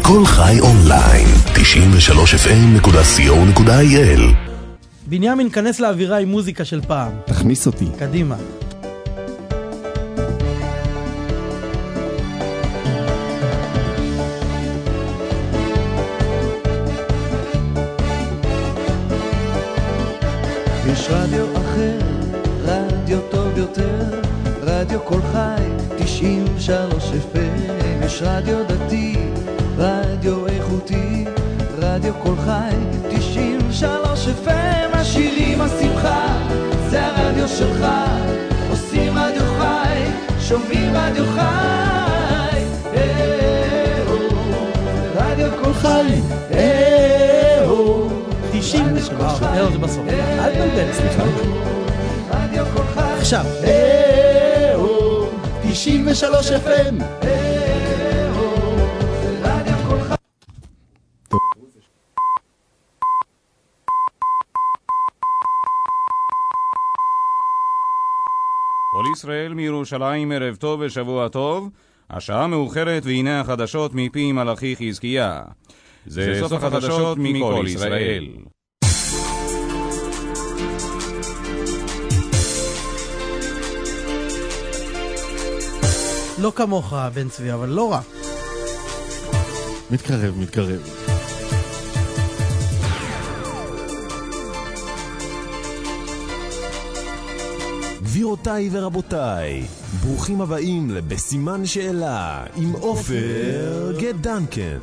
כל חי אונליין, 93fm.co.il. בנימין, כנס לאווירה עם מוזיקה של פעם. תכניס אותי. קדימה. יש רדיו אחר, רדיו טוב יותר, רדיו כל חי, 93 FM. יש רדיו דתי, רדיו איכותי, רדיו כל חי, 93 FM. השירים, השמחה, זה הרדיו שלך. עושים רדיו חי, שומעים רדיו חי. רדיו כל חי, 97, זה בסוף. אל תנדל, סליחה. עכשיו. 93 FM. כל ישראל מירושלים, ערב טוב ושבוע טוב. השעה מאוחרת והנה החדשות מפי מלאכי חזקיה. זה סוף החדשות מכל ישראל. לא כמוך בן צבי, אבל לא רע. מתקרב. גבירותיי ורבותיי, ברוכים הבאים לבסימן שאלה עם עופר גדנקן.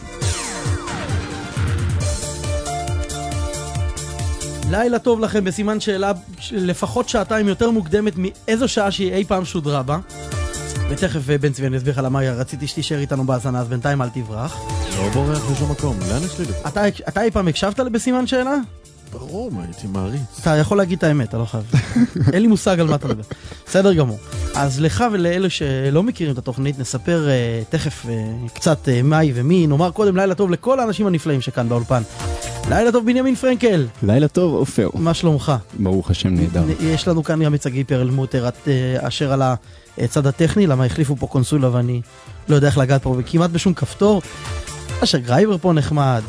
לילה טוב לכם בסימן שאלה לפחות שעתיים יותר מוקדמת מאיזו שעה שהיא אי פעם שודרה בה. ותכף בן צבי אני אסביר לך למה רציתי שתישאר איתנו בהזנה, אז בינתיים אל תברח. לא בורח לשום מקום, לאן יש לי? אתה אי פעם הקשבת לבסימן שאלה? ברור, מה הייתי מעריץ. אתה יכול להגיד את האמת, אתה לא חייב. אין לי מושג על מה אתה מדבר. בסדר גמור. אז לך ולאלה שלא מכירים את התוכנית, נספר תכף קצת מהי ומי. נאמר קודם לילה טוב לכל האנשים הנפלאים שכאן באולפן. לילה טוב בנימין פרנקל. לילה טוב עופר. מה שלומך? ברוך השם נהדר. יש לנו כאן גם את שגיא פרלמוטר, אשר על הצד הטכני, למה החליפו פה קונסולה ואני לא יודע איך לגעת פה כמעט בשום כפתור. אשר גרייבר פה נחמד.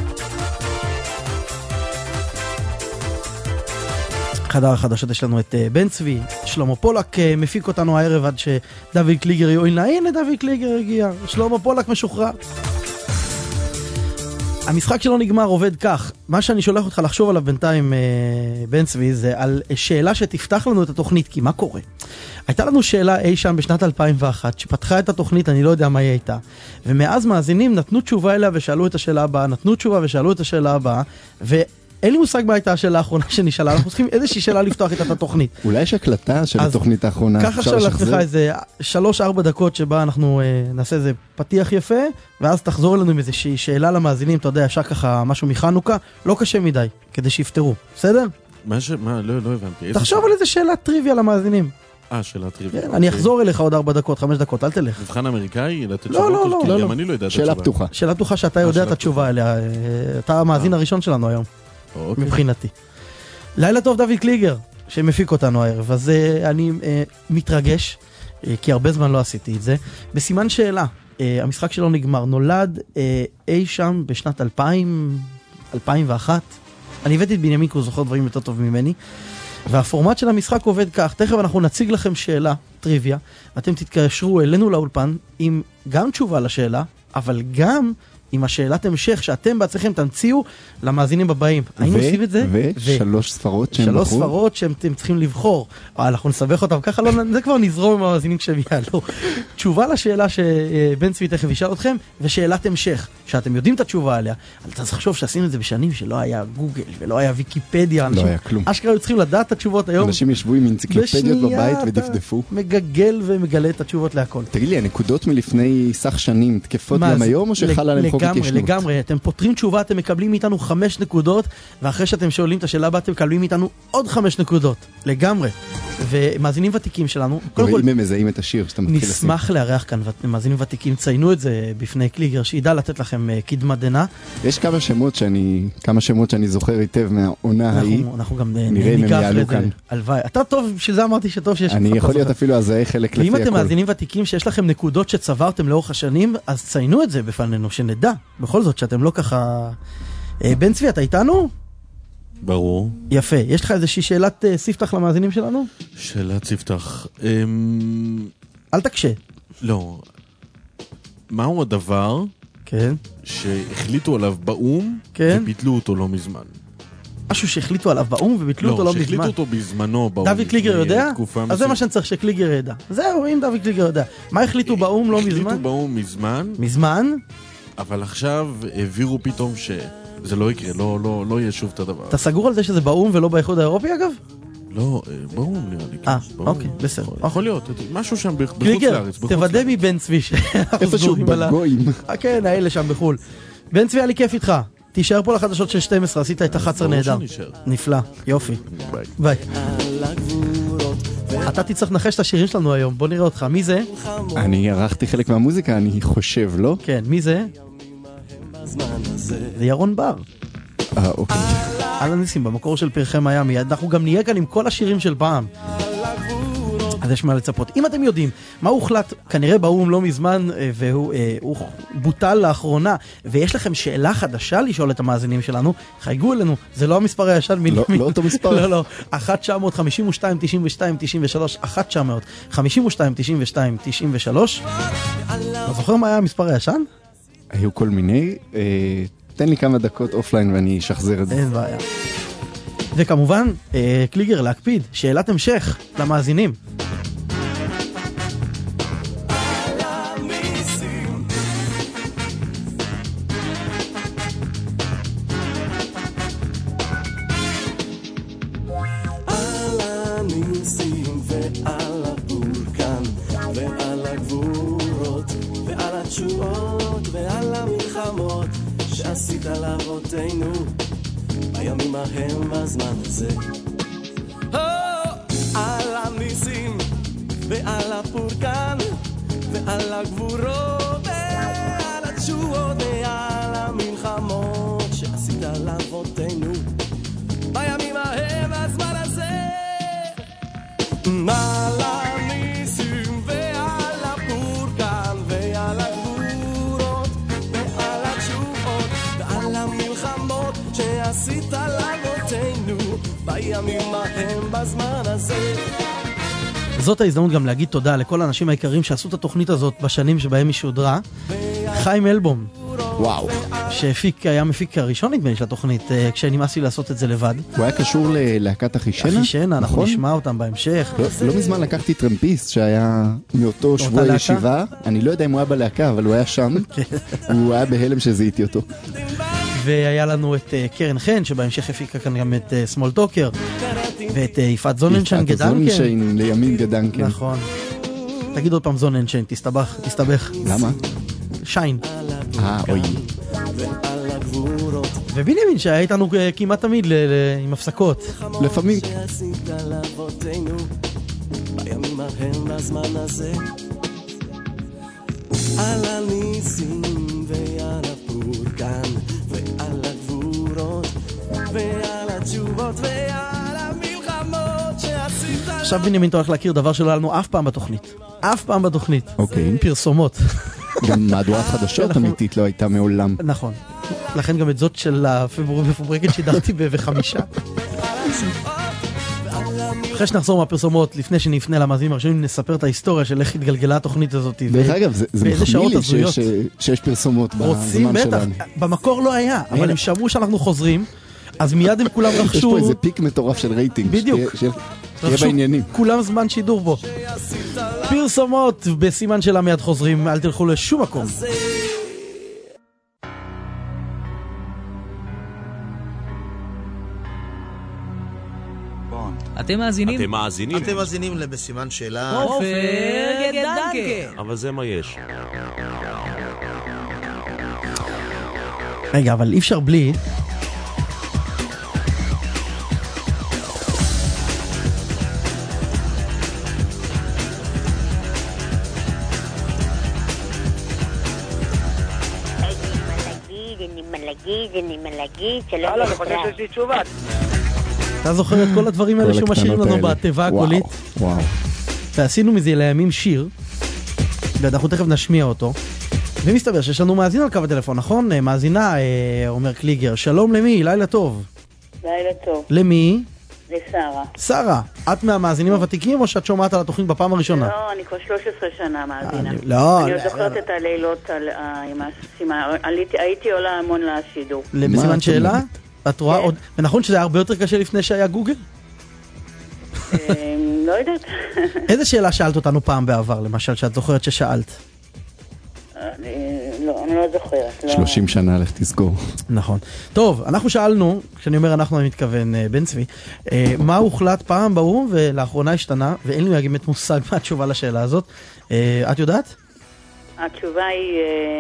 חדר החדשות יש לנו את בן צבי, שלמה פולק מפיק אותנו הערב עד שדוד קליגר יועיל לה. הנה דוד קליגר הגיע, שלמה פולק משוחרר. המשחק שלו נגמר עובד כך, מה שאני שולח אותך לחשוב עליו בינתיים בן צבי זה על שאלה שתפתח לנו את התוכנית, כי מה קורה? הייתה לנו שאלה אי שם בשנת 2001 שפתחה את התוכנית, אני לא יודע מה היא הייתה, ומאז מאזינים נתנו תשובה אליה ושאלו את השאלה הבאה, נתנו תשובה ושאלו את השאלה הבאה, אין לי מושג מה הייתה השאלה האחרונה שנשאלה, אנחנו צריכים איזושהי שאלה לפתוח איתה את התוכנית. אולי יש הקלטה של התוכנית האחרונה. ככה של עצמך איזה 3-4 דקות שבה אנחנו נעשה איזה פתיח יפה, ואז תחזור אלינו עם איזושהי שאלה למאזינים, אתה יודע, אפשר ככה משהו מחנוכה, לא קשה מדי, כדי שיפתרו, בסדר? מה, לא הבנתי. תחשוב על איזה שאלה טריוויה למאזינים. שאלה טריוויה. אני אחזור אליך עוד 4 דקות, 5 דקות, אל תלך. מבחן אמריקאי? לא. אני לא יודע את שאלה פתוחה. שאלה פתוחה שאתה יודע את התשובה אליה. אתה המאזין הראשון שלנו היום. מבחינתי. לילה טוב דוד קליגר, שמפיק אותנו הערב. אז אני מתרגש, כי הרבה זמן לא עשיתי את זה. בסימן שאלה, המשחק שלו נגמר. נולד אי שם בשנת 2001. אני הבאתי את בנימין, כי הוא זוכר דברים יותר טוב ממני. והפורמט של המשחק עובד כך, תכף אנחנו נציג לכם שאלה, טריוויה, ואתם תתקשרו אלינו לאולפן עם גם תשובה לשאלה, אבל גם עם השאלת המשך שאתם בעצמכם תמציאו למאזינים בבאים. היינו עושים את זה? ושלוש ספרות שהם בחרו? 3 ספרות שאתם צריכים לבחור. אנחנו נסבך אותם ככה, זה כבר נזרום עם המאזינים כשהם יעלו. תשובה לשאלה שבן צבי תכף ישאל אתכם, ושאלת המשך, שאתם יודעים את התשובה עליה. אבל אתה צריך לחשוב שעשינו את זה בשנים שלא היה גוגל ולא היה ויקיפדיה. לא היה כלום. אשכרה צריכים לדעת את התשובות היום. אנשים ישבו עם אנציקלופדיות בבית ודפדפו. מגגל ומגלה את התשובות להכל. תגיד לי, הנקודות מלפני סך שנים תקפות גם היום או שחלה עליהם חוק התיישנות? לגמרי, אתם פותרים תשובה, אתם מקבלים מאיתנו 5 נקודות, ואחרי שאתם שואלים את השאלה הבאה, אתם מקבלים מאיתנו עוד 5 נקודות. לגמרי. ומאזינים ותיקים שלנו, אם הם מזהים את השיר שאתה מתחיל לשים. נשמח לארח כאן, מאזינים ותיקים, ציינו את זה בפני קליגר, שידע לתת לכם קדמה דנה. יש כמה שמות שאני זוכר היטב מהעונה ההיא. אנחנו גם נראה אם הם יעלו כאן. הלוואי. אתה טוב, שזה אמרתי שטוב שיש. אני יכול להיות אפילו הזהה חלק לפי הכל. ואם אתם מאזינים ותיקים שיש לכם נקודות שצברתם לאורך השנים, אז ציינו את זה בפנינו, שנדע. תודה, בכל זאת שאתם לא ככה... בן צבי, אתה איתנו? ברור. יפה, יש לך איזושהי שאלת ספתח למאזינים שלנו? שאלת ספתח. אל תקשה. לא. מהו הדבר כן. שהחליטו עליו באום וביטלו אותו לא מזמן? משהו שהחליטו עליו באום וביטלו אותו לא מזמן. לא, שהחליטו אותו בזמנו באום. דוד קליגר יודע? אז זה מה שאני צריך שקליגר ידע. זהו, אם דוד קליגר יודע. מה החליטו באום לא מזמן? החליטו באום מזמן. מזמן? אבל עכשיו העבירו פתאום שזה לא יקרה, לא יהיה שוב את הדבר. אתה סגור על זה שזה באום ולא באיחוד האירופי אגב? לא, באום נראה לי. אוקיי, בסדר. יכול להיות, משהו שם בחוץ לארץ. תוודא מבן צבי איפשהו בגויים. כן, האלה שם בחול. בן צבי, היה לי כיף איתך. תישאר פה לחדשות של 12, עשית את 11 נהדר. נפלא, יופי. ביי. אתה תצטרך לנחש את השירים שלנו היום, בוא נראה אותך. מי זה? אני ערכתי חלק מהמוזיקה, אני חושב, לא? כן, מי זה? זה ירון בר. אוקיי. אהלן ניסים, במקור של פרחי מיאמי. אנחנו גם נהיה כאן עם כל השירים של פעם. אז יש מה לצפות. אם אתם יודעים מה הוחלט, כנראה באום לא מזמן, והוא בוטל לאחרונה, ויש לכם שאלה חדשה לשאול את המאזינים שלנו, חייגו אלינו, זה לא המספר הישן. לא אותו מספר. לא, 1-952-92-93, 1-952-92-93. אתה זוכר מה היה המספר הישן? היו כל מיני, תן לי כמה דקות אופליין ואני אשחזר את זה. אין בעיה. וכמובן, קליגר, להקפיד, שאלת המשך למאזינים. שעשית לאבותינו בימים ההם בזמן הזה, על הניסים ועל הפורקן ועל הגבורות ועל התשועות ועל המלחמות שעשית לאבותינו בימים ההם בזמן הזה, על הניסים ועל הפורקן ועל הגבורות ועל התשועות ועל המלחמות שעשית לאבותינו בימים ההם בזמן הזה. זאת ההזדמנות גם להגיד תודה לכל האנשים היקרים שעשו את התוכנית הזאת בשנים שבהם היא שודרה. חיים אלבום, וואו, היה מפיק הראשון נדמה לי של התוכנית, כשנמאס לי לעשות את זה לבד. הוא היה קשור ללהקת אחישנה? אחישנה, אנחנו נשמע אותם בהמשך. לא מזמן לקחתי טרמפיסט שהיה מאותו שבוע ישיבה, אני לא יודע אם הוא היה בלהקה, אבל הוא היה שם, הוא היה בהלם שזיהיתי אותו. והיה לנו את קרן חן, שבהמשך הפיקה כאן גם את סמול טוקר, ואת יפעת זוננשיין גדנקן. יפעת זוננשיין לימים גדנקן. נכון. תגיד עוד פעם זוננשיין, תסתבך. למה? שיין. אוי. ובנימין שהיה איתנו כמעט תמיד עם הפסקות. לפעמים. בימים ההם בזמן הזה, על הניסים ועל הפורקן ועל הגבורות ועל התשובות ועל המלחמות שעשית. עכשיו בנימין אתה הולך להכיר דבר שלא היה לנו אף פעם בתוכנית. אף פעם בתוכנית. אוקיי. פרסומות. גם מהדורת חדשות אמיתית לא הייתה מעולם. נכון. לכן גם את זאת של הפבריקת שידרתי ב5. אחרי שנחזור מהפרסומות, לפני שנפנה למאזינים הראשונים, נספר את ההיסטוריה של איך התגלגלה התוכנית הזאת. דרך אגב, זה מחמיא לי שיש פרסומות בזמן שלנו. במקור לא היה, אבל הם שמעו שאנחנו חוזרים, אז מיד הם כולם רכשו... יש פה איזה פיק מטורף של רייטינג. בדיוק. תהיה בעניינים. כולם זמן שידור בו. פרסומות בסימן שלה מיד חוזרים, אל תלכו לשום מקום. אתם מאזינים לבסימן שאלה עופר גדנקן. אבל זה מה יש. רגע, אבל אי אפשר בלי. אני מלגיד, שלא יהיה אני חושב שיש לי תשובה. אתה זוכר את כל הדברים האלה שהוא משאירים לנו בתיבה הקולית? וואו. ועשינו מזה לימים שיר, ואנחנו תכף נשמיע אותו. ומסתבר שיש לנו מאזין על קו הטלפון, נכון? מאזינה, אומר קליגר. שלום למי? לילה טוב. לילה טוב. למי? לשרה. שרה, את מהמאזינים הוותיקים או שאת שומעת על התוכנית בפעם הראשונה? לא, אני כבר 13 שנה מאזינה. לא, אני עוד זוכרת את הלילות עם הסימן, הייתי עולה המון לשידור. בסימן שאלה? את רואה עוד, ונכון שזה היה הרבה יותר קשה לפני שהיה גוגל? לא יודעת. איזה שאלה שאלת אותנו פעם בעבר, למשל, שאת זוכרת ששאלת? אני לא זוכרת. 30 שנה, לך תזכור. נכון. טוב, אנחנו שאלנו, כשאני אומר אנחנו אני מתכוון בן צבי, מה הוחלט פעם באום ולאחרונה השתנה, ואין לי באמת מושג מה התשובה לשאלה הזאת. את יודעת? התשובה היא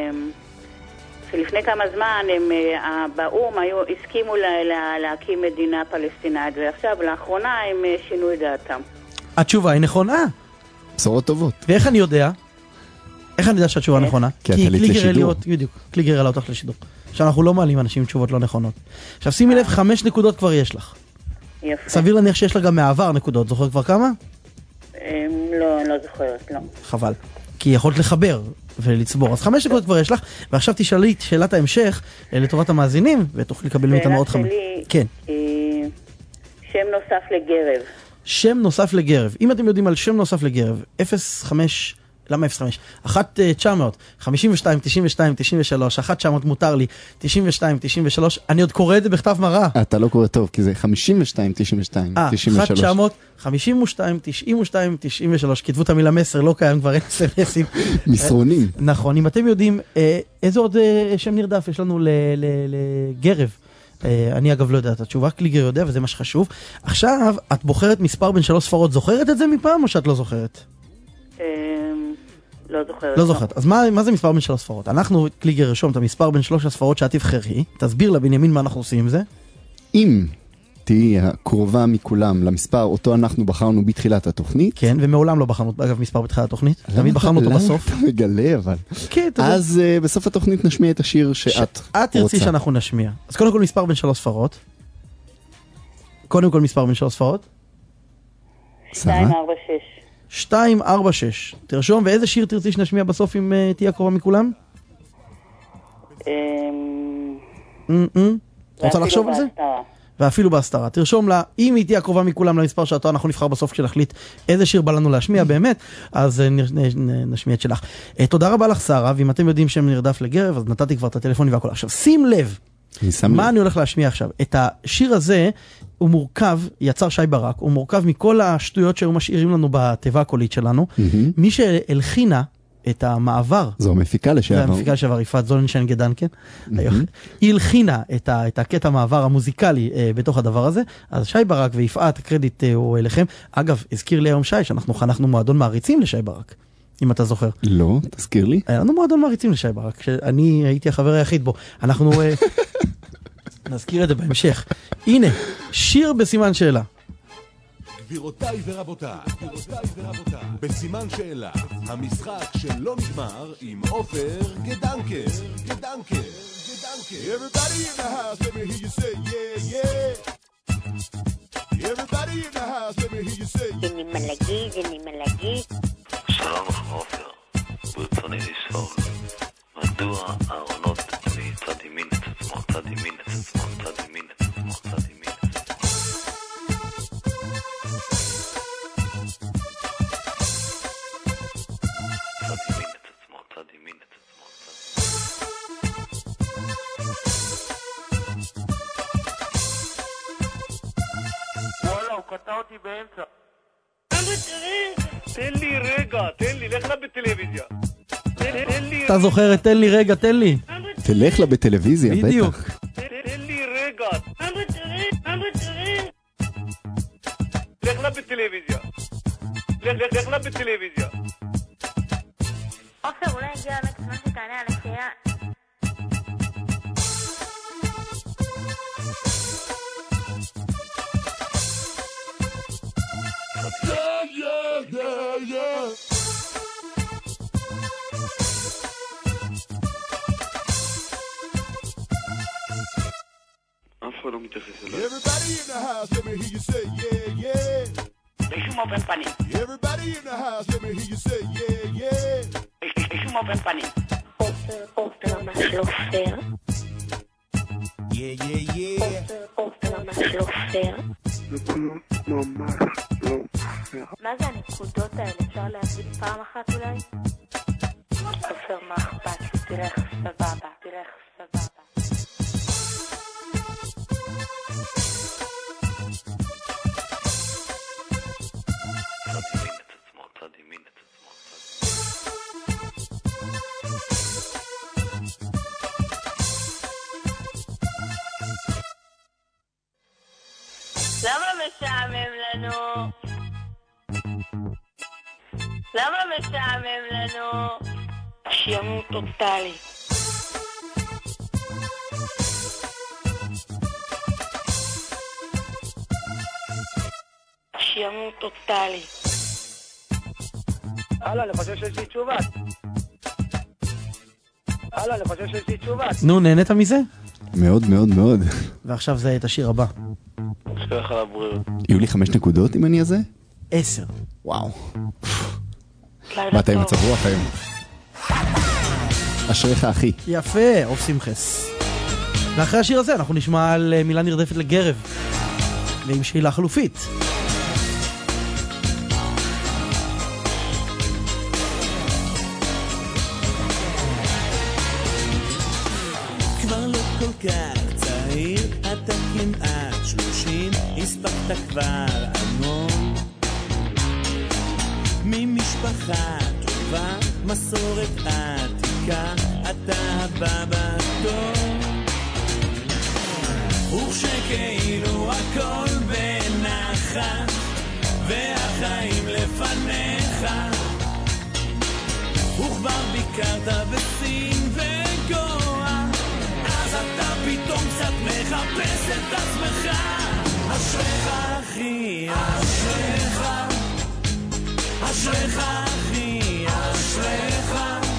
שלפני כמה זמן באום הסכימו להקים מדינה פלסטינאית, ועכשיו לאחרונה הם שינו את דעתם. התשובה היא נכונה. בשורות טובות. ואיך אני יודע? איך אני יודע שהתשובה נכונה? כי אתה עלית לשידור. בדיוק, קליגר העלה אותך לשידור. שאנחנו לא מעלים אנשים תשובות לא נכונות. עכשיו שימי לב, 5 נקודות כבר יש לך. יפה. סביר להניח שיש לה גם מעבר נקודות. זוכר כבר כמה? לא, אני לא זוכרת, לא. חבל. כי יכולת לחבר ולצבור. אז 5 נקודות כבר יש לך, ועכשיו תשאלי את שאלת ההמשך לטובת המאזינים, ותוכלי לקבל מאיתנו עוד 5. כן. שם נוסף לגרב. שם נוסף לגרב. אם אתם יודעים על שם נוסף לגרב, 05... למה 05? 1-900, 52, 92, 93, 1-900 מותר לי, 92, 93, אני עוד קורא את זה בכתב מראה. אתה לא קורא טוב, כי זה 52, 92, 93. 1-900, 52, 92, 93, כתבו את המילה מסר, לא קיים כבר אס-אמסים. מסרונים. נכון, אם אתם יודעים, איזה עוד שם נרדף יש לנו לגרב? אני אגב לא יודע את התשובה, קליגר יודע וזה מה שחשוב. עכשיו, את בוחרת מספר בין 3 ספרות, זוכרת את זה מפעם או שאת לא זוכרת? לא זוכרת. לא זוכרת. אז מה זה מספר בין 3 ספרות? אנחנו, קליגר רשום את המספר בין 3 הספרות שאת תבחרי. תסביר לבנימין מה אנחנו עושים עם זה. אם תהי הקרובה מכולם למספר אותו אנחנו בחרנו בתחילת התוכנית. כן, ומעולם לא בחרנו, אגב, מספר בתחילת התוכנית. תמיד בחרנו אותו בסוף. למה אתה מגלה אבל? כן, אז בסוף התוכנית נשמיע את השיר שאת רוצה. את תרצי שאנחנו נשמיע. אז קודם כל מספר בין 3 ספרות. קודם כל מספר בין 3 ספרות. 246. 246. תרשום, ואיזה שיר תרצי שנשמיע בסוף אם תהיה הקרובה מכולם? רוצה לחשוב על זה? ואפילו בהסתרה. תרשום לה, אם היא תהיה הקרובה מכולם למספר שאותו אנחנו נבחר בסוף כשנחליט איזה שיר בא לנו להשמיע באמת, אז נשמיע את שלך. תודה רבה לך שרה, ואם אתם יודעים שם נרדף לגרב, אז נתתי כבר את הטלפון והכל. עכשיו, שים לב, מה אני הולך להשמיע עכשיו? את השיר הזה הוא מורכב, יצר שי ברק, הוא מורכב מכל השטויות שהיו משאירים לנו בתיבה הקולית שלנו. מי שהלחינה את המעבר, זו מפיקה לשעבר. זו מפיקה לשעבר, יפעת זולנשטיין גדנקן. היא הלחינה את הקטע המעבר המוזיקלי בתוך הדבר הזה. אז שי ברק ויפעת, הקרדיט הוא אליכם. אגב, הזכיר לי היום שי שאנחנו חנכנו מועדון מעריצים לשי ברק. אם אתה זוכר. לא, תזכיר לי. היה לנו מועדון מעריצים לשי ברק, שאני הייתי החבר היחיד בו. אנחנו נזכיר את זה בהמשך. הנה, שיר בסימן שאלה. גבירותיי ורבותיי, בסימן שאלה, המשחק שלא נגמר עם עופר גדנקר. Everybody in the house, let me hear you say yeah, yeah. Everybody in the house, let me hear you say yeah. אני מלגי. שלום לך עופר, ברצוני לשאול, מדוע הארונות מצד ימין את עצמו, צד ימין את עצמו, צד ימין את עצמו, צד ימין את עצמו. וואלה, הוא קטע אותי באמצע. תן לי רגע, לך לה בטלוויזיה. אתה זוכר, תן לי רגע, תן לי. תלך לה בטלוויזיה, בטח. בדיוק. תן לי רגע. לך לה בטלוויזיה. לך לה בטלוויזיה. עופר, אולי הגיע באמת מה שתענה על השאלה. אף אחד לא מתייחס אליי. Everybody in the house, let me hear you say yeah, yeah. בשום אופן פנים. Everybody in the house, let me hear you say yeah, yeah. בשום אופן פנים. זה ממש לא פייר. זה ממש לא פייר. מה זה הנקודות האלה? אפשר להגיד פעם אחת אולי? עופר, מה אכפת לי? תלך סבבה, תלך סבבה. למה משעמם לנו? למה משעמם לנו? שימות טוטלי. שימות טוטלי. הלאה, אני חושב שיש לי תשובה. הלאה, אני חושב שיש לי תשובה. נו, נהנית מזה? מאוד מאוד מאוד. ועכשיו זה את השיר הבא. נשכח על הבריאות. יהיו לי 5 נקודות אם אני הזה? 10. וואו. מה אתה עם מצב רוח היום? אשריך אחי. יפה, אוף שמחס. ואחרי השיר הזה אנחנו נשמע על מילה נרדפת לגרב ועם שאלה חלופית. כבר לא כל כך צעיר, אתה כמעט 30, הספקת כבר המון. ממשפחה טובה, מסורת עתיקה, אתה הבא בתור. וכשכאילו הכל בנחת, והחיים לפניך, וכבר ביקרת בסין וגואה, אז אתה פתאום קצת מחפש את עצמך. אשריך אחי, אשריך, אשריך אחי, אשריך,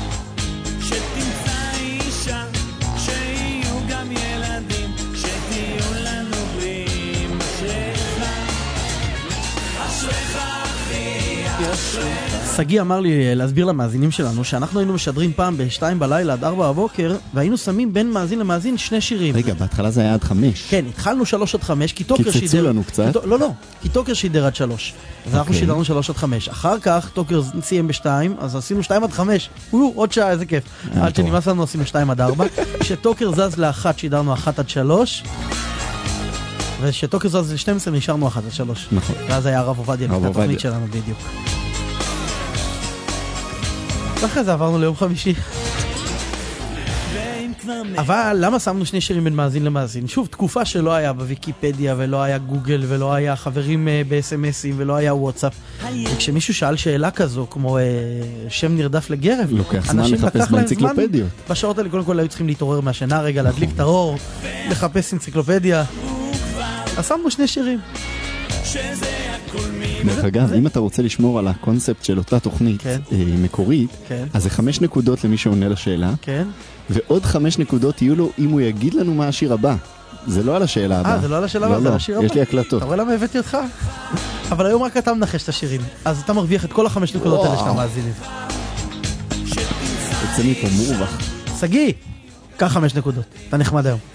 שתמצא אישה, שיהיו גם ילדים, שתהיו לנו בריאים. אשריך, אשריך אחי, אשריך. סגי אמר לי להסביר למאזינים שלנו שאנחנו היינו משדרים פעם ב-2 בלילה עד 4 בבוקר, והיינו שמים בין מאזין למאזין 2 שירים. רגע, בהתחלה זה היה עד 5. כן, התחלנו 3 עד 5, כי טוקר שידר... קיצצו לנו קצת? לא, כי טוקר שידר עד 3. אז אנחנו שידרנו 3 עד 5. אחר כך טוקר סיים ב-2, אז עשינו 2 עד 5. עוד שעה, איזה כיף. עד שנמאס לנו עשינו 2 עד 4. כשטוקר זז ל-1 שידרנו 1 עד 3. וכשטוקר זז ל-12 נשארנו 1 עד 3. נכון. ואז היה הרב עובדיה, התוכנית שלנו בדיוק. ואחרי זה עברנו ליום חמישי. אבל למה שמנו 2 שירים בין מאזין למאזין? שוב, תקופה שלא היה בוויקיפדיה ולא היה גוגל ולא היה חברים ב-SMSים ולא היה וואטסאפ. וכשמישהו שאל שאלה כזו כמו שם נרדף לגרב, לוקח זמן לחפש באנציקלופדיות. בשעות האלה קודם כל היו צריכים להתעורר מהשינה רגע, להדליק את האור, לחפש אנציקלופדיה. אז שמנו 2 שירים. דרך אגב, אם אתה רוצה לשמור על הקונספט של אותה תוכנית מקורית, אז זה 5 נקודות למי שעונה לשאלה, ועוד 5 נקודות יהיו לו אם הוא יגיד לנו מה השיר הבא. זה לא על השאלה הבאה. זה לא על השאלה הבאה, זה על השיר הבא. יש לי הקלטות. אתה רואה למה הבאתי אותך? אבל היום רק אתה מנחש את השירים, אז אתה מרוויח את כל 5 נקודות האלה שאתה מאזינים. יוצא מפה מורווח. סגי, קח 5 נקודות, אתה נחמד היום.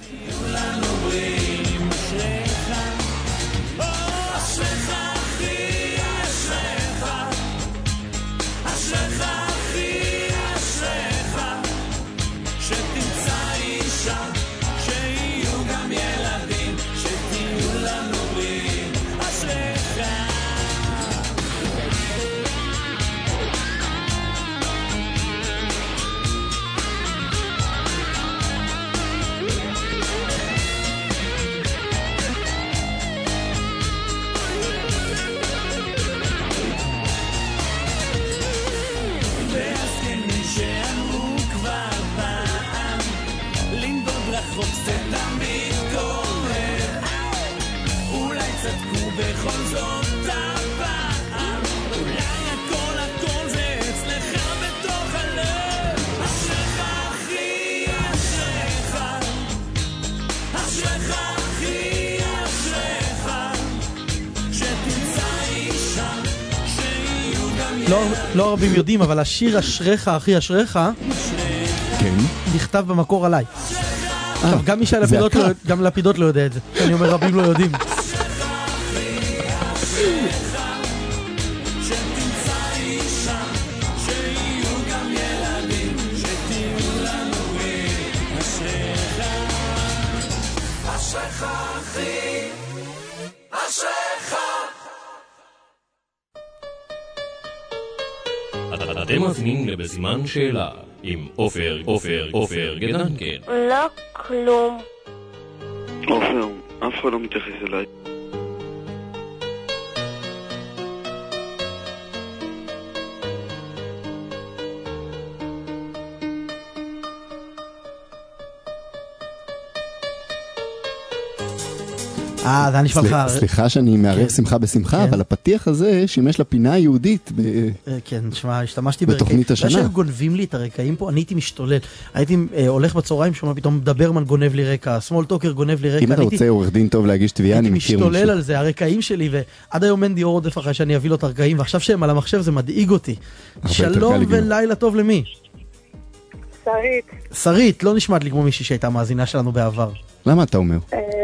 לא רבים יודעים, אבל השיר אשריך אחי אשריך, כן, נכתב במקור עליי. עכשיו, גם לפידות לא יודע את זה. אני אומר, רבים לא יודעים. אתם מאזינים לבסימן שאלה עם עופר גדנקן. לא כלום. עופר, אף אחד לא מתייחס אליי. זה היה נשמע לך... סליחה שאני מערב שמחה בשמחה, אבל הפתיח הזה שימש לפינה היהודית כן, נשמע, השתמשתי בתוכנית השנה. כשהם גונבים לי את הרקעים פה, אני הייתי משתולל. הייתי הולך בצהריים, שומע פתאום דברמן גונב לי רקע, סמולטוקר גונב לי רקע. אם אתה רוצה עורך דין טוב להגיש תביעה, אני מכיר מישהו. הייתי משתולל על זה, הרקעים שלי, ועד היום אין דיור עודף אחרי שאני אביא לו את הרקעים, ועכשיו שהם על המחשב זה מדאיג אותי. שלום ולילה טוב למי? שרית, לא נשמעת לי כמו מישהי שהייתה מאזינה שלנו בעבר. למה אתה אומר?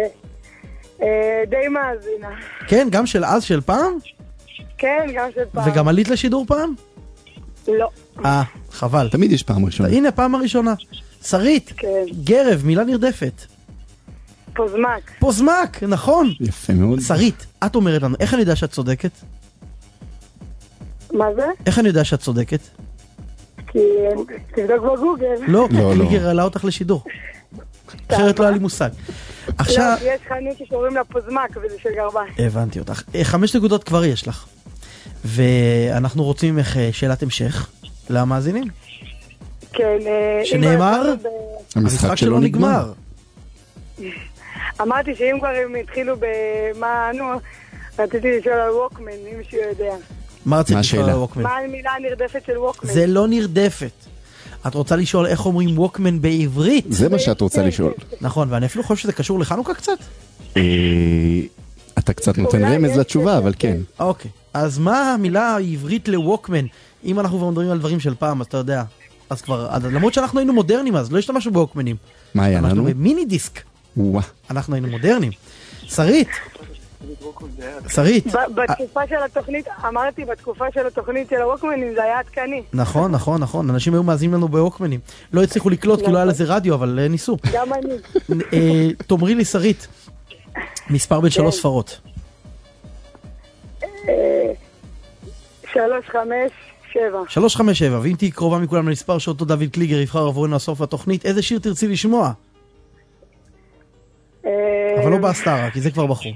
די מאזינה. כן, גם של אז, של פעם? כן, גם של פעם. וגם עלית לשידור פעם? לא. חבל. תמיד יש פעם ראשונה. הנה, פעם הראשונה. שרית, גרב, מילה נרדפת. פוזמק, נכון. יפה מאוד. שרית, את אומרת לנו, איך אני יודע שאת צודקת? מה זה? איך אני יודע שאת צודקת? כי תבדוק בגוגל. לא, קליגר העלה אותך לשידור. אחרת לא היה לי מושג. עכשיו... יש חנות שקוראים לה פוזמק וזה של גרבן. הבנתי אותך. 5 נקודות כבר יש לך. ואנחנו רוצים ממך שאלת המשך למאזינים. כן. שנאמר, המשחק שלו נגמר. אמרתי שאם כבר הם התחילו במה, רציתי לשאול על ווקמן, אם מישהו יודע. מה רציתי לשאול על ווקמן? מה המילה הנרדפת של ווקמן? זה לא נרדפת. את רוצה לשאול איך אומרים ווקמן בעברית? זה מה שאת רוצה לשאול. נכון, ואני אפילו חושב שזה קשור לחנוכה קצת. אתה קצת נותן רמז לתשובה, אבל כן. אוקיי, אז מה המילה העברית לווקמן? אם אנחנו כבר מדברים על דברים של פעם, אז אתה יודע. אז כבר, למרות שאנחנו היינו מודרניים אז, לא השתמשנו בווקמנים. מה היה לנו? אנחנו במיני דיסק. אנחנו היינו מודרניים. שרית. בתקופה של התוכנית, אמרתי, בתקופה של התוכנית של הווקמנים זה היה עדכני. נכון. אנשים היו מאזינים לנו בווקמנים. לא הצליחו לקלוט כי לא היה לזה רדיו, אבל ניסו. גם אני. תאמרי לי, שרית, מספר בין 3 ספרות. 357. 357, ואם תהי קרובה מכולם למספר שאותו דוד קליגר יבחר עבורנו לסוף התוכנית, איזה שיר תרצי לשמוע? אבל לא בהסתרה, כי זה כבר בחור.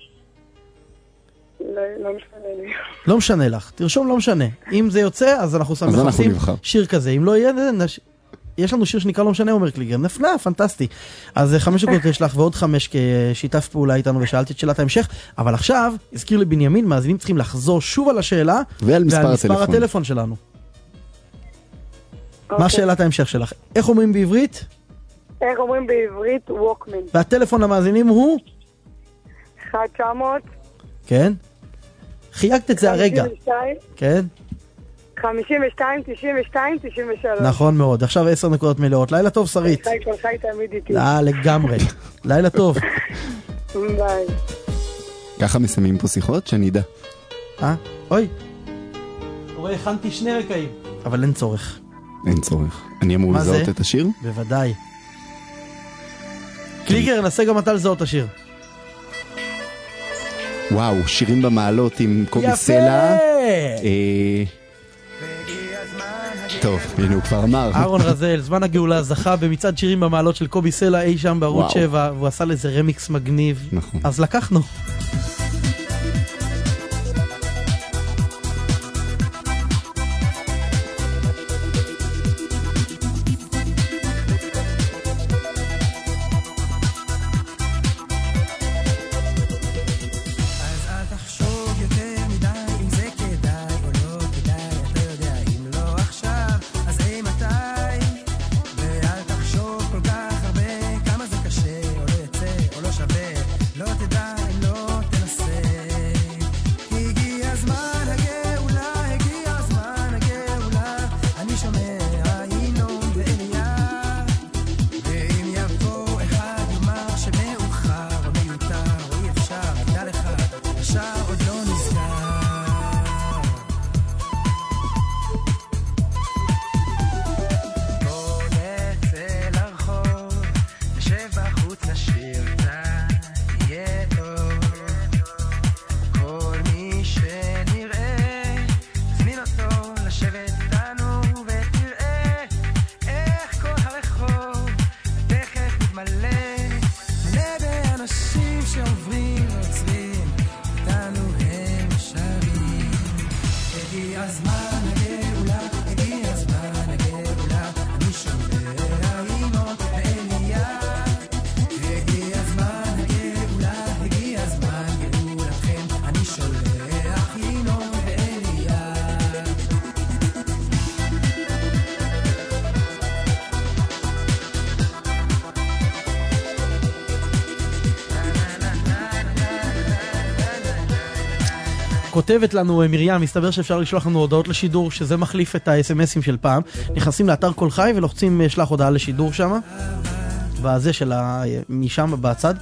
לא משנה לי. לא משנה לך, תרשום לא משנה. אם זה יוצא, אז אנחנו מחפשים שיר כזה. אם לא יהיה, יש לנו שיר שנקרא לא משנה, אומר קליגר. נפלא, פנטסטי. אז 5 דקות יש לך ועוד 5 כשיתף פעולה איתנו ושאלתי את שאלת ההמשך. אבל עכשיו, הזכיר לי בנימין, מאזינים צריכים לחזור שוב על השאלה ועל מספר הטלפון שלנו. מה שאלת ההמשך שלך? איך אומרים בעברית? איך אומרים בעברית ווקמן. והטלפון למאזינים הוא? 1-900. כן. חייגת את זה הרגע. 52. כן. 52, 92, 93. נכון מאוד. עכשיו 10 נקודות מלאות. לילה טוב, שרית. חי תמיד איתי. לגמרי. לילה טוב. ביי. ככה מסיימים פה שיחות שנדע. אוי. רואה, הכנתי 2 רקעים. אבל אין צורך. אין צורך. אני אמור לזהות את השיר? בוודאי. קליגר, נסה גם אתה לזהות את השיר. וואו, שירים במעלות עם קובי סלע. טוב, הנה הוא כבר אמר. אהרון רזל, זמן הגאולה, זכה במצעד שירים במעלות של קובי סלע אי שם בערוץ 7, והוא עשה לזה רמיקס מגניב. נכון. אז לקחנו. לא תדע אם לא תדע כותבת לנו מרים, מסתבר שאפשר לשלוח לנו הודעות לשידור, שזה מחליף את ה-SMSים של פעם. נכנסים לאתר כל חי ולוחצים שלח הודעה לשידור שם, וזה של משם בצד.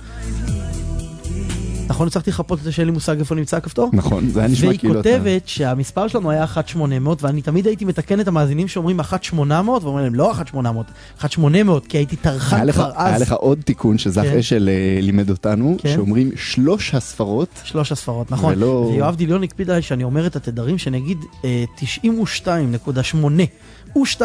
נכון, הצלחתי לחפות את זה שאין לי מושג איפה נמצא הכפתור? נכון, זה היה נשמע כאילו... והיא כותבת שהמספר שלנו היה 1-800, ואני תמיד הייתי מתקן את המאזינים שאומרים 1-800, ואומרים להם לא 1-800, 1-800, כי הייתי תרחן כבר אז. היה לך עוד תיקון שזך אשל לימד אותנו, שאומרים 3 הספרות. 3 הספרות, נכון. ויואב דיליון הקפיד עליי שאני אומר את התדרים, שנגיד 92.8. ו2.8.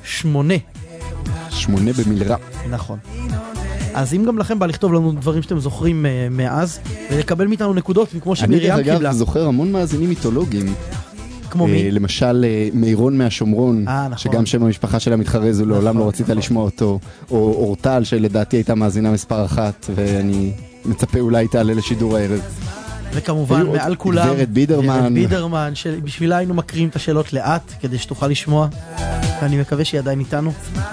8 במלרע. נכון. אז אם גם לכם בא לכתוב לנו דברים שאתם זוכרים מאז, ולקבל מאיתנו נקודות, כמו שמרים קיבלה. אני אגב זוכר המון מאזינים מיתולוגיים. כמו מי? למשל מירון מהשומרון, שגם שם המשפחה שלה מתחרז ולעולם לא רצית לשמוע אותו, או אורטל שלדעתי הייתה מאזינה מספר 1, ואני מצפה אולי תעלה לשידור הערב. וכמובן מעל כולם, גברת בידרמן, שבשבילה היינו מקריאים את השאלות לאט, כדי שתוכל לשמוע, ואני מקווה שהיא עדיין איתנו.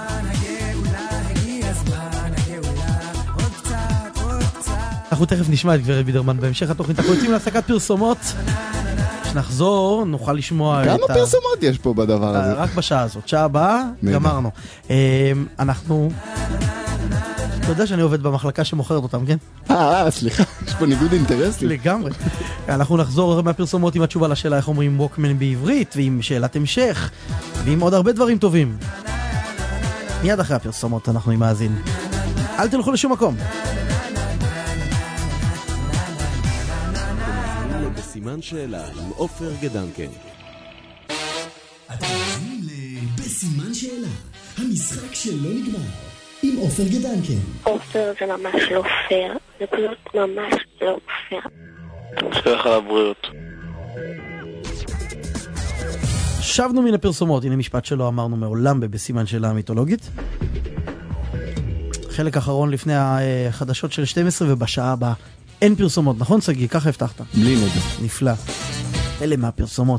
אנחנו תכף נשמע את גברת בידרמן בהמשך התוכנית. אנחנו יוצאים להפסקת פרסומות. כשנחזור נוכל לשמוע כמה פרסומות יש פה בדבר הזה? רק בשעה הזאת. שעה הבאה, גמרנו. אנחנו... אתה יודע שאני עובד במחלקה שמוכרת אותם, כן? סליחה, יש פה ניגוד אינטרסים. לגמרי. אנחנו נחזור מהפרסומות עם התשובה לשאלה איך אומרים ווקמן בעברית, ועם שאלת המשך, ועם עוד הרבה דברים טובים. מיד אחרי הפרסומות אנחנו מאזין. אל תלכו לשום מקום. בסימן שאלה עם עופר גדנקן. אתם מאזינים בסימן שאלה, המשחק שלא נגמר, עם עופר גדנקן. עופר זה ממש לא פייר, זה פשוט ממש לא פייר. אתה משתלח על הבריאות. שבנו מן הפרסומות, הנה משפט שלא אמרנו מעולם בסימן שאלה המיתולוגית. חלק אחרון לפני החדשות של 12 ובשעה הבאה. אין פרסומות, נכון סגי? ככה הבטחת. בלי נדע. נפלא. אלה מהפרסומות.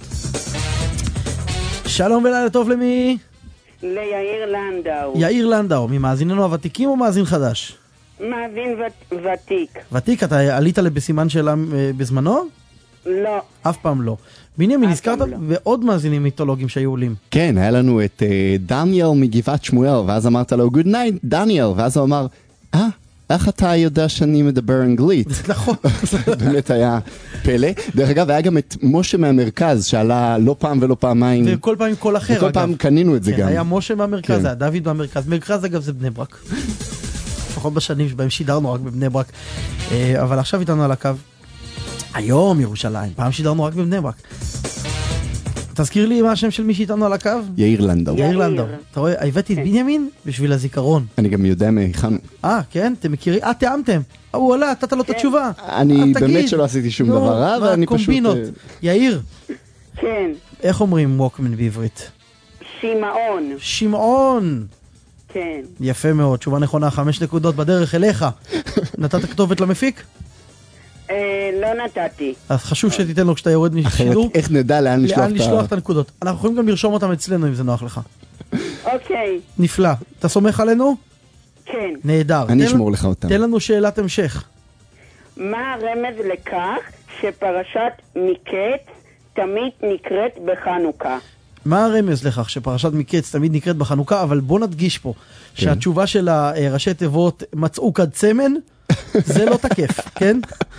שלום ולילה טוב למי? ליאיר לנדאו. יאיר לנדאו, ממאזיננו הוותיקים או מאזין חדש? מאזין ותיק. ותיק, אתה עלית לבסימן שאלה בזמנו? לא. אף פעם לא. בנימין, נזכרת בעוד מאזינים מיתולוגיים שהיו עולים. כן, היה לנו את דניאל מגבעת שמואל, ואז אמרת לו, Good night, דניאל, ואז הוא אמר, איך אתה יודע שאני מדבר אנגלית? נכון. באמת היה פלא. דרך אגב, היה גם את משה מהמרכז, שעלה לא פעם ולא פעמיים. וכל פעם עם קול אחר, וכל פעם קנינו את זה גם. היה משה מהמרכז, היה דוד מהמרכז. מרכז, אגב, זה בני ברק. לפחות בשנים שבהם שידרנו רק בבני ברק. אבל עכשיו איתנו על הקו. היום ירושלים, פעם שידרנו רק בבני ברק. תזכיר לי מה השם של מי שאיתנו על הקו? יאיר לנדאו. יאיר לנדאו. אתה רואה, הבאתי את בנימין בשביל הזיכרון. אני גם יודע מהיכן. כן? אתם מכירים? תיאמתם. הוא עלה, נתת לו את התשובה. אני באמת שלא עשיתי שום דבר רע, ואני פשוט... קומבינות. יאיר. כן. איך אומרים ווקמן בעברית? שמעון. שמעון. כן. יפה מאוד, תשובה נכונה, 5 נקודות בדרך אליך. נתת כתובת למפיק? לא נתתי. אז חשוב שתיתן לו כשאתה יורד משידור. איך נדע לאן לשלוח את הנקודות. אנחנו יכולים גם לרשום אותם אצלנו אם זה נוח לך. אוקיי. נפלא. אתה סומך עלינו? כן. נהדר. אני אשמור לך אותם. תן לנו שאלת המשך. מה הרמז לכך שפרשת מקץ תמיד נקראת בחנוכה? מה הרמז לכך שפרשת מקץ תמיד נקראת בחנוכה? אבל בוא נדגיש פה שהתשובה של הראשי תיבות מצאו כד צמן זה לא תקף, כן?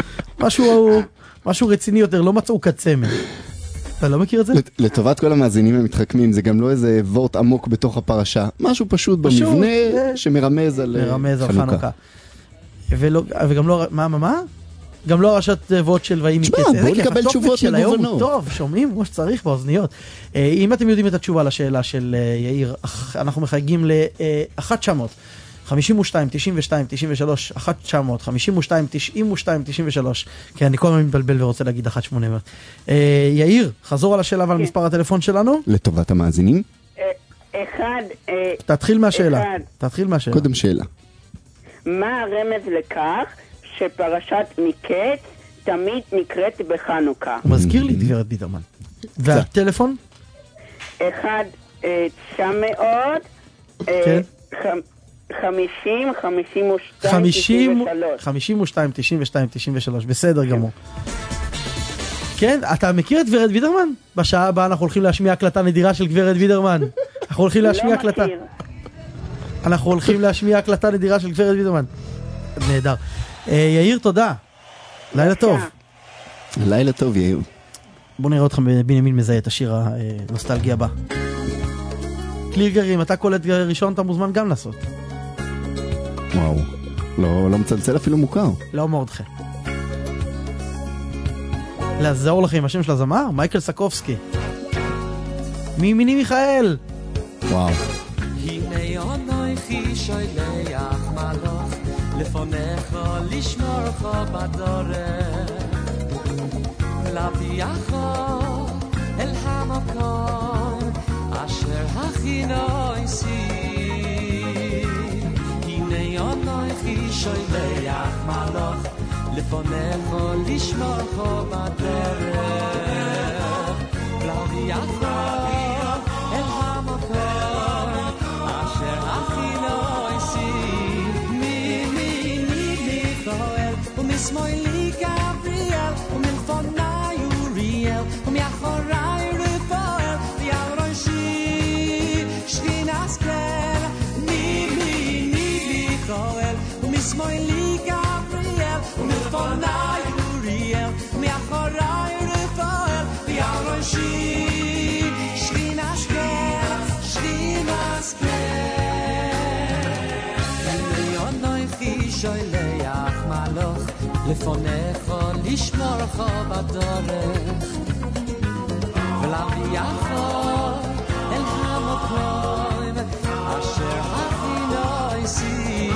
משהו רציני יותר, לא מצאו כד צמן. אתה לא מכיר את זה? לטובת כל המאזינים המתחכמים, זה גם לא איזה וורט עמוק בתוך הפרשה. משהו פשוט במבנה שמרמז על חנוכה. וגם לא, מה? גם לא הראשת תיבות של ואי מקץ. בואו נקבל תשובות מגוונות. טוב, שומעים כמו שצריך באוזניות. אם אתם יודעים את התשובה לשאלה של יאיר, אנחנו מחייגים ל-1900. 52, 92, 93, 1900, 52, 92, 93. כן, אני כל הזמן מתבלבל ורוצה להגיד 1800. יאיר, חזור על השאלה ועל מספר הטלפון שלנו. לטובת המאזינים. תתחיל מהשאלה. קודם שאלה. מה הרמז לכך שפרשת מקץ תמיד נקראת בחנוכה? הוא מזכיר לי גברת בידרמן. והטלפון? 1-900 50, 52, 93. 52, 92, 93, בסדר גמור. כן, אתה מכיר את גברת וידרמן? בשעה הבאה אנחנו הולכים להשמיע הקלטה נדירה של גברת וידרמן. אנחנו הולכים להשמיע הקלטה. אנחנו הולכים להשמיע הקלטה נדירה של גברת וידרמן. נהדר. יאיר, תודה. לילה טוב. לילה טוב, יאיר. בוא נראה אותך בבנימין מזהה את השיר הנוסטלגי הבא. קליגרים, אתה קולט ראשון, אתה מוזמן גם לעשות. וואו, לא מצלצל אפילו מוכר. לא מורדכם. לעזור לכם עם השם של הזמר? מייקל סקובסקי. מימיני מיכאל. וואו. הנה אנוכי שולח מלאך לפניך לשמורך בדרך להביאך אל המקום אשר הכינויסי. הנה אנוכי שולח מלאך לפניך לשמורך בדרך להביאך אל המקום אשר הכינויסי. מימיני מיכאל ומשמאלי גבריאל ומלפניי אוריאל ומאחוריי רפאל ועל ראשי שכינת כן. מימיני מיכאל ומשמאלי גבריאל ומלפניי אוריאל ומאחוריי רפאל ועל ראשי שכינת כן. שכינת כן. הנה אנוכי שולח מלאך לפניך לשמורך בדרך ולהביאך אל המקום אשר הכינויסי.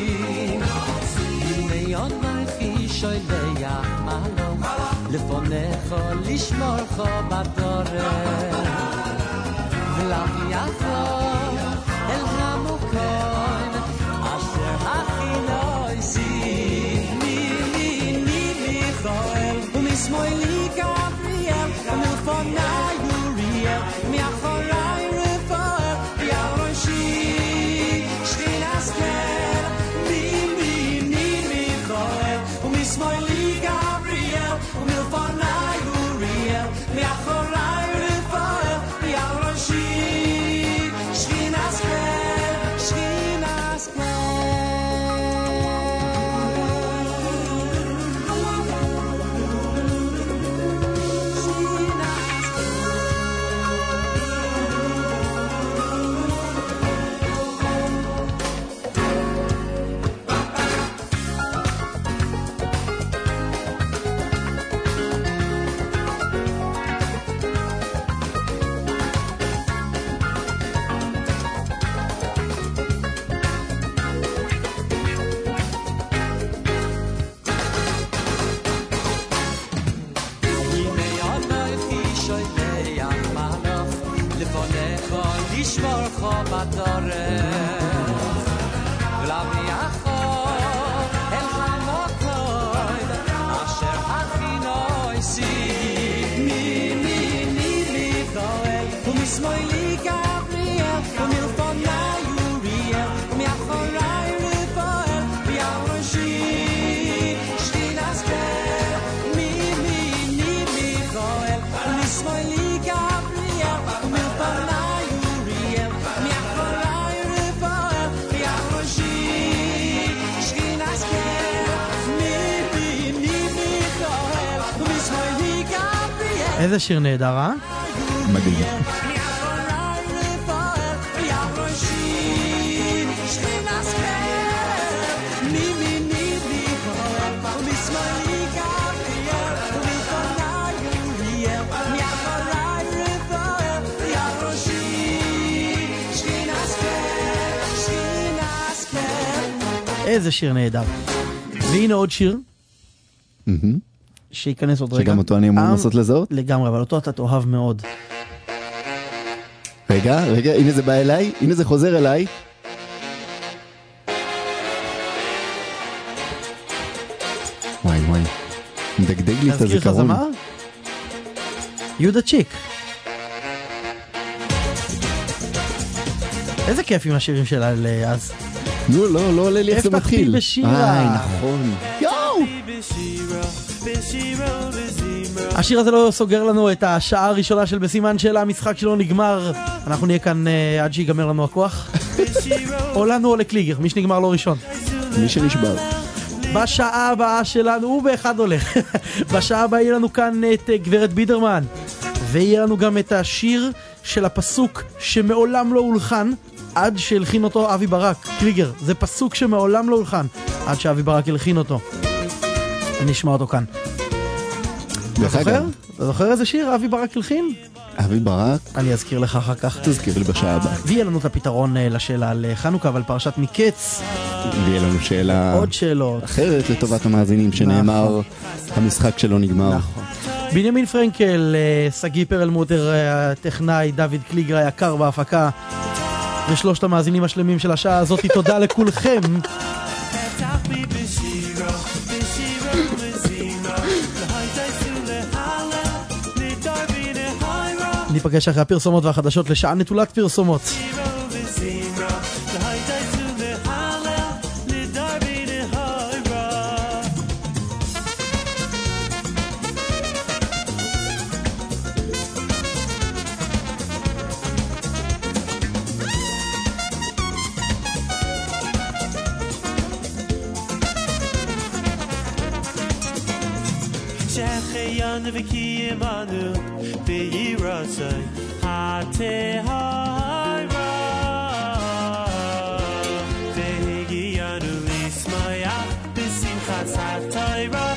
הנה אנוכי שולח מלאך לפניך לשמורך בדרך ולהביאך אל המקום אשר הכינויסי. מימיני מיכאל ומשמאלי גבריאל ומלפניי אוריאל ומאחוריי רפאל ועל ראשי שכינת כן. מימיני מיכאל ומשמאלי גבריאל ומלפניי אוריאל מאחוריי רפאל ועל ראשי שכינת כן. שכינת כן. לשמורך בדרך ולהביאך אל המקום אשר הכינויסי. מימיני מיכאל ומשמאלי גבריאל ומלפניי אוריאל ומאחוריי רפאל ועל ראשי שכינת כן. מימיני מיכאל ומשמאלי גבריאל ומלפניי איזה שיר נהדר, אה? מדהים. איזה שיר נהדר. והנה עוד שיר. שיכנס עוד רגע. שגם אותו אני אמור לנסות לזהות? לגמרי, אבל אותו אתה תאהב מאוד. רגע, הנה זה בא אליי, הנה זה חוזר אליי. וואי, מדגדג לי את הזיכרון. להזכיר לך זמר? יהודה צ'יק. איזה כיף עם השירים שלה אז. נו, לא עולה לי איך זה מתחיל. הבטחתי בשירה. נכון. יואו! השיר הזה לא סוגר לנו את השעה הראשונה של בסימן שאלה, המשחק שלו נגמר, אנחנו נהיה כאן עד שיגמר לנו הכוח. או לנו או לקליגר, מי שנגמר לא ראשון. מי שנשבר. בשעה הבאה שלנו, הוא באחד הולך. בשעה הבאה יהיה לנו כאן את גברת בידרמן, ויהיה לנו גם את השיר של הפסוק שמעולם לא הולחן עד שהלחין אותו אבי ברק. קליגר, זה פסוק שמעולם לא הולחן עד שאבי ברק הלחין אותו. נשמע אותו כאן. אתה זוכר? אתה זוכר איזה שיר אבי ברק הלחין? אבי ברק? אני אזכיר לך אחר כך. תזכיר לי בשעה הבאה. ויהיה לנו את הפתרון לשאלה על חנוכה ועל פרשת מקץ. ויהיה לנו שאלה עוד שאלות אחרת לטובת המאזינים שנאמר המשחק שלו נגמר. נכון. בנימין פרנקל, סגי פרלמוטר הטכנאי, דוד קליגר היקר בהפקה, ושלושת המאזינים השלמים של השעה הזאת, תודה לכולכם. ניפגש אחרי הפרסומות והחדשות לשעה נטולת פרסומות. וכימנו בירצי התהרה והגיענו לשמח בשמחת התהרה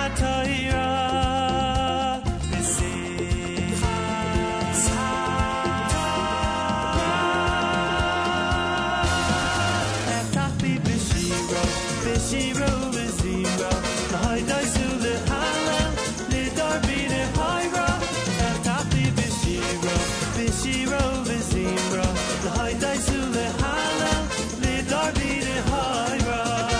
אפתח בי בשירו וזירו להי דייסו להלל לדרבי להירה אפתח בי בשירו וזירו להי דייסו להלל לדרבי להירה.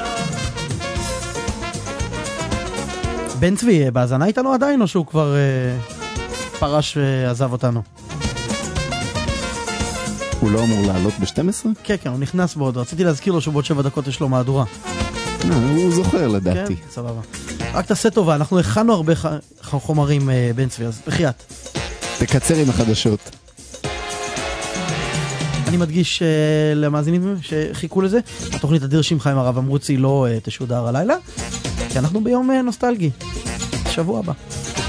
בן צבי, בהזנה איתנו עדיין או שהוא כבר פרש ועזב אותנו? הוא לא אמור לעלות ב-12? כן, כן, הוא נכנס בעוד. רציתי להזכיר לו שבעוד 7 דקות יש לו מהדורה. הוא זוכר לדעתי. כן, סבבה. רק תעשה טובה, אנחנו הכנו הרבה חומרים בן צבי, אז בחייאת. תקצר עם החדשות. אני מדגיש למאזינים שחיכו לזה, התוכנית אדיר שמחה עם הרב אמרוצי לא תשודר הלילה, כי אנחנו ביום נוסטלגי, שבוע הבא.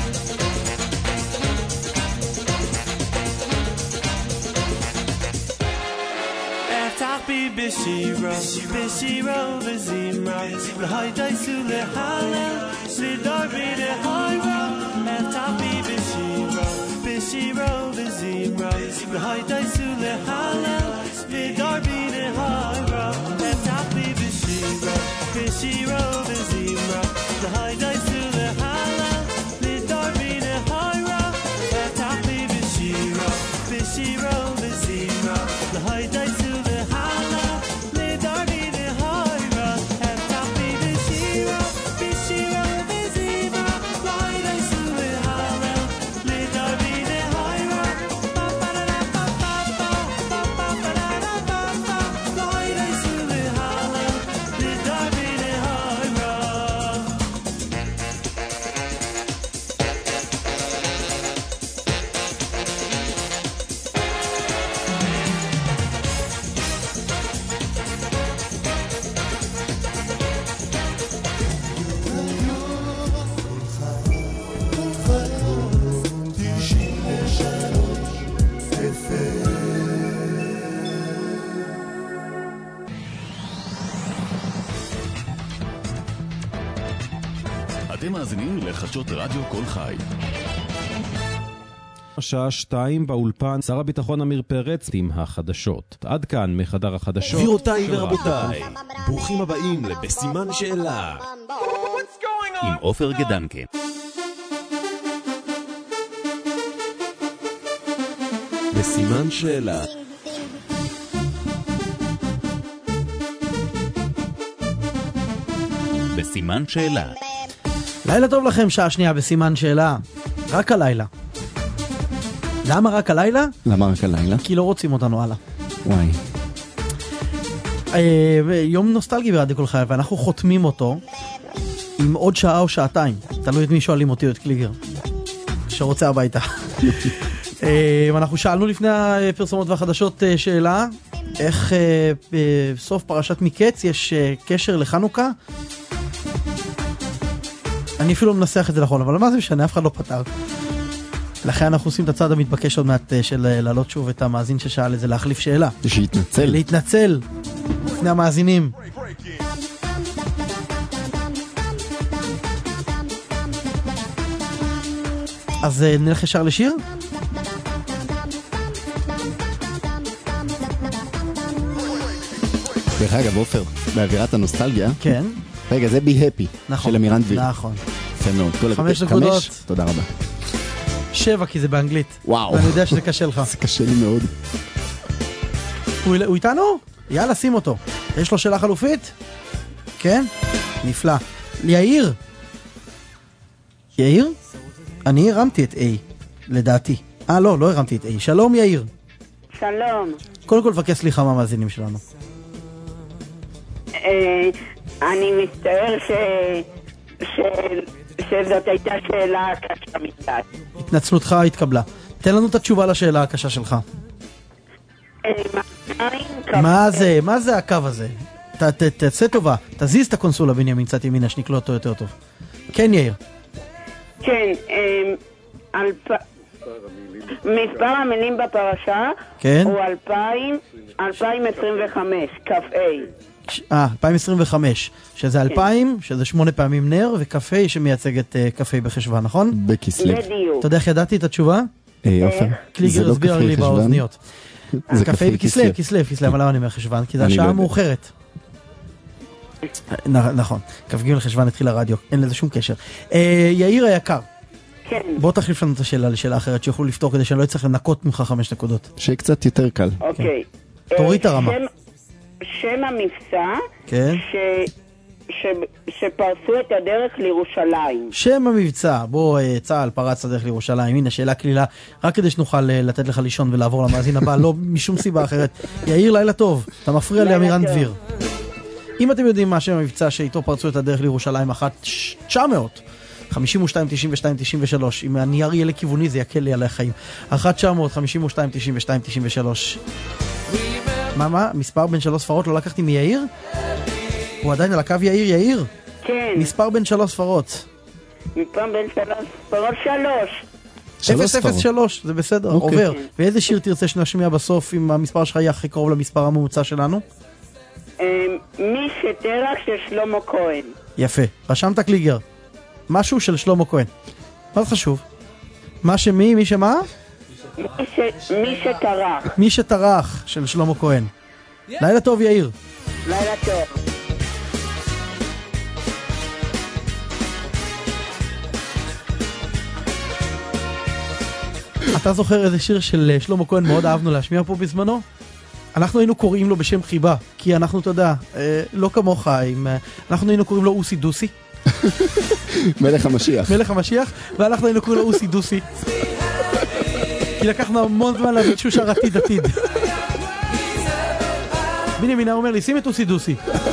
בשירו וזירו להי דייסו להלל לדרבי להירה אפתח בי בשירו וזירו להי דייסו להלל לדרבי להירה אפתח בי בשירו וזירו להי דייסו להלל לדרבי להירה אפתח בי בשירו וזירו להי דייסו אתם מאזינים לחדשות רדיו כל חי. השעה 2 באולפן, שר הביטחון אמיר פרץ עם החדשות. עד כאן מחדר החדשות. גבירותיי ורבותיי, ברוכים הבאים לבסימן שאלה עם עופר גדנקה. בסימן שאלה. בסימן שאלה. לילה טוב לכם, שעה שנייה בסימן שאלה. רק הלילה. למה רק הלילה? למה רק הלילה? כי לא רוצים אותנו הלאה. וואי. יום נוסטלגי ברדיו כל חי, ואנחנו חותמים אותו עם עוד שעה או שעתיים. תלוי את מי שואלים אותי או את קליגר. שרוצה הביתה. אנחנו שאלנו לפני הפרסומות והחדשות שאלה, איך בסוף פרשת מקץ יש קשר לחנוכה? אני אפילו מנסח את זה נכון, אבל מה זה משנה? אף אחד לא פתר. לכן אנחנו עושים את הצעד המתבקש עוד מעט של להעלות שוב את המאזין ששאל את זה, להחליף שאלה. שיתנצל. להתנצל לפני המאזינים. אז נלך ישר לשיר? דרך אגב, עופר, באווירת הנוסטלגיה. כן. רגע, זה בי הפי. נכון. של אמירן דביר. נכון. יפה מאוד. 5 נקודות. תודה רבה. 7 כי זה באנגלית. וואו. ואני יודע שזה קשה לך. זה קשה לי מאוד. הוא איתנו? יאללה, שים אותו. יש לו שאלה חלופית? כן? נפלא. יאיר? יאיר? אני הרמתי את A, לדעתי. לא הרמתי את A. שלום יאיר. שלום. קודם כל לבקש סליחה מהמאזינים שלנו. אני מצטער שזאת הייתה שאלה קשה מצד. התנצלותך התקבלה. תן לנו את התשובה לשאלה הקשה שלך. מה זה הקו הזה? תעשה טובה, תזיז את הקונסולה בנימין קצת ימינה, שנקלוט אותו יותר טוב. כן יאיר. כן, מספר המילים בפרשה הוא 2025, קפה. 2025, שזה 2000, שזה 8 פעמים נר, וקפה שמייצג את קפה בחשבון, נכון? בכסלו. בדיוק. אתה יודע איך ידעתי את התשובה? אופר. קליגר הסביר לי באוזניות. זה קפה בכסלו, אבל למה אני אומר חשבון? כי זה השעה מאוחרת. נכון, כ"ג לחשבון התחיל הרדיו, אין לזה שום קשר. יאיר היקר, בוא תחליף לנו את השאלה לשאלה אחרת שיוכלו לפתור כדי שאני לא אצטרך לנקות ממך 5 נקודות. שיהיה קצת יותר קל. אוקיי. תוריד את הרמה. שם המבצע שפרסו את הדרך לירושלים. שם המבצע, בוא צה"ל פרץ הדרך לירושלים. הנה שאלה כלילה, רק כדי שנוכל לתת לך לישון ולעבור למאזין הבא, לא משום סיבה אחרת. יאיר, לילה טוב, אתה מפריע לאמירן דביר. אם אתם יודעים מה שם המבצע שאיתו פרצו את הדרך לירושלים 1900 52, 92, 93, אם הנייר יהיה לכיווני זה יקל לי על החיים. 1900, 52, 92, 93. מה? מספר בין 3 ספרות לא לקחתי מיאיר? הוא עדיין על הקו יאיר? כן. מספר בין 3 ספרות. מספר בין 3 ספרות 3. 003, זה בסדר, עובר. ואיזה שיר תרצה שנשמיע בסוף אם המספר שלך יהיה הכי קרוב למספר הממוצע שלנו? מי שתרח של שלמה כהן. יפה, רשמת קליגר. משהו של שלמה כהן. מה זה חשוב? מי שמה? מי שתרח. מי שתרח של שלמה כהן. לילה טוב יאיר. לילה טוב. אתה זוכר איזה שיר של שלמה כהן מאוד אהבנו להשמיע פה בזמנו? אנחנו היינו קוראים לו בשם חיבה, כי אנחנו, אתה יודע, לא כמוך, אנחנו היינו קוראים לו אוסי דוסי. מלך המשיח. מלך המשיח, ואנחנו היינו קוראים לו אוסי דוסי. כי לקחנו המון זמן להבין שהוא שר עתיד. בנימין אומר לי, שים את אוסי דוסי.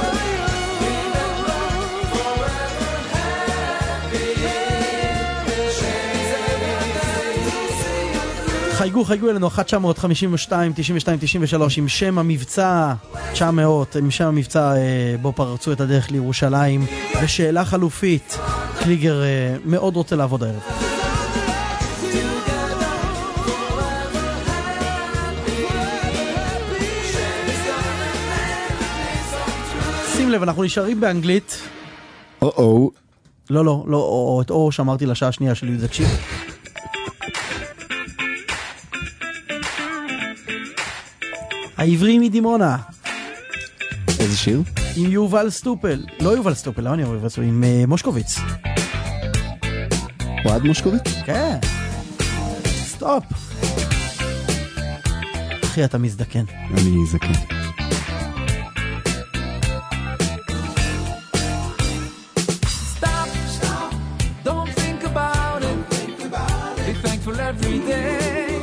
חייגו אלינו 1952, 92, 93 עם שם המבצע 900, עם שם המבצע בו פרצו את הדרך לירושלים. ושאלה חלופית, קליגר מאוד רוצה לעבוד הערב. שים לב, אנחנו נשארים באנגלית. לא, את שאמרתי לשעה השנייה שלי, זה קשיב. העברי מדימונה. איזה שיר? עם יובל סטופל. לא יובל סטופל, לא אני יובל סטופל, עם מושקוביץ. אוהד מושקוביץ? כן. סטופ. אחי, אתה מזדקן. אני זקן. Stop, don't think about it. Be thankful every day.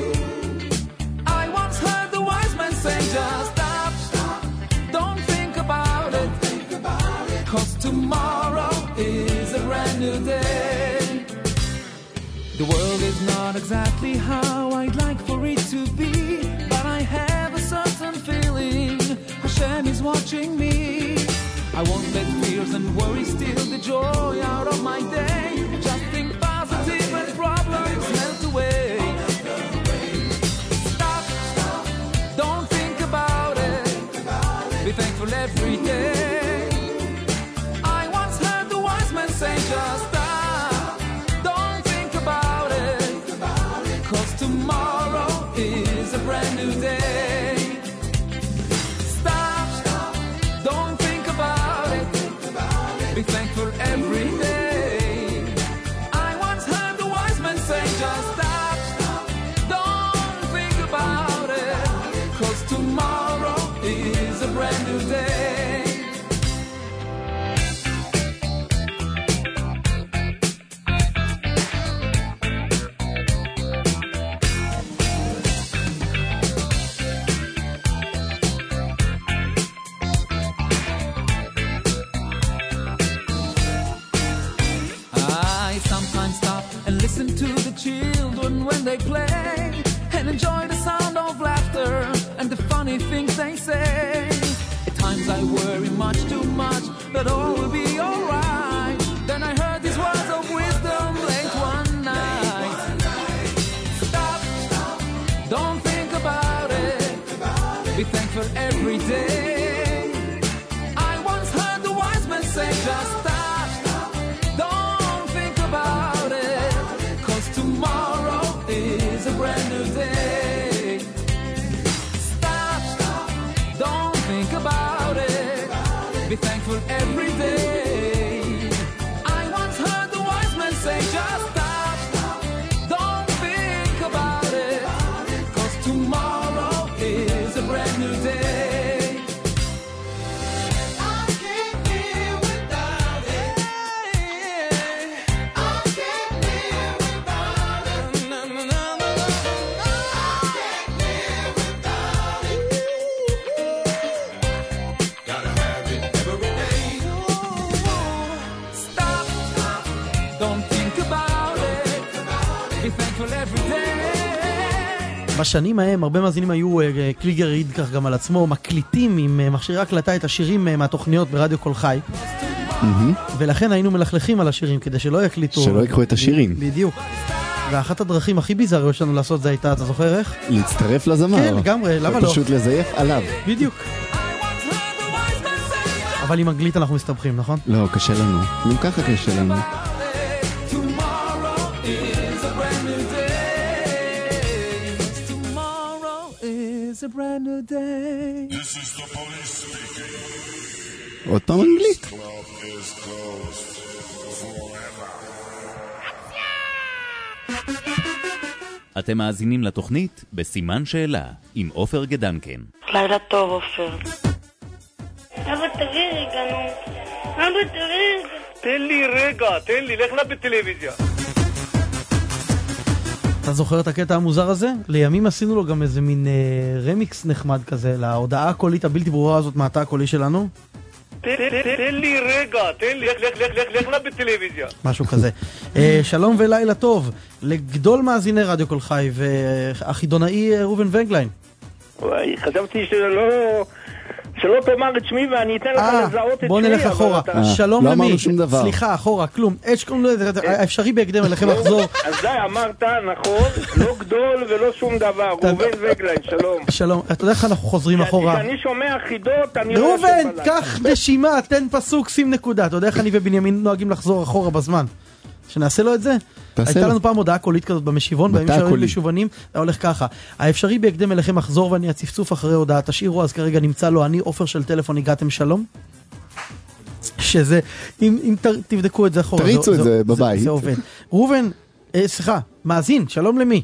Just stop, don't think about it, 'cause tomorrow is a new day. The world is not exactly how I'd like for it to be, but I have a certain feeling Hashem is watching me. I won't let fears and worries steal the joy out of my day. Just think positive and problems melt away. Stop, don't think about it. Be thankful every day. I once heard the wise man say, just stop, don't think about it, 'cause tomorrow is a brand new day. Stop, don't think about it, be thankful every day. I once heard the wise man say, just stop, don't think about it, 'cause tomorrow is a brand new day. I sometimes stop and listen to the children when they play, and enjoy the sound of laughter and the funny things they say. At times I worry much too much that all will be alright. Then I heard these words of wisdom late one night. Stop, don't think about it, be thankful every day. I once heard the wise man say, just stop, don't think about it, 'cause tomorrow is a brand new day. Stop, don't think about it, be thankful every day. I once heard the wise man say, just stop, don't think about it, 'cause tomorrow is a brand new day. I can't live without it. I can't live without it. No, no, no, no, no. I can't live without it. Gotta have it every day. Stop, don't think about it, be thankful every day. בשנים ההם הרבה מאזינים היו, קליגר העיד כך גם על עצמו, מקליטים עם מכשירי הקלטה את השירים מהתוכניות ברדיו קול חי, ולכן היינו מלכלכים על השירים כדי שלא יקליטו, שלא יקחו את השירים. בדיוק. ואחת הדרכים הכי ביזריות שלנו לעשות זה הייתה, אתה זוכר איך? להצטרף לזמר. כן, לגמרי, למה לא? פשוט לזייף עליו. בדיוק. אבל עם אנגלית אנחנו מסתבכים, נכון? לא, קשה לנו. גם ככה קשה לנו. Tomorrow is a brand new day. Tomorrow is a brand new day. This is the police speaking. עוד פעם אנגלית. אתם מאזינים לתוכנית בסימן שאלה עם עופר גדנקן. לילה טוב, עופר. אבא תביא רגע, נו. אבא תביא רגע. תן לי רגע, תן לי, לך לה בטלוויזיה. אתה זוכר את הקטע המוזר הזה? לימים עשינו לו גם איזה מין רמיקס נחמד כזה, להודעה הקולית הבלתי ברורה הזאת מהתא הקולי שלנו. תן לי רגע, תן לי, לך לה בטלוויזיה. משהו כזה. שלום ולילה טוב לגדול מאזיני רדיו קול חי והחידונאי ראובן ונגליין. וואי, חשבתי שלא תאמר את שמי ואני אתן לך לזהות את שמי. בוא נלך אחורה. שלום לא למי? אמרנו שום דבר. סליחה, אחורה, כלום. אפשרי בהקדם אליכם לחזור. אז די, אמרת, נכון, לא גדול ולא שום דבר. ראובן ונגליין, שלום. שלום, אתה יודע איך אנחנו חוזרים אחורה? כשאני שומע חידות, אני לא יושב ראובן, עליי. קח נשימה, תן פסוק, שים נקודה. אתה יודע איך אני ובנימין נוהגים לחזור אחורה בזמן? שנעשה לו את זה? הייתה לנו פעם הודעה קולית כזאת במשיבון, בימים שהיו משובנים, היה הולך ככה: האפשרי בהקדם אליכם לחזור ואני הצפצוף אחרי הודעה, תשאירו, אז כרגע נמצא לו, אני עופר של טלפון, הגעתם שלום? שזה, אם תבדקו את זה אחורה, תריצו את זה בבית. זה עובד. ראובן, סליחה, מאזין, שלום למי?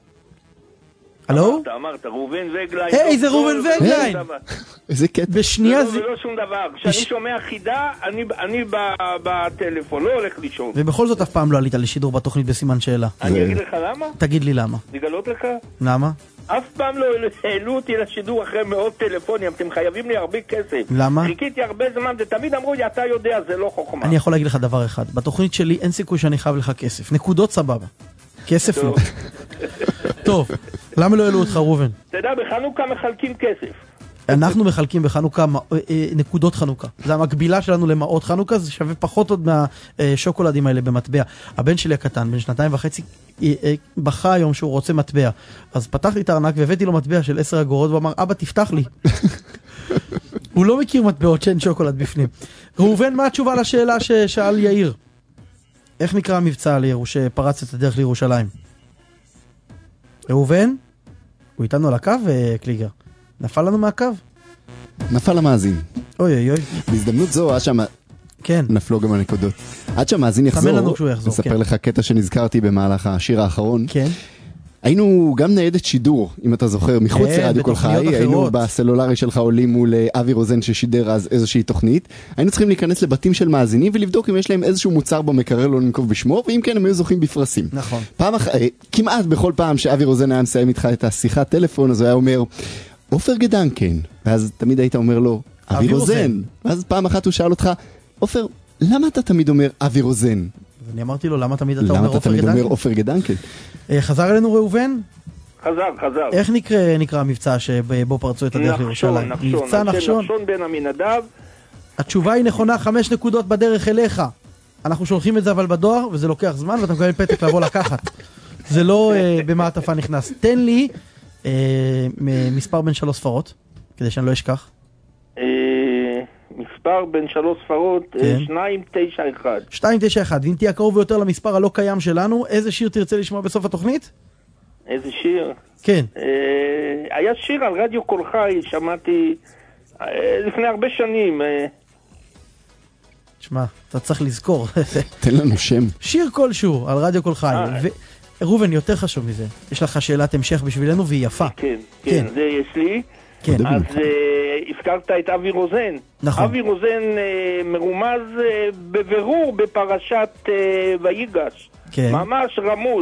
הלו? אמרת, ראובן ונגליין. היי, זה ראובן ונגליין. איזה קטע. בשנייה זה... לא שום דבר. כשאני שומע חידה, אני בטלפון, לא הולך לישון. ובכל זאת אף פעם לא עלית לשידור בתוכנית בסימן שאלה. אני אגיד לך למה? תגיד לי למה. לגלות לך? למה? אף פעם לא העלו אותי לשידור אחרי מאות טלפונים, אתם חייבים לי הרבה כסף. למה? חיכיתי הרבה זמן, ותמיד אמרו לי, אתה יודע, זה לא חוכמה. אני יכול להגיד לך דבר אחד, בתוכנית שלי אין סיכוי שאני חייב לך כסף. נקודות סבבה. כסף לא. טוב, למה לא העלו אותך, ראובן? אתה יודע, בחנוכה מחלקים כסף. אנחנו מחלקים בחנוכה נקודות חנוכה. זה המקבילה שלנו למעות חנוכה, זה שווה פחות עוד מהשוקולדים האלה במטבע. הבן שלי הקטן, בן 2.5, בכה היום שהוא רוצה מטבע. אז פתח לי את הארנק והבאתי לו מטבע של 10 אגורות, ואמר, אבא תפתח לי. הוא לא מכיר מטבעות שאין שוקולד בפנים. ראובן, מה התשובה לשאלה ששאל יאיר? איך נקרא המבצע על יאיר שפרץ את הדרך לירושלים? ראובן? הוא איתנו על הקו, קליגר? נפל לנו מהקו? נפל המאזין. אוי אוי אוי. בהזדמנות זו, עד שם... כן. נפלו גם הנקודות. עד שהמאזין יחזור, נספר לך קטע שנזכרתי במהלך השיר האחרון. כן. היינו גם ניידת שידור, אם אתה זוכר, מחוץ לרדיו כל חי, היינו בסלולרי שלך עולים מול אבי רוזן ששידר אז איזושהי תוכנית, היינו צריכים להיכנס לבתים של מאזינים ולבדוק אם יש להם איזשהו מוצר במקרר לא ננקוב בשמו, ואם כן הם היו זוכים בפרסים. נכון. כמעט בכל פעם שאבי רוזן היה מסיים איתך את השיחת טלפון, אז הוא היה אומר, עופר גדנקן, ואז תמיד היית אומר לו, אבי רוזן, ואז פעם אחת הוא שאל אותך, עופר, למה אתה תמיד אומר אבי רוזן? ואני אמרתי לו, למה תמיד אתה אומר עופר גדנקן? חזר אלינו ראובן? חזר. איך נקרא המבצע שבו פרצו את הדרך לירושלים? מבצע נחשון. נחשון בן עמינדב. התשובה היא נכונה, 5 נקודות בדרך אליך. אנחנו שולחים את זה אבל בדואר, וזה לוקח זמן, ואתה מקבל פתק לבוא לקחת. זה לא במעטפה נכנס. תן לי מספר בין 3 ספרות, כדי שאני לא אשכח. מספר בין 3 ספרות, 291. 291, ואם תהיה קרוב יותר למספר הלא קיים שלנו, איזה שיר תרצה לשמוע בסוף התוכנית? איזה שיר? כן. היה שיר על רדיו כל חי, שמעתי לפני הרבה שנים. תשמע, אתה צריך לזכור. תן לנו שם. שיר כלשהו על רדיו כל חי. ראובן, יותר חשוב מזה. יש לך שאלת המשך בשבילנו והיא יפה. כן, זה יש לי. כן. אז הזכרת את אבי רוזן. נכון. אבי רוזן מרומז בבירור בפרשת ויגש. כן. ממש רמוז.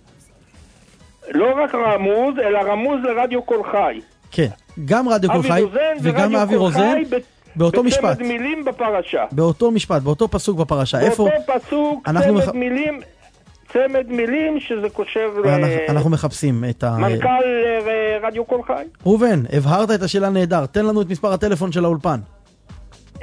לא רק רמוז, אלא רמוז לרדיו כל חי. כן, גם רדיו כל חי וגם אבי רוזן באותו משפט. בצמד מילים בפרשה. באותו משפט, באותו פסוק בפרשה. באותו פסוק, צמד מילים שזה קושר אנחנו מחפשים את מנכ"ל רדיו כל חי. ראובן, הבהרת את השאלה נהדר. תן לנו את מספר הטלפון של האולפן. 1-900-52-92-92.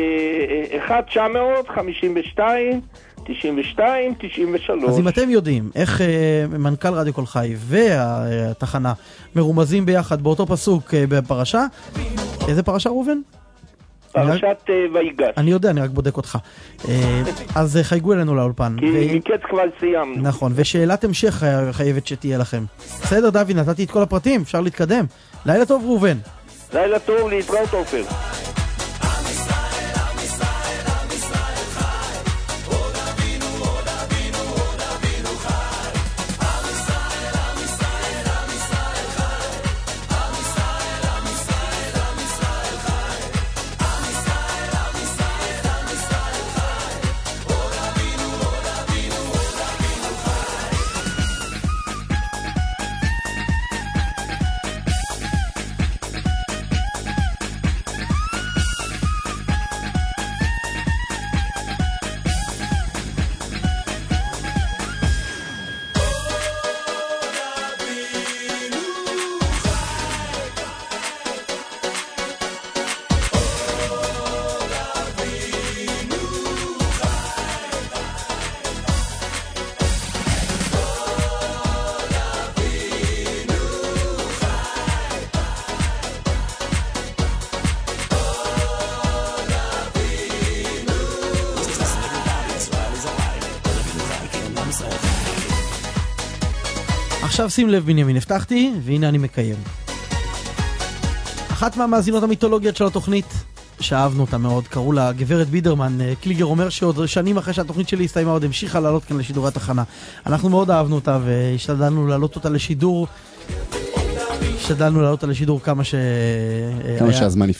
אז אם אתם יודעים איך מנכ"ל רדיו כל חי והתחנה מרומזים ביחד באותו פסוק בפרשה, איזה פרשה ראובן? פרשת ויגש. אני יודע, אני רק בודק אותך. אז חייגו אלינו לאולפן. כי מקץ כבר סיימנו. נכון, ושאלת המשך חייבת שתהיה לכם. בסדר דוד, נתתי את כל הפרטים, אפשר להתקדם. לילה טוב ראובן. לילה טוב, להתראות עופר. עכשיו שים לב בנימין, הבטחתי, והנה אני מקיים. אחת מהמאזינות המיתולוגיות של התוכנית, שאהבנו אותה מאוד, קראו לה גברת בידרמן. קליגר אומר שעוד שנים אחרי שהתוכנית שלי הסתיימה, עוד המשיכה לעלות כאן לשידורי התחנה. אנחנו מאוד אהבנו אותה והשתדלנו לעלות אותה לשידור. כמה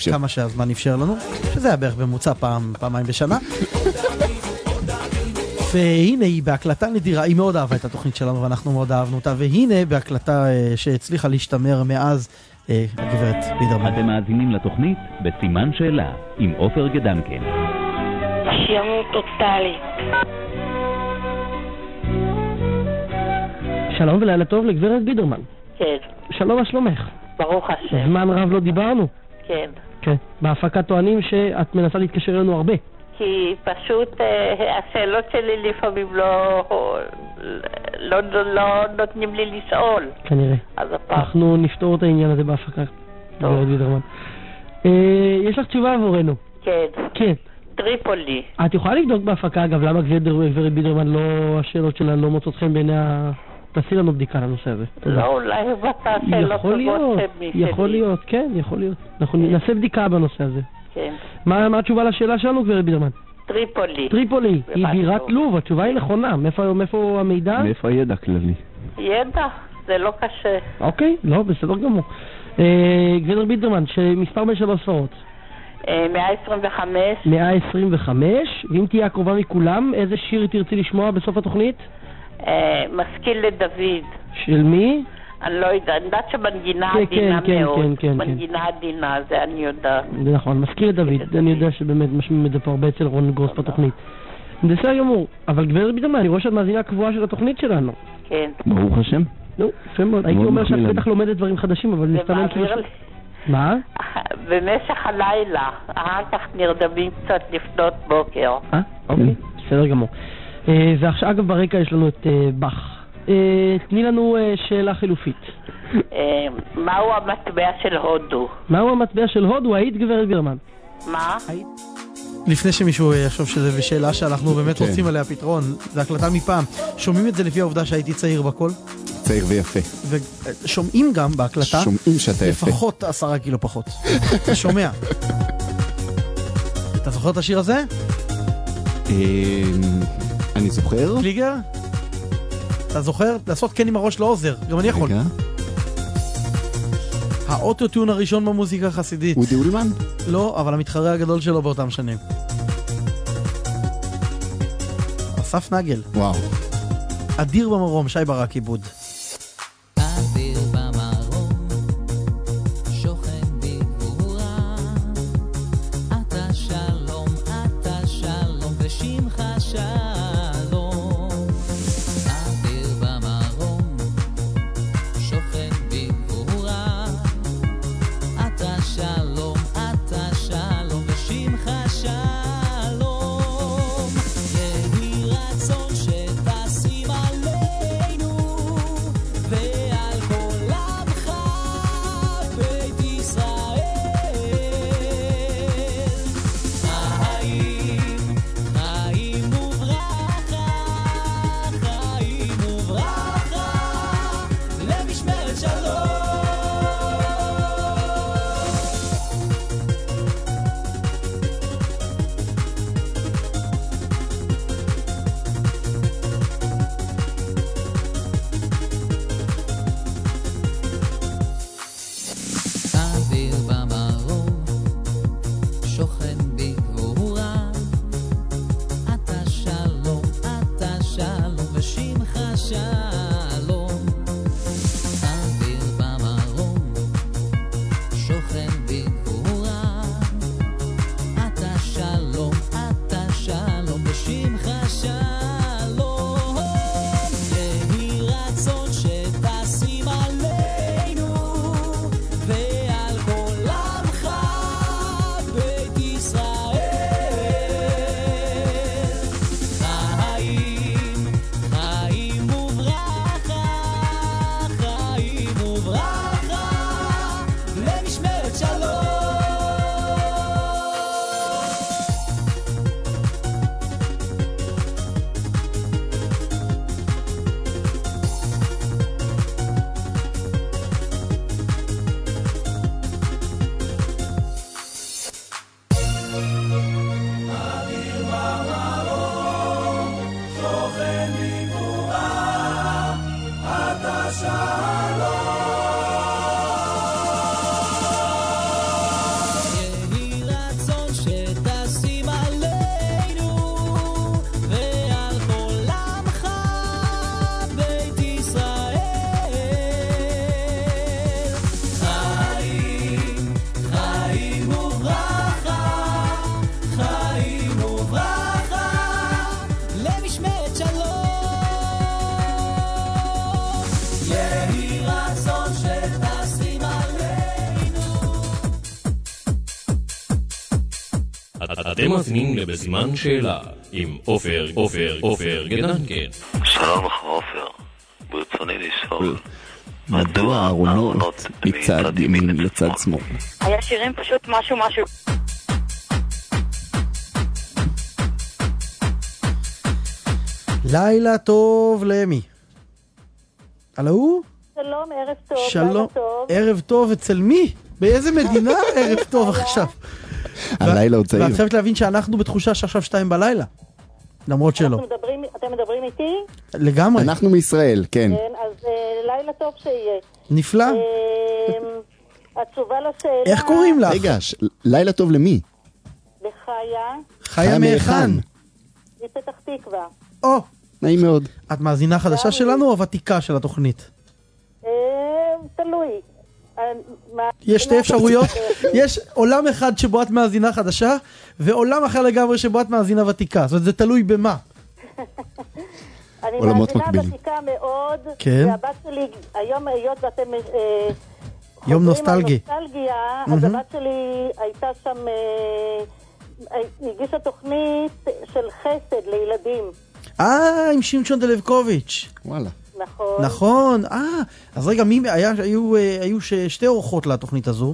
שהזמן אפשר לנו, שזה היה בערך בממוצע פעמיים בשנה. והנה היא בהקלטה נדירה, היא מאוד אהבה את התוכנית שלנו ואנחנו מאוד אהבנו אותה, והנה בהקלטה שהצליחה להשתמר מאז הגברת בידרמן. אתם מאזינים לתוכנית בסימן שאלה עם עופר גדנקן. שימור טוטלי. שלום ולילה טוב לגברת בידרמן. כן. שלום, מה שלומך? ברוך השם. זמן רב לא דיברנו. כן. כן. בהפקה טוענים שאת מנסה להתקשר אלינו הרבה. כי פשוט השאלות שלי לפעמים לא נותנים לי לשאול. כנראה. אז הפעם. אנחנו נפתור את העניין הזה בהפקה. גברת בידרמן. יש לך תשובה עבורנו? כן. כן. טריפולי. את יכולה לבדוק בהפקה, אגב, למה גברת בידרמן השאלות שלה לא מוצאות חן בעיני תעשי לנו בדיקה לנושא הזה. לא, אולי בצע שאלות טובות שלי. יכול להיות, כן, יכול להיות. אנחנו נעשה בדיקה בנושא הזה. כן. מה התשובה לשאלה שלנו, גברת בידרמן? טריפולי. טריפולי, היא בירת לוב, התשובה היא נכונה. מאיפה המידע? מאיפה הידע כללי? ידע, זה לא קשה. אוקיי, לא, בסדר גמור. גברת בידרמן, שמספר בין 3 ספרות. 125. 125, ואם תהיה הקרובה מכולם, איזה שיר תרצי לשמוע בסוף התוכנית? משכיל לדוד. של מי? אני לא יודעת, אני יודעת שמנגינה עדינה מאוד. מנגינה עדינה, זה אני יודעת. זה נכון, משכיל לדוד, אני יודע שבאמת משמיעים את זה פה הרבה אצל רון גרוס בתוכנית. בסדר גמור, אבל גברת בידרמן, אני רואה שאת מאזינה קבועה של התוכנית שלנו. כן. ברוך השם. נו, יפה מאוד. הייתי אומר שאת בטח לומדת דברים חדשים, אבל מסתמן כאילו... מה? במשך הלילה, אחר כך נרדמים קצת לפנות בוקר. אוקיי, בסדר גמור. ועכשיו, אגב, ברקע יש לנו את בח. תני לנו שאלה חילופית. מהו המטבע של הודו? מהו המטבע של הודו? היית גברת בידרמן? מה? לפני שמישהו יחשוב שזה בשאלה שאנחנו באמת רוצים עליה פתרון, זה הקלטה מפעם. שומעים את זה לפי העובדה שהייתי צעיר בכל? צעיר ויפה. ושומעים גם בהקלטה, שומעים שאתה יפה. לפחות 10 קילו פחות. אתה שומע? אתה זוכר את השיר הזה? אני זוכר. קליגר? אתה זוכר? לעשות כן עם הראש לא עוזר, גם אני יכול. האוטוטיון הראשון במוזיקה החסידית. אודי אולמן? לא, אבל המתחרה הגדול שלו באותם שנים. אסף נגל. וואו. אדיר במרום, שי ברק עיבוד. אתם מאזינים לבסימן שאלה עם עופר גדנקין. שלום לך עופר, ברצוני לשאול מדוע הארונות מצד ימין לצד שמאל? היה שירים פשוט משהו. לילה טוב למי? הלו? שלום, ערב טוב. שלום, ערב טוב אצל מי? באיזה מדינה ערב טוב עכשיו? הלילה עוד צעיר. ואת חייבת להבין שאנחנו בתחושה שעכשיו 2 בלילה. למרות שלא. אתם מדברים איתי? לגמרי. אנחנו מישראל, כן. כן, אז לילה טוב שיהיה. נפלא. התשובה לשאלה... איך קוראים לך? רגע, לילה טוב למי? לחיה. חיה מהיכן? מפתח תקווה. או. נעים מאוד. את מאזינה חדשה שלנו או ותיקה של התוכנית? תלוי. יש 2 אפשרויות. יש עולם אחד שבו את מאזינה חדשה, ועולם אחר לגמרי שבו את מאזינה ותיקה. זאת אומרת, זה תלוי במה. אני מאזינה ותיקה מאוד. כן. והבת שלי, היום היות ואתם... יום נוסטלגי. אז הבת שלי הייתה שם... הגישה תוכנית של חסד לילדים. עם שמשון דלבקוביץ'. וואלה. נכון. אז רגע, היו 2 אורחות לתוכנית הזו.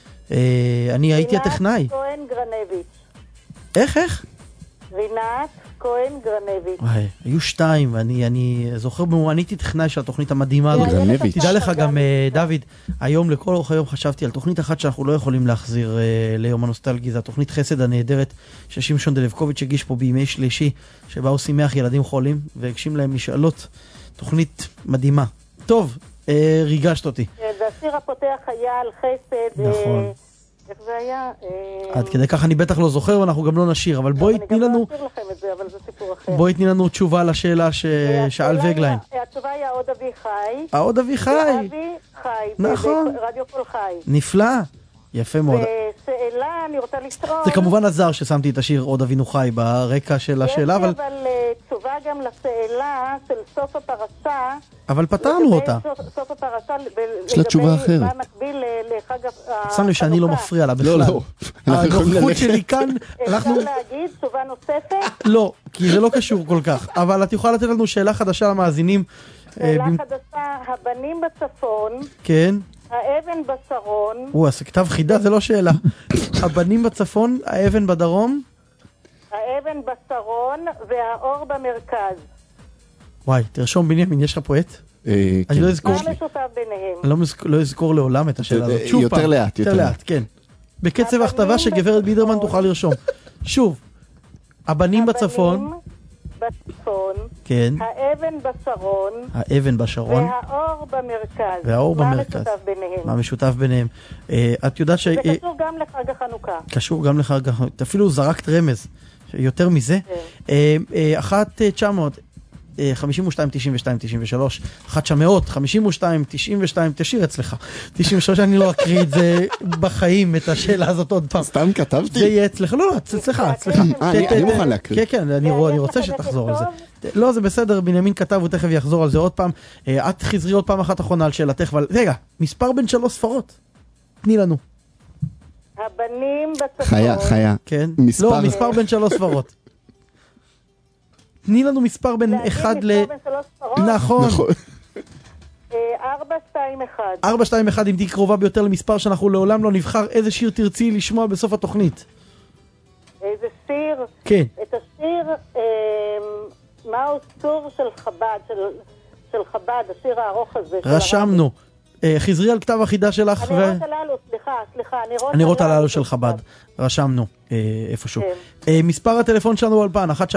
אני הייתי הטכנאי. רינת כהן גרנביץ'. איך? רינת כהן גרנביץ'. היו 2, ואני זוכר, אני הייתי טכנאי של התוכנית המדהימה הזאת. גרנביץ'. תדע לך גם, דוד, היום לכל אורך היום חשבתי על תוכנית אחת שאנחנו לא יכולים להחזיר ליום הנוסטלגי, זה התוכנית חסד הנהדרת ששמשון דלבקוביץ' הגיש פה בימי שלישי, שבה הוא שימח ילדים חולים והגשים להם משאלות. תוכנית מדהימה. טוב, ריגשת אותי. והשיר הפותח היה על חסד. נכון. איך זה היה? עד כדי כך אני בטח לא זוכר, ואנחנו גם לא נשיר, אבל בואי תני לנו... אני גם לא אשיר לכם את זה, אבל זה סיפור אחר. בואי תני לנו תשובה לשאלה ששאל וגליין. התשובה היא העוד אבי חי. העוד אבי חי. אבי חי. נכון. רדיו כל חי. נפלא. יפה מאוד. ושאלה, אני רוצה לשאול... זה כמובן עזר ששמתי את השיר עוד אבינו חי ברקע של השאלה, אבל... יש אבל תשובה גם לשאלה של סוף הפרשה. אבל פתרנו אותה. סוף הפרשה, יש לה תשובה אחרת. מה מקביל לחג החנוכה. שמנו שאני לא מפריע לה בכלל. לא. הנוכחות שלי כאן, אפשר להגיד תשובה נוספת? לא, כי זה לא קשור כל כך. אבל את יכולה לתת לנו שאלה חדשה למאזינים. שאלה חדשה, הבנים בצפון. כן. האבן בשרון. אז כתב חידה, זה לא שאלה. הבנים בצפון, האבן בדרום. האבן בשרון והאור במרכז. וואי, תרשום בנימין, יש לך פואט? אני לא אזכור. מה משותף ביניהם? אני לא אזכור לעולם את השאלה הזאת. שוב פעם. יותר לאט, כן. בקצב הכתבה שגברת בידרמן תוכל לרשום. שוב, הבנים בצפון. כן. האבן בשרון. האבן בשרון. והאור במרכז. והאור במרכז. מה משותף ביניהם? מה משותף ביניהם? את יודעת זה קשור גם לחג החנוכה. קשור גם לחג החנוכה. אפילו זרקת רמז. יותר מזה. 1-900 52, 92, 93, 1-900, 52, 92, תשאיר אצלך. 93, אני לא אקריא את זה בחיים, את השאלה הזאת עוד פעם. סתם כתבתי? זה יהיה אצלך, לא, אצלך. אני מוכן להקריא. כן, אני רוצה שתחזור על זה. לא, זה בסדר, בנימין כתב, הוא תכף יחזור על זה עוד פעם. את חזרי עוד פעם אחת אחרונה על שאלתך, אבל רגע, מספר בין 3 ספרות. תני לנו. הבנים בצפון. חיה. כן. לא, מספר בין 3 ספרות. תני לנו מספר בין 1 ל... נכון. 421. 421, אם תהי קרובה ביותר למספר שאנחנו לעולם לא נבחר, איזה שיר תרצי לשמוע בסוף התוכנית? איזה שיר? כן. את השיר, מהו סור של חב"ד, של חב"ד, השיר הארוך הזה. רשמנו. חזרי על כתב החידה שלך. הנרות הללו, סליחה. הנרות הללו של חב"ד. רשמנו איפשהו. מספר הטלפון שלנו הוא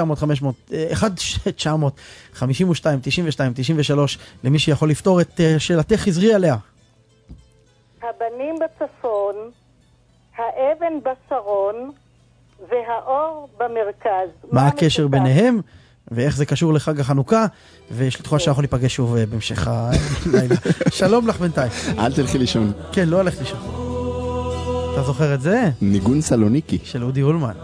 1-900-52-92-93 למי שיכול לפתור את שאלתך, חזרי עליה. הבנים בצפון, האבן בשרון והאור במרכז. מה הקשר ביניהם? ואיך זה קשור לחג החנוכה, ויש לי תחושה שאנחנו ניפגש שוב בהמשך הלילה. שלום לך בינתיים. אל תלכי לישון. כן, לא הלכת לישון. אתה זוכר את זה? ניגון סלוניקי. של אודי אולמן.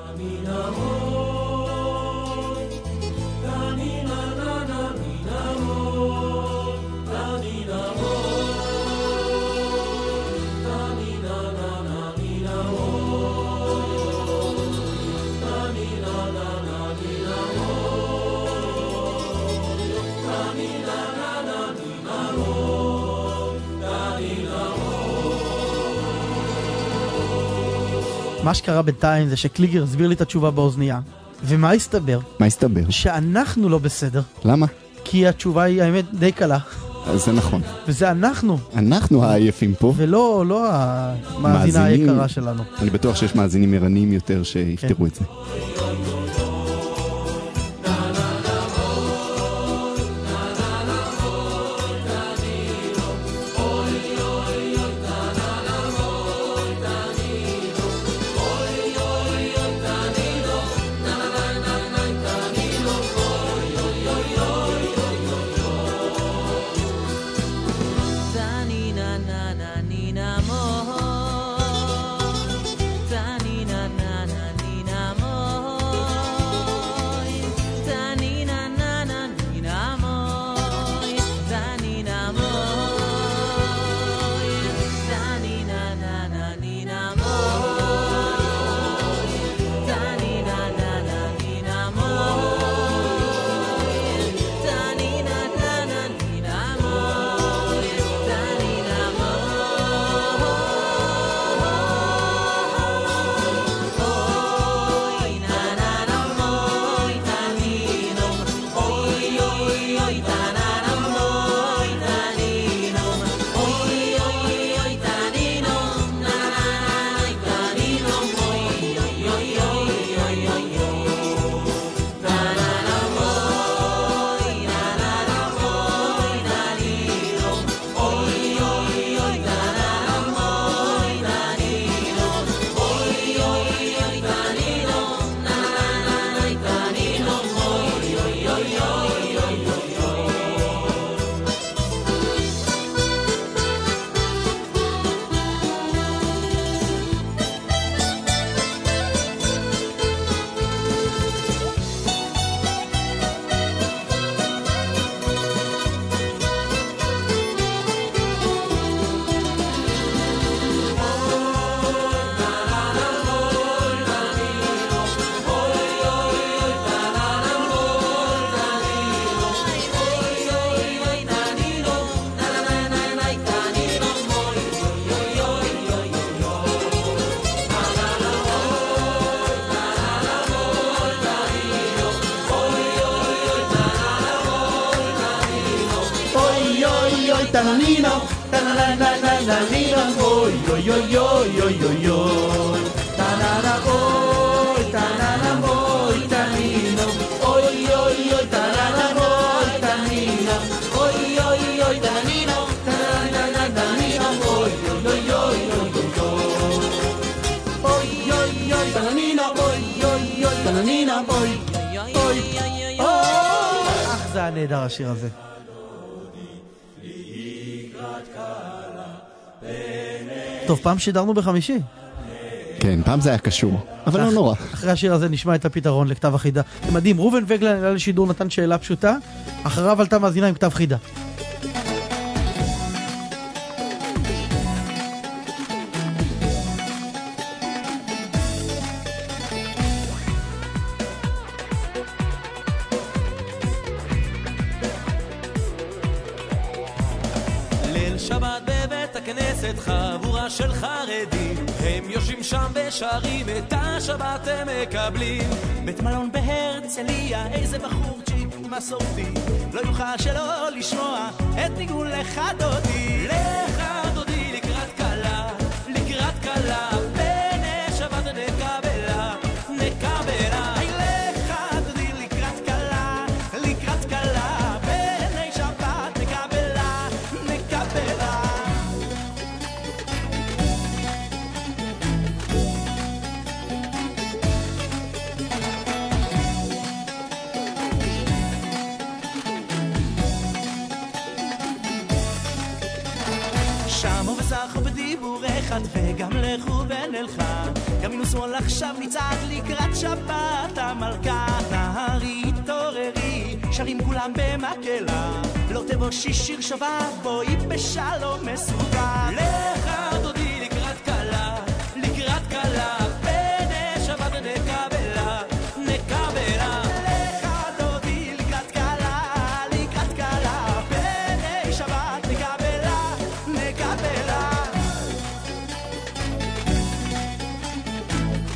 מה שקרה בינתיים זה שקליגר הסביר לי את התשובה באוזנייה. ומה הסתבר? מה הסתבר? שאנחנו לא בסדר. למה? כי התשובה היא האמת די קלה. זה נכון. וזה אנחנו. אנחנו העייפים פה. ולא המאזינה היקרה שלנו. אני בטוח שיש מאזינים ערניים יותר שיפתרו את זה. tananino, tananino, oy, oy, oy, oy, oy, oy, oy, tanana, oy, tanana, oy, tanino, oy, oy, oy, tanana, oy, tanino, oy, oy, oy, tananino, tananino, oy, oy, oy, oy, oy, oy, oy, tananino, oy, oy, oy, tananino, oy, oy, oy, זה הנהדר השיר הזה. טוב, פעם שידרנו בחמישי. כן, פעם זה היה קשור, אבל לא נורא. אחרי השיר הזה נשמע את הפתרון לכתב החידה. זה מדהים, ראובן וגלן עלה לשידור, נתן שאלה פשוטה, אחריו עלתה מאזינה עם כתב חידה. חבורה של חרדים, הם יושבים שם ושרים, את השבת הם מקבלים. בית מלון בהרצליה, איזה בחורצ'יק מסורתי לא יוכל שלא לשמוע את ניגון לך דודי. לך דודי לקראת קלה, לקראת קלה, בני שבת נקבלה, נקבלה. לך דודי לקראת קלה, לקראת קלה, בני שבת נקבלה, נקבלה. שמו וסחו בדיבור אחד וגם לכו ונלכה גם מינוס מול עכשיו נצעד לקראת שבת המלכה. נהרי תוררי שרים כולם במקהלה, לא תבושי שיר שבת בואי בשלום מסוגל. לך דודי לקראת קלה, לקראת קלה, בני שבת נקבלה, נקבלה. לך דודי לקראת קלה, לקראת קלה, בני שבת נקבלה, נקבלה.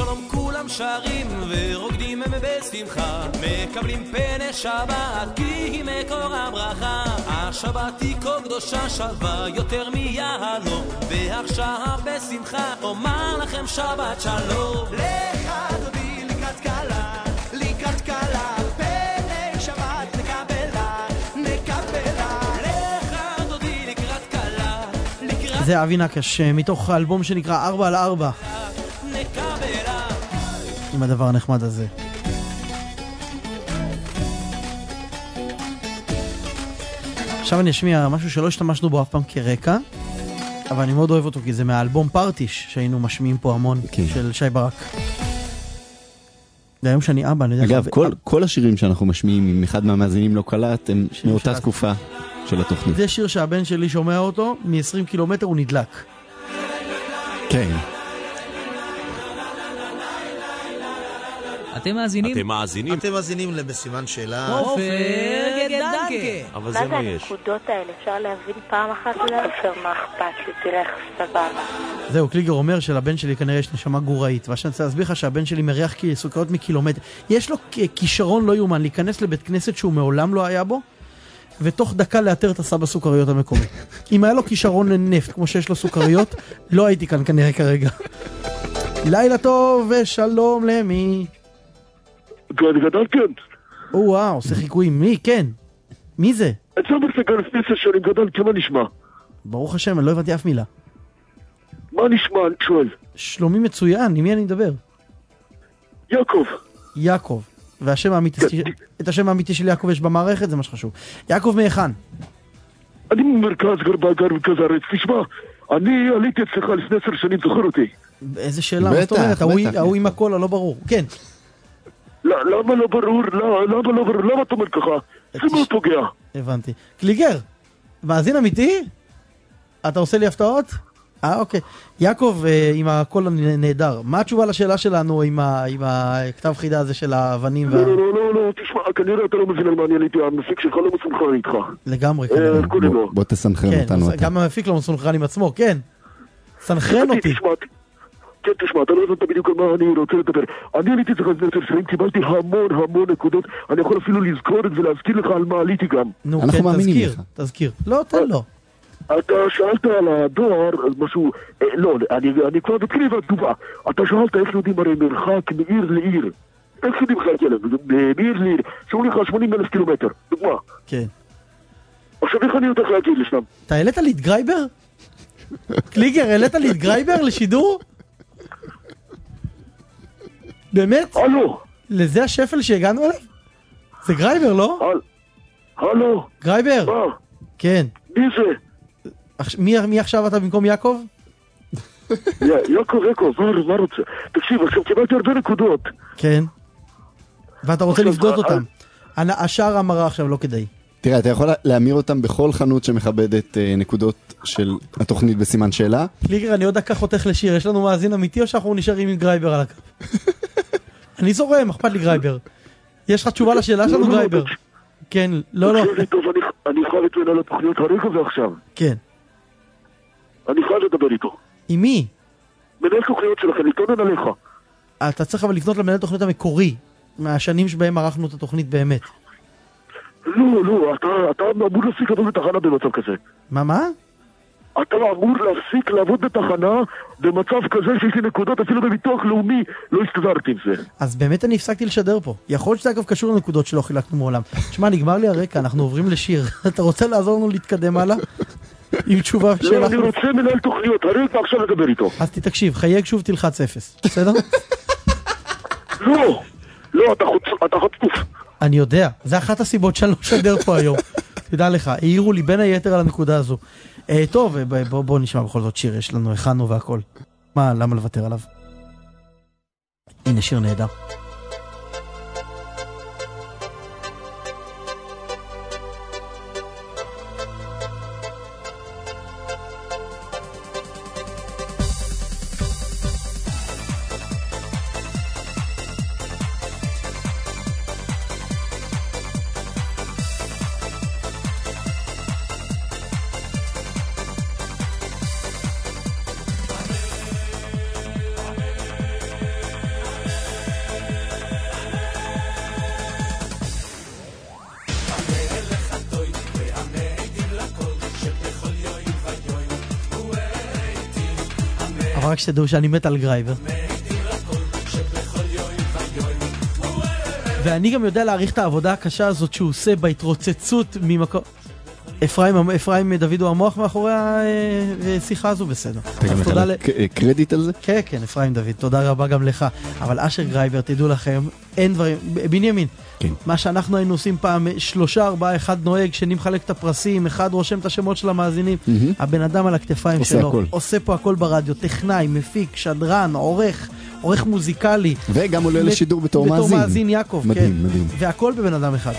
שלום כולם שרים ורוקדים הם בשמחה, מקבלים פני שבת כי היא מקור הברכה. השבת היא כה קדושה שווה יותר מיהלום, ועכשיו בשמחה אומר לכם שבת שלום. לך דודי לקראת קלה, לקראת קלה, פני שבת נקבלה, נקבלה. לך דודי לקראת קלה, לקראת... זה אבי נקש מתוך האלבום שנקרא 4x4, עם הדבר הנחמד הזה. עכשיו אני אשמיע משהו שלא השתמשנו בו אף פעם כרקע, אבל אני מאוד אוהב אותו כי זה מהאלבום פרטיש שהיינו משמיעים פה המון, של שי ברק. והיום שאני אבא, אני יודע... אגב, כל השירים שאנחנו משמיעים, אם אחד מהמאזינים לא קלט, הם מאותה תקופה של התוכנית. זה שיר שהבן שלי שומע אותו, מ-20 קילומטר הוא נדלק. כן. אתם מאזינים לבסימן שאלה עופר גדנקה. אבל זה מה יש? מה זה הנקודות האלה? אפשר להבין פעם אחת לעופר, מה אכפת לי, תלך סבבה. זהו, קליגר אומר שלבן שלי כנראה יש נשמה גוראית, ועכשיו אני רוצה להסביר לך שהבן שלי מריח סוכריות מקילומטר. יש לו כישרון לא יומן להיכנס לבית כנסת שהוא מעולם לא היה בו, ותוך דקה לאתר את הסבא סוכריות המקומי. אם היה לו כישרון לנפט כמו שיש לו סוכריות, לא הייתי כאן כנראה כרגע. לילה טוב ושלום למי. גדל כן. וואו, עושה חיקויים. מי? כן. מי זה? אצל בסגל ספיסה שאני גדל, כמה נשמע? ברוך השם, אני לא הבנתי אף מילה. מה נשמע? אני שואל. שלומי מצוין, עם מי אני מדבר? יעקב. יעקב. והשם האמיתי, את השם האמיתי של יעקב יש במערכת, זה מה שחשוב. יעקב מהיכן? אני ממרכז מרכז הארץ. תשמע, אני עליתי אצלך לפני 10 שנים, זוכר אותי. איזה שאלה, מה זאת אומרת? ההוא עם הכל, לא ברור. כן. למה לא ברור? למה אתה אומר ככה? זה מאוד פוגע. הבנתי. קליגר, מאזין אמיתי? אתה עושה לי הפתעות? אוקיי. יעקב, עם הכל הנהדר, מה התשובה לשאלה שלנו עם הכתב חידה הזה של האבנים? לא, תשמע, כנראה אתה לא מבין על מה אני עליתי, המפיק שלך לא מסונכרן איתך. לגמרי. בוא תסנכרן אותנו. גם המפיק לא מסונכרן עם עצמו, כן. סנכרן אותי. כן, תשמע, אתה לא יודעת בדיוק על מה אני רוצה לדבר. אני עליתי צריך לפני 10 שנים, קיבלתי המון נקודות, אני יכול אפילו לזכור את זה ולהזכיר לך על מה עליתי גם. נו, כן, תזכיר. לא, תן לו. אתה שאלת על הדואר, משהו, לא, אני כבר מתחיל עם התגובה. אתה שאלת איך יודעים הרי מרחק מעיר לעיר. איך יודעים לך ילד? מעיר לעיר, שאומרים לך 80,000 קילומטר, דוגמה. כן. עכשיו איך אני יודע להגיד לשם? אתה העלית לי את גרייבר? קליגר, העלית לי את גרייבר לשידור? באמת? הלו. לזה השפל שהגענו אליו? זה גרייבר, לא? הלו. גרייבר? מה? כן. מי זה? מי עכשיו אתה במקום יעקב? יעקב, מה רוצה? תקשיב, עכשיו קיבלתי הרבה נקודות. כן. ואתה רוצה לבדות אותם. השאר המראה עכשיו לא כדאי. תראה, אתה יכול להמיר אותם בכל חנות שמכבדת נקודות של התוכנית בסימן שאלה. קליגר, אני עוד דקה חותך לשיר. יש לנו מאזין אמיתי או שאנחנו נשארים עם גרייבר על הקו? אני זורם, אכפת לי גרייבר. יש לך תשובה לשאלה שלנו גרייבר? כן, לא. אני חייב את מנהל התוכניות הרגע ועכשיו. כן. אני חייב לדבר איתו. עם מי? מנהל תוכניות שלכם, להתעונן עליך. אתה צריך אבל לפנות למנהל תוכניות המקורי, מהשנים שבהם ערכנו את התוכנית באמת. לא, אתה אמור להפסיק לעבוד בתחנה במצב כזה. מה? אתה אמור להפסיק לעבוד בתחנה במצב כזה שיש לי נקודות, אפילו בביטוח לאומי לא הסתדרתי עם זה. אז באמת אני הפסקתי לשדר פה. יכול להיות שזה אגב קשור לנקודות שלא חילקנו מעולם. תשמע, נגמר לי הרקע, אנחנו עוברים לשיר. אתה רוצה לעזור לנו להתקדם הלאה? עם תשובה ושאלה. לא, אני רוצה מנהל תוכניות, הרגע עכשיו לדבר איתו. אז תקשיב, חייג שוב תלחץ 0, בסדר? לא, אתה חצוף. אני יודע, זה אחת הסיבות שאני לא שדר פה היום. תדע לך, העירו לי בין היתר על הנקודה הזו. טוב, בוא נשמע בכל זאת שיר, יש לנו, הכנו והכל. מה, למה לוותר עליו? הנה שיר נהדר. אבל רק שתדעו שאני מת על גרייבר. ואני גם יודע להעריך את העבודה הקשה הזאת שהוא עושה בהתרוצצות ממקום... אפרים דוד הוא המוח מאחורי השיחה הזו, בסדר. תודה קרדיט על זה? כן, כן, אפרים דוד, תודה רבה גם לך. אבל אשר גרייבר, תדעו לכם, אין דברים, בנימין, מה שאנחנו היינו עושים פעם, 3-4, אחד נוהג, שני מחלק את הפרסים, אחד רושם את השמות של המאזינים, הבן אדם על הכתפיים שלו, עושה פה הכל ברדיו, טכנאי, מפיק, שדרן, עורך מוזיקלי. וגם עולה לשידור בתור מאזין. בתור מאזין יעקב, מדהים, כן. מדהים. והכל בבן אדם אחד.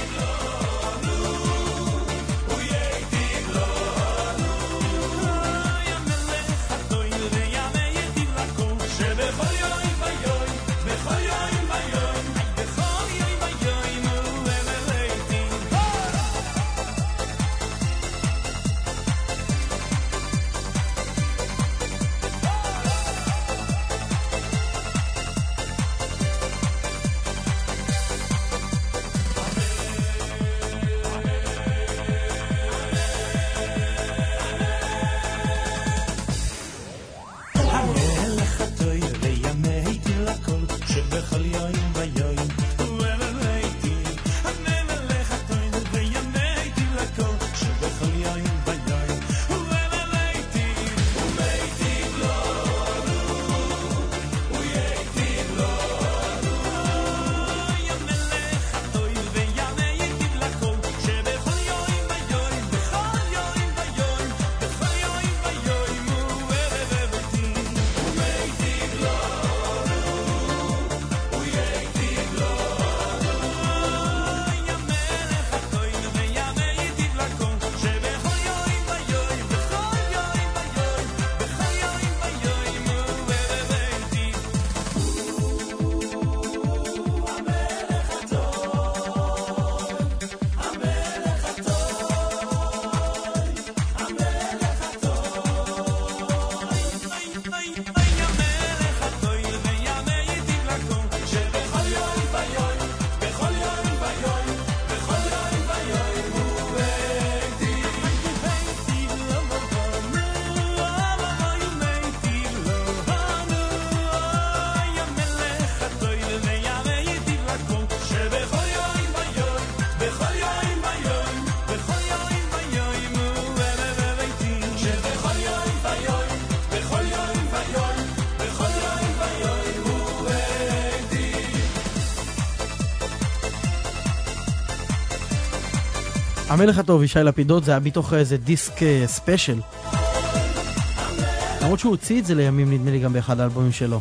המלך הטוב, ישי לפידות, זה היה מתוך איזה דיסק ספיישל. למרות שהוא הוציא את זה לימים, נדמה לי גם באחד האלבומים שלו.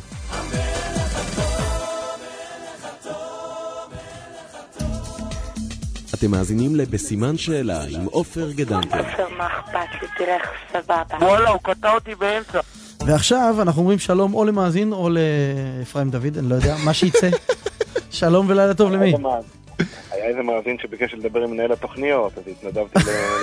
אתם מאזינים לבסימן שאלה עם עופר גדנקר. עופר, מה אכפת לי? תלך, סבבה. וואלה, הוא קטע אותי באמצע. ועכשיו אנחנו אומרים שלום או למאזין או לאפרים דוד, אני לא יודע, מה שיצא. שלום ולילה טוב למי? היה איזה מאזין שביקש לדבר עם מנהל התוכניות, אז התנדבתי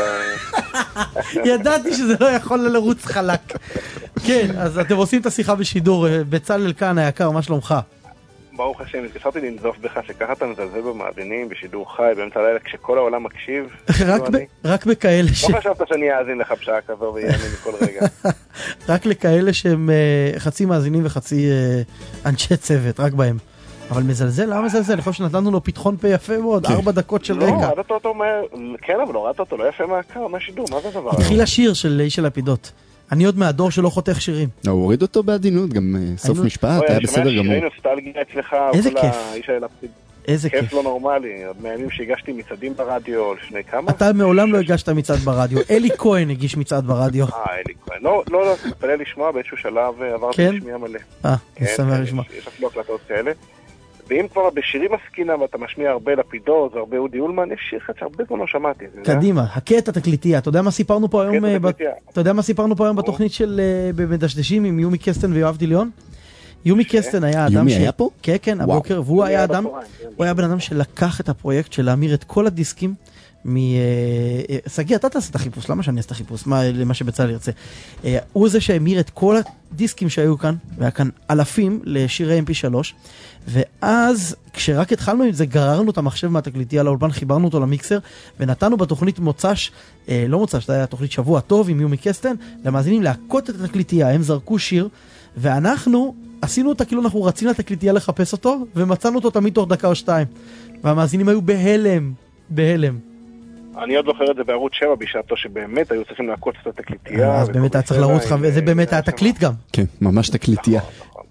ידעתי שזה לא יכול לרוץ חלק. כן, אז אתם עושים את השיחה בשידור. בצלאל כאן היקר, מה שלומך? ברוך השם, התקשרתי לנזוף בך שככה אתה מזלזל במאזינים בשידור חי באמצע הלילה כשכל העולם מקשיב. רק בכאלה לא חשבת שאני אאזין לך בשעה כזו ויענה מכל רגע. רק לכאלה שהם חצי מאזינים וחצי אנשי צוות, רק בהם. אבל מזלזל, למה מזלזל? אני חושב שנתנו לו פתחון פה יפה מאוד, 4 דקות של רגע. לא, הורדת אותו כן, אבל הורדת אותו לא יפה מהשידור, מה זה דבר? התחיל השיר של איש הלפידות. אני עוד מהדור שלא חותך שירים. הוא הוריד אותו בעדינות, גם סוף משפט, היה בסדר גמור. היינו סטלגיה אצלך, איזה כיף. איזה כיף לא נורמלי, עוד מהימים שהגשתי מצעדים ברדיו לפני כמה. אתה מעולם לא הגשת מצעד ברדיו, אלי כהן הגיש מצעד ברדיו. אלי כהן, לא, תתפלא לשמוע, באיזשהו שלב עברתי לשמיעה מלא. שמח לשמוע. יש אפילו הקלטות כאלה. ואם כבר בשירים עסקינם ואתה משמיע הרבה לפידות והרבה אודי אולמן, יש שיר אחד שהרבה זמן לא שמעתי. קדימה, הקטע תקליטייה. אתה יודע מה סיפרנו פה היום בתוכנית של במדשדשים עם יומי קסטן ויואב דיליון? יומי קסטן היה אדם יומי היה פה? כן, הבוקר, והוא היה אדם, הוא היה בן אדם שלקח את הפרויקט של להמיר את כל הדיסקים סגי, אתה תעשה את החיפוש, למה שאני אעשה את החיפוש? למה שבצלאל ירצה. הוא זה שהמיר את כל הדיסקים שהיו כאן, והיה כאן אלפים לשירי MP3, ואז כשרק התחלנו עם זה, גררנו את המחשב מהתקליטייה לאולפן, חיברנו אותו למיקסר, ונתנו בתוכנית מוצ"ש, לא מוצ"ש, זה היה תוכנית שבוע טוב עם יומי קסטן, למאזינים להקות את התקליטייה, הם זרקו שיר, ואנחנו עשינו אותה כאילו אנחנו רצינו לתקליטייה לחפש אותו, ומצאנו אותו תמיד תוך דקה או שתיים. והמאזינים היו בהלם. אני עוד זוכר את זה בערוץ 7 בשעתו שבאמת היו צריכים להקוץ את התקליטייה. אז באמת היה צריך לרוץ, זה באמת היה תקליט גם. כן, ממש תקליטייה.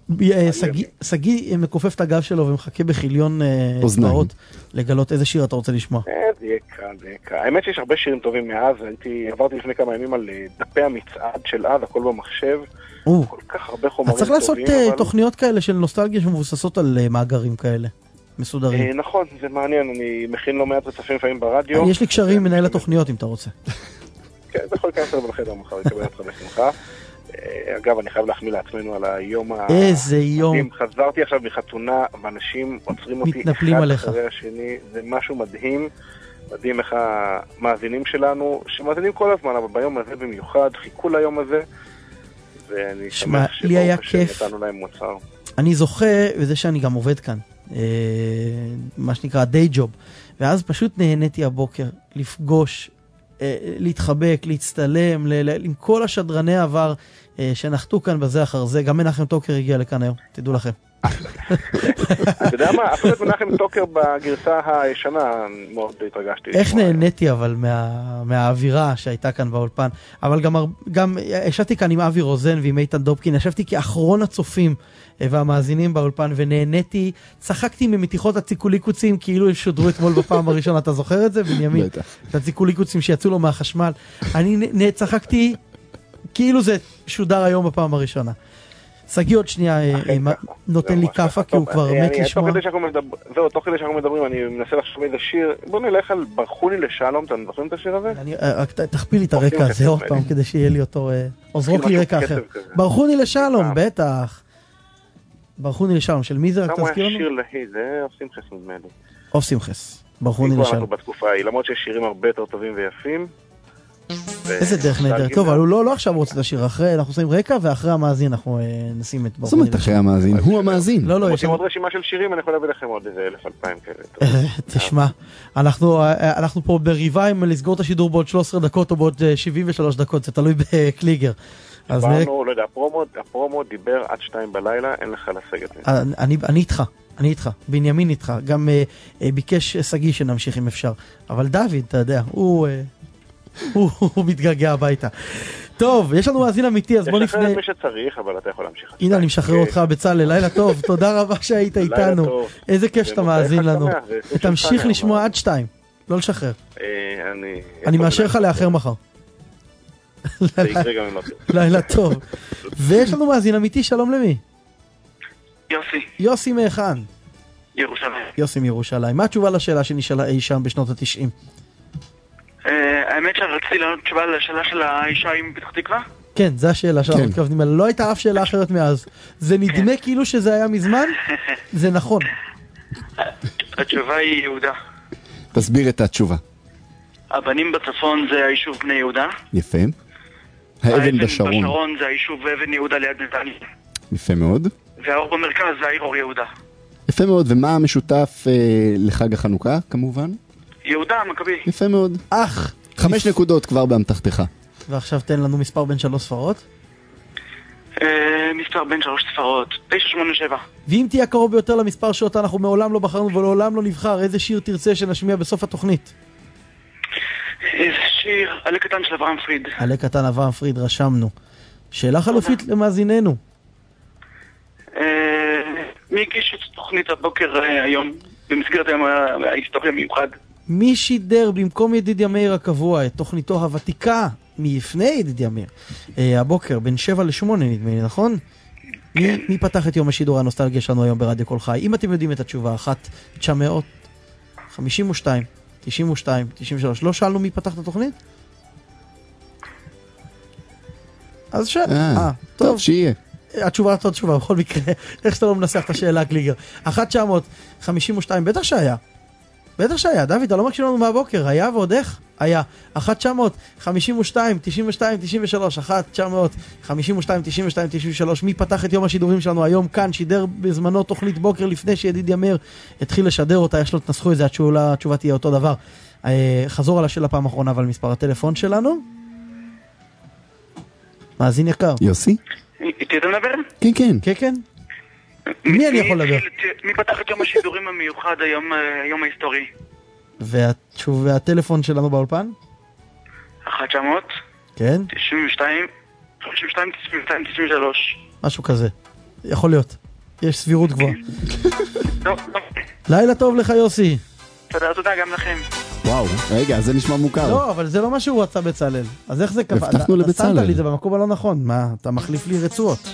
סגי מכופף את הגב שלו ומחכה בחיליון אצבעות לגלות איזה שיר אתה רוצה לשמוע. זה יהיה קל. האמת שיש הרבה שירים טובים מאז, עברתי לפני כמה ימים על דפי המצעד של אז, הכל במחשב. כל כך הרבה חומרים טובים. אז צריך לעשות תוכניות כאלה של נוסטלגיה שמבוססות על מאגרים כאלה. מסודרים. נכון, זה מעניין, אני מכין לא מעט רצפים לפעמים ברדיו. יש לי קשרים מנהל התוכניות אם אתה רוצה. כן, זה יכול להיכנס בחדר מחר, יקבל אותך בשמחה. אגב, אני חייב להחמיא לעצמנו על היום איזה יום. חזרתי עכשיו מחתונה, ואנשים עוצרים אותי אחד אחרי השני, זה משהו מדהים. מדהים איך המאזינים שלנו, שמאזינים כל הזמן, אבל ביום הזה במיוחד, חיכו ליום הזה, ואני שמח שנתנו להם מוצר. אני זוכה, וזה שאני גם עובד כאן, מה שנקרא די ג'וב, ואז פשוט נהניתי הבוקר לפגוש, להתחבק, להצטלם, עם כל השדרני העבר שנחתו כאן בזה אחר זה. גם מנחם טוקר הגיע לכאן היום, תדעו לכם. אתה יודע מה? אפילו את מנחם טוקר בגרסה הישנה מאוד התרגשתי. איך נהניתי אבל מהאווירה שהייתה כאן באולפן. אבל גם ישבתי כאן עם אבי רוזן ועם איתן דובקין, ישבתי כאחרון הצופים והמאזינים באולפן ונהניתי, צחקתי ממתיחות הציקוליקוצים כאילו שודרו אתמול בפעם הראשונה, אתה זוכר את זה בנימין? את הציקוליקוצים שיצאו לו מהחשמל. אני צחקתי כאילו זה שודר היום בפעם הראשונה. סגי עוד שנייה נותן לי קפה כי הוא כבר מת לשמוע. זהו, תוך כדי שאנחנו מדברים אני מנסה לחשוב איזה שיר. בוא נלך על ברכו לי לשלום, אתם זוכרים את השיר הזה? רק תכפיל לי את הרקע הזה עוד פעם כדי שיהיה לי אותו, או זרוק לי רקע אחר. ברכו לי לשלום, בטח. ברכו לי לשלום, של מי זה? רק תזכיר לנו? שיר להי, זה אוף שמחס נדמה לי. אוף שמחס, ברכו לי לשלום. בתקופה ההיא, למרות שיש שירים הרבה יותר טובים ויפים. איזה דרך נהדר. טוב, אבל הוא לא עכשיו רוצה את השיר. אנחנו עושים רקע, ואחרי המאזין אנחנו נשים את זאת אומרת, אחרי המאזין, הוא המאזין. לא, יש עוד רשימה של שירים, אני יכול להביא לכם עוד איזה 1,000-2,000 כאלה. תשמע, אנחנו פה בריבה אם לסגור את השידור בעוד 13 דקות או בעוד 73 דקות, זה תלוי בקליגר. דיברנו, לא יודע, הפרומו דיבר עד 2 בלילה, אין לך לסגת. אני איתך, בנימין איתך, גם ביקש סגי שנמשיך אם אפשר, אבל דוד, אתה יודע, הוא מתגעגע הביתה. טוב, יש לנו מאזין אמיתי, אז בוא נפנה. יש לך מי שצריך, אבל אתה יכול להמשיך. הנה, אני משחרר אותך בצלאל, לילה טוב, תודה רבה שהיית איתנו. איזה כיף שאתה מאזין לנו. ותמשיך לשמוע עד 2, לא לשחרר. אני מאשר לך לאחר מחר. לילה טוב. ויש לנו מאזין אמיתי, שלום למי? יוסי. יוסי מהיכן? ירושלים. יוסי מירושלים. מה התשובה לשאלה שנשאלה אי שם בשנות ה-90? האמת שרציתי לענות תשובה לשאלה של האישה עם פתח תקווה? כן, זו השאלה שאנחנו מתכוונים עליה. לא הייתה אף שאלה אחרת מאז. זה נדמה כאילו שזה היה מזמן? זה נכון. התשובה היא יהודה. תסביר את התשובה. הבנים בצפון זה היישוב בני יהודה. יפה. האבן בשרון. האבן בשרון זה היישוב אבן יהודה ליד נתניה. יפה מאוד. והאור במרכז זה העיר אור יהודה. יפה מאוד, ומה המשותף לחג החנוכה כמובן? יהודה, מכבי. יפה מאוד. 5 נקודות כבר באמתחתך. ועכשיו תן לנו מספר בין 3 ספרות. מספר בין 3 ספרות, 987. ואם תהיה קרוב ביותר למספר שאותה אנחנו מעולם לא בחרנו ולעולם לא נבחר, איזה שיר תרצה שנשמיע בסוף התוכנית? איזה שיר, עלה קטן של אברהם פריד. עלה קטן אברהם פריד, רשמנו. שאלה חלופית למאזיננו. מי הגיש את תוכנית הבוקר היום, במסגרת ההיסטוריה המיוחד? מי שידר במקום ידידיה מאיר הקבוע את תוכניתו הוותיקה מלפני ידידיה מאיר הבוקר בין 7 ל-8 נדמה לי, נכון? כן. מי פתח את יום השידור הנוסטלגיה שלנו היום ברדיו כל חי? אם אתם יודעים את התשובה, 1-900 52 92 93, לא שאלנו מי פתח את התוכנית? אז טוב שיהיה. התשובה אותה תשובה, בכל מקרה, איך שאתה לא מנסח את השאלה, קליגר. 1-952, בטח שהיה. בטח שהיה, דוד, אתה לא מקשיב לנו מהבוקר, היה ועוד איך? היה 1-952-92-93, 1-952-92-93, מי פתח את יום השידורים שלנו היום כאן, שידר בזמנו תוכנית בוקר לפני שידיד ימר התחיל לשדר אותה, יש לו תנסחו את זה, התשובה תהיה אותו דבר. חזור על השאלה פעם אחרונה ועל מספר הטלפון שלנו. מאזין יקר. יוסי? איתי אתה מדבר? כן, כן. כן, כן. מי אני יכול לדבר? מי פתח את יום השידורים המיוחד היום ההיסטורי? והטלפון שלנו באולפן? 1-900? כן. 52-93. משהו כזה. יכול להיות. יש סבירות גבוהה. לילה טוב לך יוסי. תודה גם לכם. וואו, רגע, זה נשמע מוכר. לא, אבל זה לא מה שהוא רצה בצלאל. אז איך זה קבע? הבטחנו לבצלאל. שמת לי זה במקום הלא נכון. מה, אתה מחליף לי רצועות.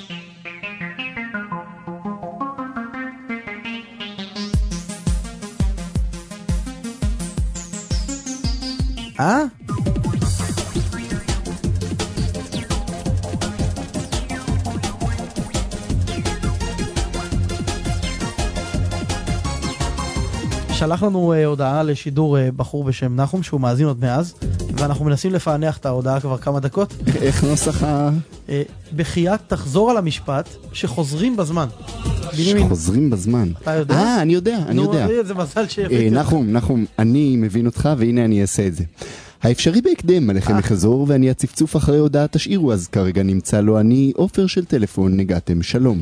שלח לנו הודעה לשידור בחור בשם נחום שהוא מאזין עוד מאז, ואנחנו מנסים לפענח את ההודעה כבר כמה דקות. איך נוסח בחייאת תחזור על המשפט שחוזרים בזמן. שחוזרים בזמן. אתה יודע? אני יודע. זה מזל שהבאתי. נחום, אני מבין אותך והנה אני אעשה את זה. האפשרי בהקדם עליכם לחזור ואני הצפצוף אחרי הודעה תשאירו, אז כרגע נמצא לו אני אופר של טלפון, נגעתם שלום.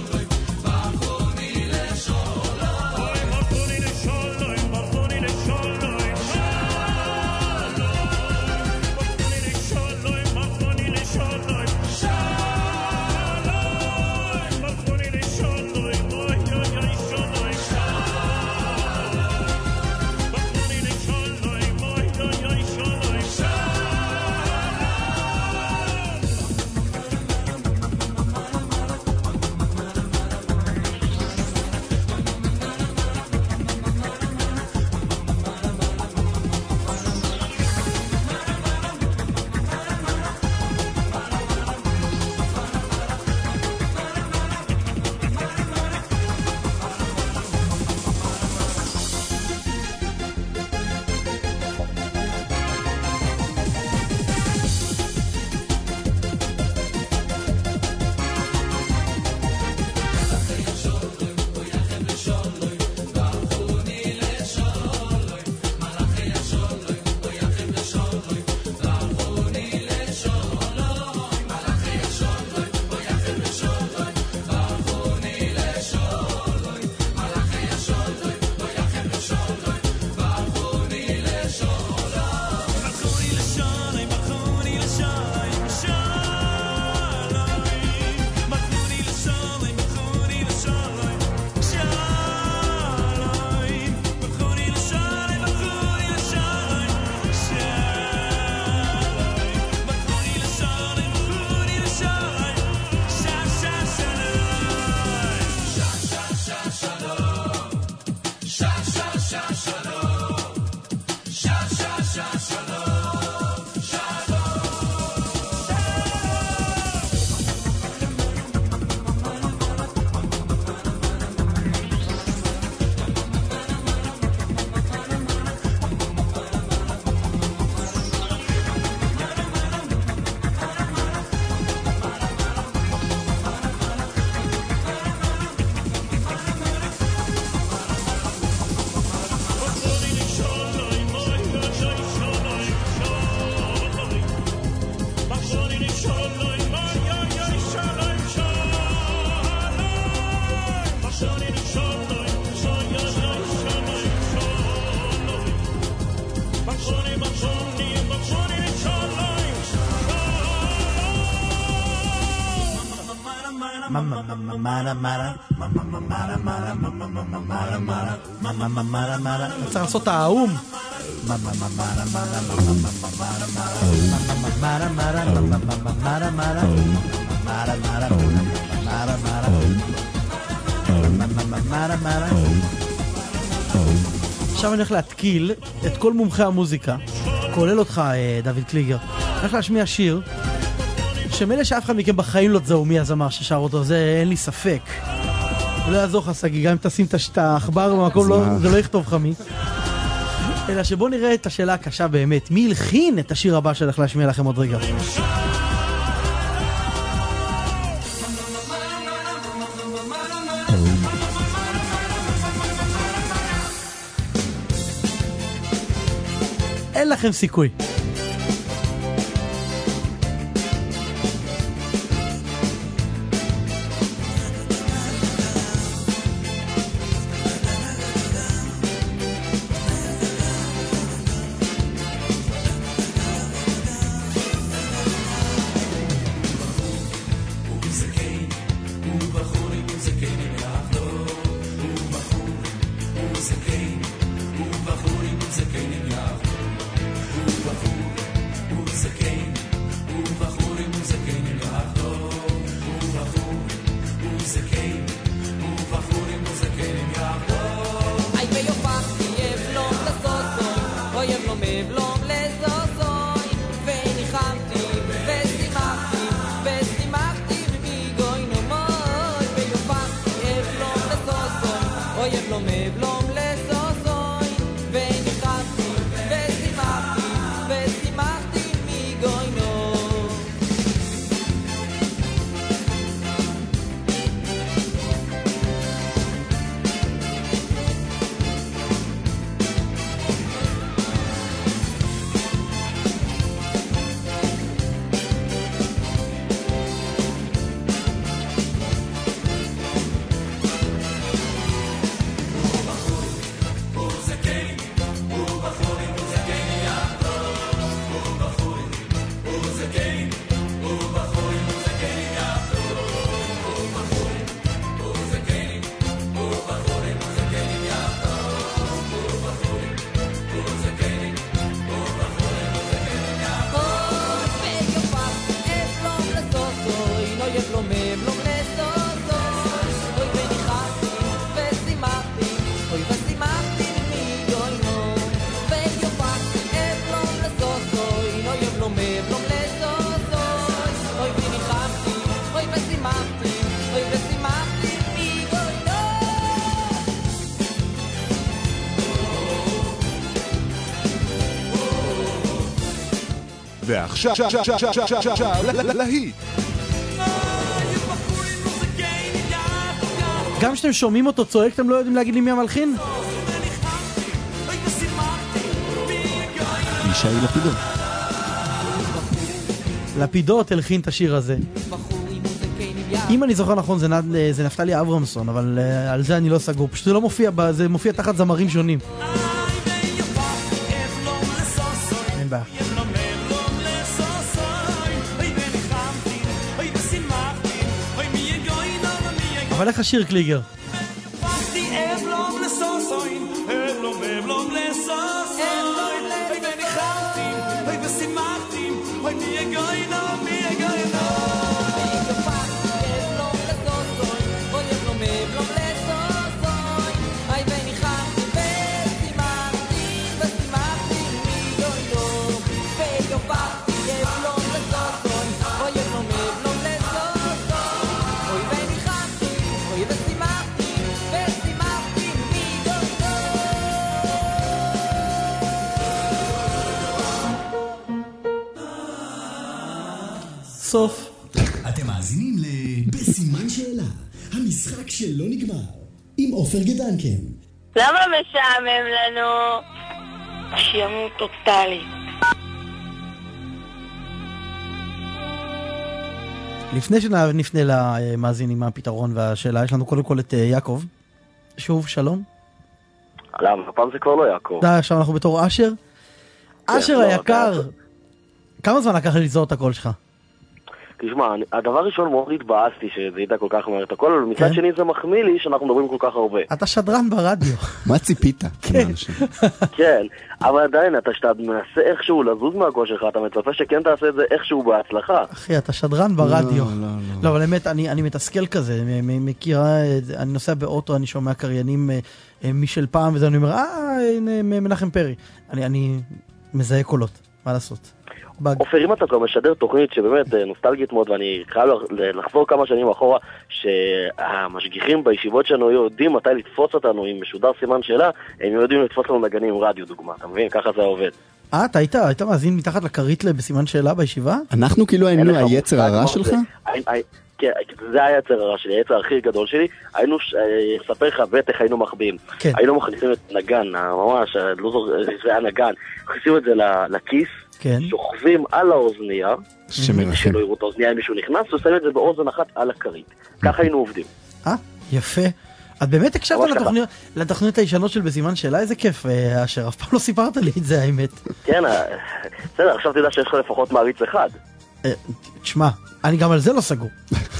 צריך לעשות את האום. עכשיו אני הולך להתקיל את כל מומחי המוזיקה, כולל אותך דוד קליגר. אני הולך להשמיע שיר שמילא שאף אחד מכם בחיים לא תזהו מי הזמר ששר אותו, זה אין לי ספק. ולא יעזור לך סגי, גם אם תשים את העכבר במקום, זה לא יכתוב לך מי. אלא שבוא נראה את השאלה הקשה באמת. מי הלחין את השיר הבא שלך להשמיע לכם עוד רגע? אין לכם סיכוי. ועכשיו, להיט. גם כשאתם שומעים אותו צועק, אתם לא יודעים להגיד לי מי המלחין? ישי לפידות. לפידות הלחין את השיר הזה. אם אני זוכר נכון זה נפתלי אברמסון, אבל על זה אני לא סגור. פשוט זה לא מופיע, זה מופיע תחת זמרים שונים. אין בעיה. אבל איך השיר קליגר? סוף. אתם מאזינים בסימן שאלה, המשחק שלא נגמר, עם עופר גדנקן. למה משעמם לנו? שימות טוטלי. לפני שנפנה למאזינים מה הפתרון והשאלה, יש לנו קודם כל את יעקב. שוב, שלום. למה? הפעם זה כבר לא יעקב. עכשיו אנחנו בתור אשר. אשר היקר, כמה זמן לקח לי לזהור את הקול שלך? תשמע, הדבר ראשון מאוד התבאסתי שזהית כל כך מהר את הכל, אבל מצד שני זה מחמיא לי שאנחנו מדברים כל כך הרבה. אתה שדרן ברדיו. מה ציפית? כן, אבל עדיין אתה מנסה איכשהו לזוז מהקול שלך, אתה מצפה שכן תעשה את זה איכשהו בהצלחה. אחי, אתה שדרן ברדיו. לא, אבל באמת, אני מתסכל כזה, מכירה, אני נוסע באוטו, אני שומע קריינים משל פעם, וזה אני אומר, הנה מנחם פרי. אני מזהה קולות. מה לעשות? אופר, אם אתה כבר משדר תוכנית שבאמת נוסטלגית מאוד, ואני חייב לחזור כמה שנים אחורה, שהמשגיחים בישיבות שלנו יודעים מתי לתפוס אותנו עם משודר סימן שאלה, הם יודעים לתפוס לנו נגנים עם רדיו, דוגמה, אתה מבין? ככה זה עובד. אתה היית מאזין מתחת לכרית בסימן שאלה בישיבה? אנחנו כאילו היינו היצר הרע שלך? כן, זה היה היצר הרע שלי, היצר הכי גדול שלי. היינו, אספר לך בטח היינו מחביאים. היינו מכניסים את נגן, ממש, זה היה נגן, מכניסים את זה לכיס, שוכבים על האוזניה, שלא יראו את האוזניה אם מישהו נכנס, ושמים את זה באוזן אחת על הכרית. ככה היינו עובדים. יפה. את באמת הקשבת לתוכניות הישנות של בסימן שאלה? איזה כיף, אשר, אף פעם לא סיפרת לי את זה, האמת. כן, בסדר, עכשיו תדע שיש לך לפחות מעריץ אחד. תשמע, אני גם על זה לא סגור.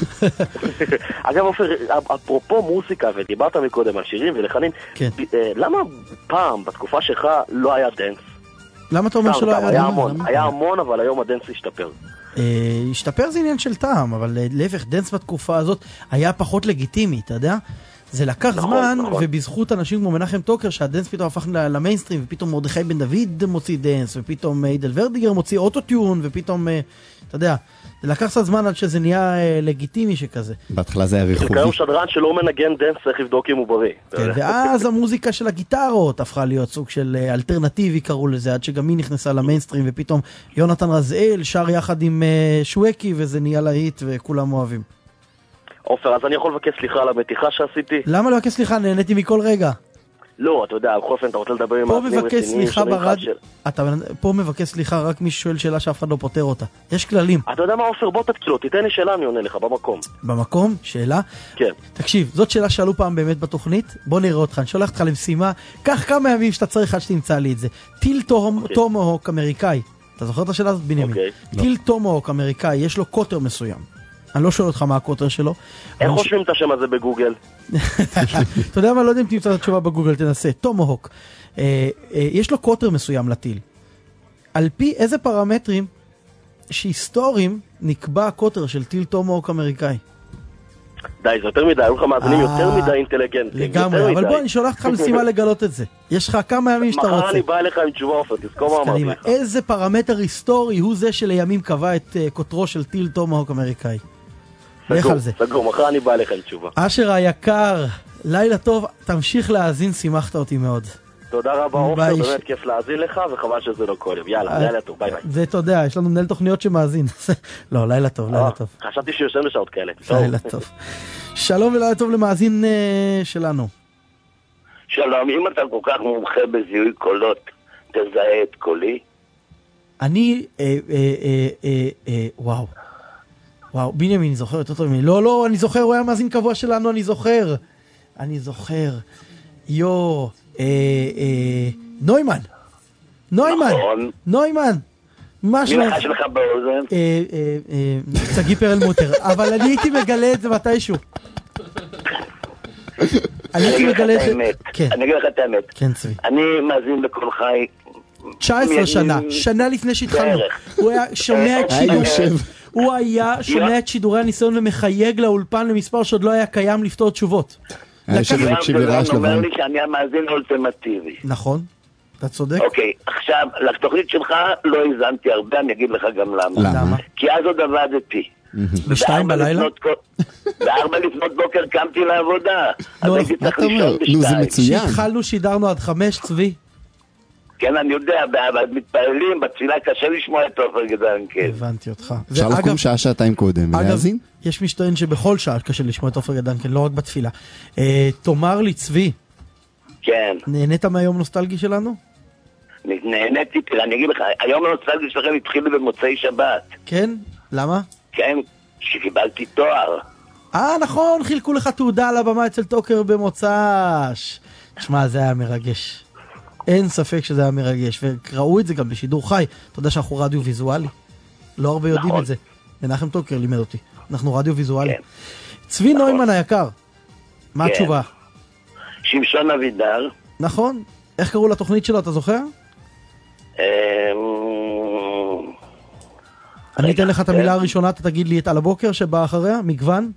אגב, אופר, אפרופו מוסיקה, ודיברת מקודם על שירים ולחנים, למה פעם, בתקופה שלך, לא היה דנס? למה אתה אומר שלא היה? היה המון, אבל היום הדנס השתפר. השתפר זה עניין של טעם, אבל להפך, דנס בתקופה הזאת היה פחות לגיטימי, אתה יודע? זה לקח זמן, ובזכות אנשים כמו מנחם טוקר, שהדנס פתאום הפך למיינסטרים, ופתאום מרדכי בן דוד מוציא דנס, ופתאום אידל ורדיגר מוציא אוטוטיון, ופתאום, אתה יודע, זה לקח קצת זמן עד שזה נהיה לגיטימי שכזה. בהתחלה זה היה ריחובי. כיום שדרן שלא מנגן דנס, צריך לבדוק אם הוא בריא. כן, ואז המוזיקה של הגיטרות הפכה להיות סוג של אלטרנטיבי, קראו לזה, עד שגם היא נכנסה למיינסטרים, ופתאום יונתן רזאל שר יחד עם שווקי, וזה נהיה להיט, וכולם אוהבים. אופר, אז אני יכול לבקש סליחה על המתיחה שעשיתי? למה לא לבקש סליחה? נהניתי מכל רגע. לא, אתה יודע, בכל אופן, אתה רוצה לדבר עם מאזינים רציניים שונים אחד של... פה מבקש סליחה רק מי ששואל שאלה שאף אחד לא פותר אותה. יש כללים. אתה יודע מה, אופר, בוא תתקיל, תיתן לי שאלה, אני עונה לך, במקום. במקום? שאלה? כן. תקשיב, זאת שאלה שאלו פעם באמת בתוכנית, בוא נראה אותך, אני שולח אותך למשימה, קח כמה ימים שאתה צריך עד שתמצא לי את זה. טיל טומהוק אמריקאי. אתה זוכר את השאלה הזאת, בנימין? טיל טומהוק אמריקאי, יש לו קוטר מסוים. אני לא שואל אותך מה הקוטר שלו. איך חושבים את השם הזה בגוגל? אתה יודע מה, לא יודע אם תמצא את התשובה בגוגל, תנסה. טומהוק. יש לו קוטר מסוים לטיל. על פי איזה פרמטרים שהיסטוריים נקבע הקוטר של טיל טומהוק אמריקאי? די, זה יותר מדי, היו לך מאזינים יותר מדי אינטליגנטים. לגמרי, אבל בוא, אני שולח לך משימה לגלות את זה. יש לך כמה ימים שאתה רוצה. מחר אני בא אליך עם תשובה, אופר, תזכור מה אמרתי לך. איזה פרמטר היסטורי הוא זה שלימים קבע את קוטרו של טיל טומהוק אמריקאי? סגור, מחר אני בא אליך עם תשובה. אשר היקר, לילה טוב, תמשיך להאזין, שימחת אותי מאוד. תודה רבה, אופר, באמת כיף להאזין לך, וחבל שזה לא כל יום. יאללה, לילה טוב, ביי ביי. זה תודה, יש לנו מנהל תוכניות שמאזין. לא, לילה טוב, לילה טוב. חשבתי שיושן בשעות כאלה. לילה טוב. שלום ולילה טוב למאזין שלנו. שלום, אם אתה כל כך מומחה בזיהוי קולות, תזהה את קולי? אני, וואו, בנימין, זוכר יותר טוב ממני. לא, אני זוכר, הוא היה מאזין קבוע שלנו, אני זוכר. נוימן. מי לך שלך באוזן? סגי פרלמוטר. אבל אני הייתי מגלה את זה מתישהו. אני אגיד לך את האמת. כן, צבי. אני מאזין בקול חי 19 שנה לפני שהתחלנו. הוא היה שומע את שידור. הוא היה שומע את שידורי הניסיון ומחייג לאולפן למספר שעוד לא היה קיים לפתור תשובות. אומר לי שאני המאזין האולטימטיבי. נכון, אתה צודק. אוקיי, עכשיו, לתוכנית שלך לא הזנתי הרבה, אני אגיד לך גם למה. כי אז עוד עבדתי. בשתיים בלילה? ב4 לפנות בוקר קמתי לעבודה. אז הייתי צריך לישון ב2. כשהתחלנו שידרנו עד 5, צבי. כן, אני יודע, מתפעלים, בתפילה קשה לשמוע את עופר גדנקל. הבנתי אותך. אפשר לקום שעתיים קודם, להאזין? יש מי שטוען שבכל שעה קשה לשמוע את עופר גדנקל, לא רק בתפילה. תאמר לי, צבי. כן. נהנית מהיום נוסטלגי שלנו? נהניתי, תראה, אני אגיד לך, היום הנוסטלגי שלכם התחיל במוצאי שבת. כן? למה? כן, שקיבלתי תואר. נכון, חילקו לך תעודה על הבמה אצל טוקר במוצ"ש. תשמע, זה היה מרגש. אין ספק שזה היה מרגש, וראו את זה גם בשידור חי. אתה יודע שאנחנו רדיו ויזואלי. לא הרבה יודעים את זה. מנחם טוקר לימד אותי. אנחנו רדיו ויזואלי. צבי נוימן היקר, מה התשובה? שמשון אבידר. נכון. איך קראו לתוכנית שלו, אתה זוכר? אני אתן לך את המילה הראשונה, אתה תגיד לי את על הבוקר שבא אחריה, מגוון.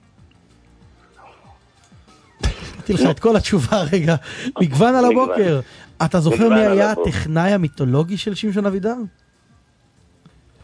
נתתי לך את כל התשובה רגע. מגוון על הבוקר. אתה זוכר מי היה הטכנאי המיתולוגי של שמשון אבידר?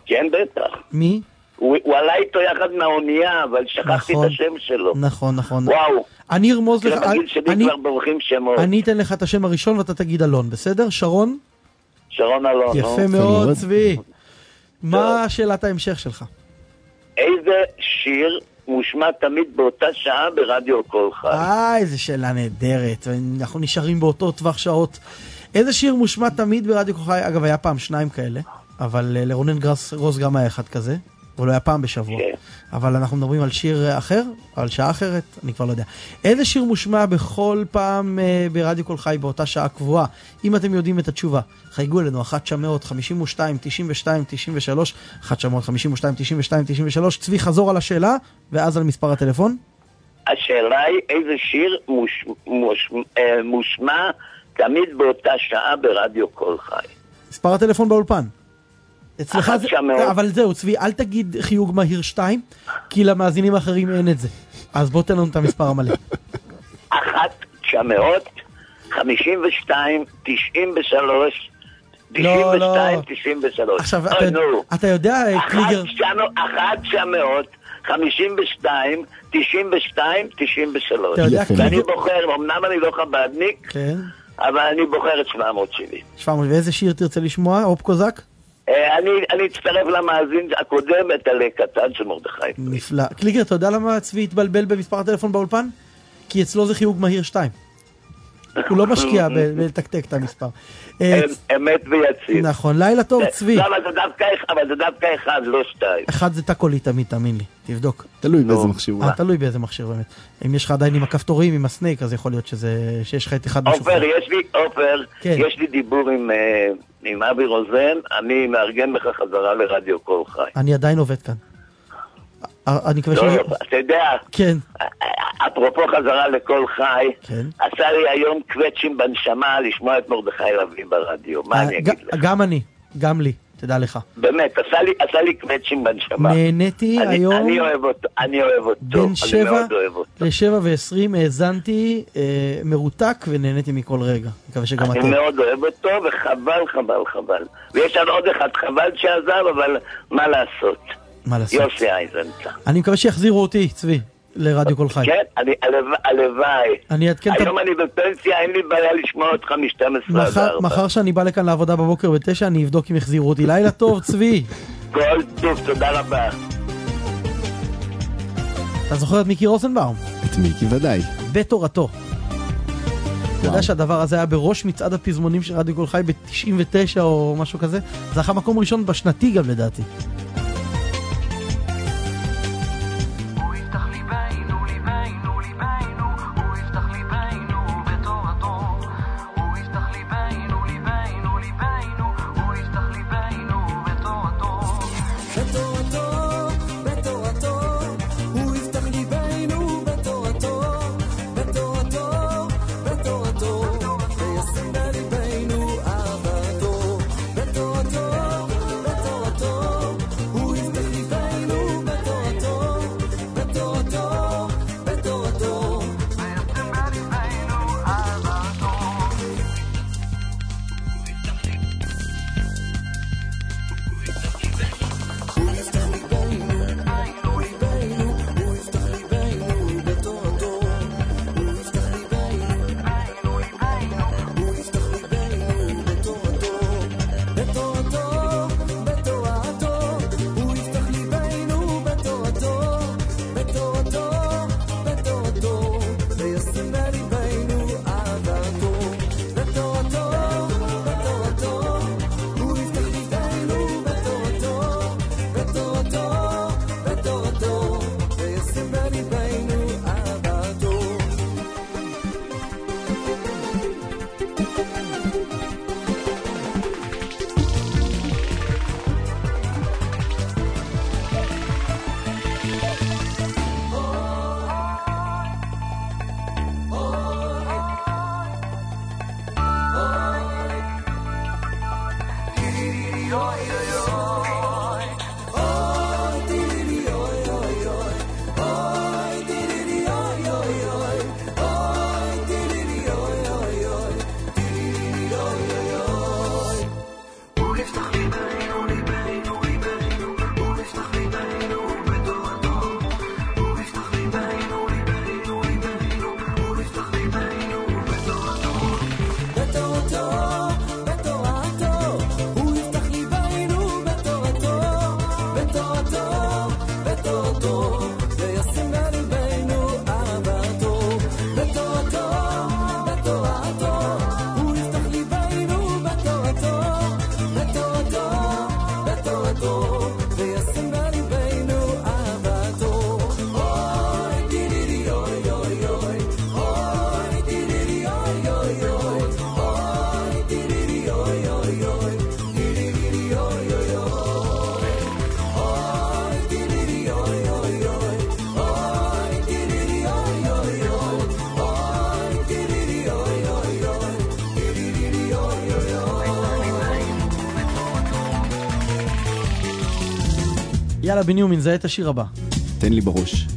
כן, בטח. מי? הוא עלה איתו יחד מהאונייה, אבל שכחתי את השם שלו. נכון. וואו. אני ארמוז לך... כבר בורחים שמות. אני אתן לך את השם הראשון ואתה תגיד אלון, בסדר? שרון? שרון אלון. יפה מאוד, צבי. מה שאלת ההמשך שלך? איזה שיר מושמע תמיד באותה שעה ברדיו כל חי? איזה שאלה נהדרת. אנחנו נשארים באותו טווח שעות. איזה שיר מושמע תמיד ברדיו כל חי? אגב, היה פעם 2 כאלה, אבל לרונן גרוס גם היה אחד כזה. אבל לא היה פעם בשבוע. אבל אנחנו מדברים על שיר אחר, על שעה אחרת, אני כבר לא יודע. איזה שיר מושמע בכל פעם ברדיו כל חי באותה שעה קבועה? אם אתם יודעים את התשובה, חייגו אלינו 1-952-92-93, 1-952-92-93. צבי, חזור על השאלה, ואז על מספר הטלפון. השאלה היא איזה שיר מושמע תמיד באותה שעה ברדיו כל חי. מספר הטלפון באולפן. אצלך זה, אבל זהו, צבי, אל תגיד חיוג מהיר 2, כי למאזינים האחרים אין את זה. אז בוא תן לנו את המספר המלא. 1-900-52-93 92-93. עכשיו, אתה יודע, קליגר... 1-900-52-92-93. ואני בוחר, אמנם אני לא חבדניק, אבל אני בוחר את 770. 700, ואיזה שיר תרצה לשמוע? הופ קוזק? אני אצטרף למאזין הקודם, את עלי קטן של מרדכי. נפלא. קליגר, אתה יודע למה צבי התבלבל במספר הטלפון באולפן? כי אצלו זה חיוג מהיר 2. הוא לא משקיע בלתקתק את המספר. אמת ויציב. נכון, לילה טוב, צבי. אבל זה דווקא 1, לא 2. 1 זה תקולי תמיד, תאמין לי. תבדוק. תלוי באיזה מכשיר. תלוי באיזה מכשיר באמת. אם יש לך עדיין עם הכפתורים, עם הסנייק, אז יכול להיות שיש לך את אחד משהו. עופר, יש לי דיבור עם אבי רוזן, אני מארגן לך חזרה לרדיו כל חי. אני עדיין עובד כאן. אני מקווה אתה יודע, אפרופו חזרה לכל חי, עשה לי היום קווצ'ים בנשמה לשמוע את מרדכי לביא ברדיו. מה אני אגיד לך? גם אני, גם לי, תדע לך. באמת, עשה לי קווצ'ים בנשמה. נהניתי היום. אני אוהב אותו, בין 7 ל-7:20 האזנתי מרותק ונהניתי מכל רגע. מקווה שגם אתם. אני מאוד אוהב אותו וחבל. ויש עוד אחד חבל שעזב, אבל מה לעשות? יוסי אייזנצה. אני מקווה שיחזירו אותי, צבי, לרדיו כל חי. כן, הלוואי. היום אני בפנסיה, אין לי בעיה לשמוע אותך מ-12 עד 4. מחר שאני בא לכאן לעבודה בבוקר ב-9, אני אבדוק אם יחזירו אותי. לילה טוב, צבי. כל טוב, תודה רבה. אתה זוכר את מיקי רוזנבאום? את מיקי ודאי. בתורתו. אתה יודע שהדבר הזה היה בראש מצעד הפזמונים של רדיו כל חי ב-99 או משהו כזה? זה היה מקום ראשון בשנתי גם לדעתי. יאללה, בנימין, זה את השיר הבא. תן לי בראש.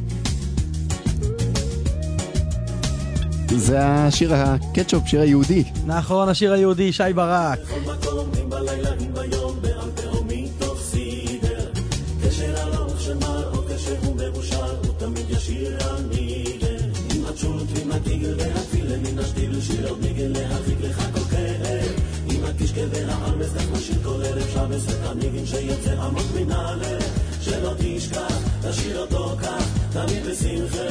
זה השיר הקטשופ, שיר היהודי. נכון, השיר היהודי, שי ברק. בכל מקום, אם בלילה, אם ביום, בעל פה או מתוך סידר. קשר ארוך שמר, או קשר הוא מבושר, הוא תמיד ישיר על מיגל. עם התשוט, עם הגיגל והפילה, מן השתיל, שיר עוד מיגל להרחיק לך כל כאב. עם הקישקה והערמס, כך משאיר כל ערב שבס את הניגן שיוצא עמוק מן הלב. שלא תשכח, תשאיר אותו כך, תמיד בשמחה.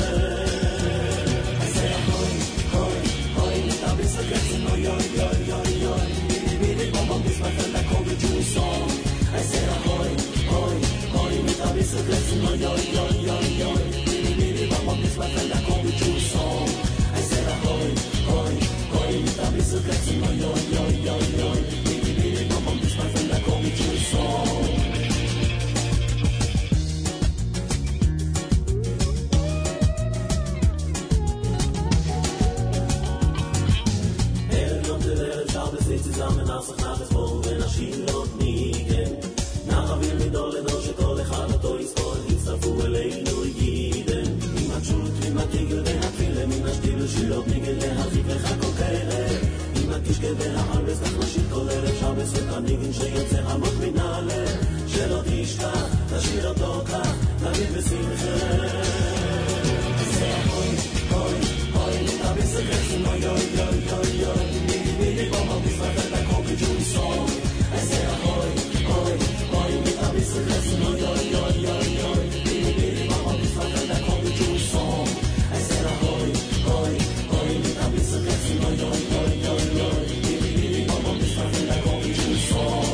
zusammen aus der Nacht des Bogen erschien und niegen. Nach Avil מדור לדור שכל אחד אותו יספור, הצטרפו אלינו יידן. עם התשוט, עם הטיגל והתפילה, מן השתיל שירות ניגל להרחיק לך כל כערב. עם הקישקה והערבס, כך נשאיר כל ערב שבס את הניגן שיוצא עמוק מן הלב. שלא תשכח, תשאיר אותו כך, תמיד בשמחה. זה הוי, הוי, הוי, נתאביס הגרסים, אוי, אוי, אוי, אוי, אוי. מידי בומר בפרט את הקוקי ג'וי סום. זה הוי, הוי, הוי, נתאביס הגרסים, אוי, אוי, אוי, אוי, אוי. מידי בומר בפרט את הקוקי ג'וי סום. זה הוי, הוי, הוי, נתאביס הגרסים, אוי, אוי, אוי, אוי, אוי. מידי בומר בפרט את הקוקי ג'וי סום.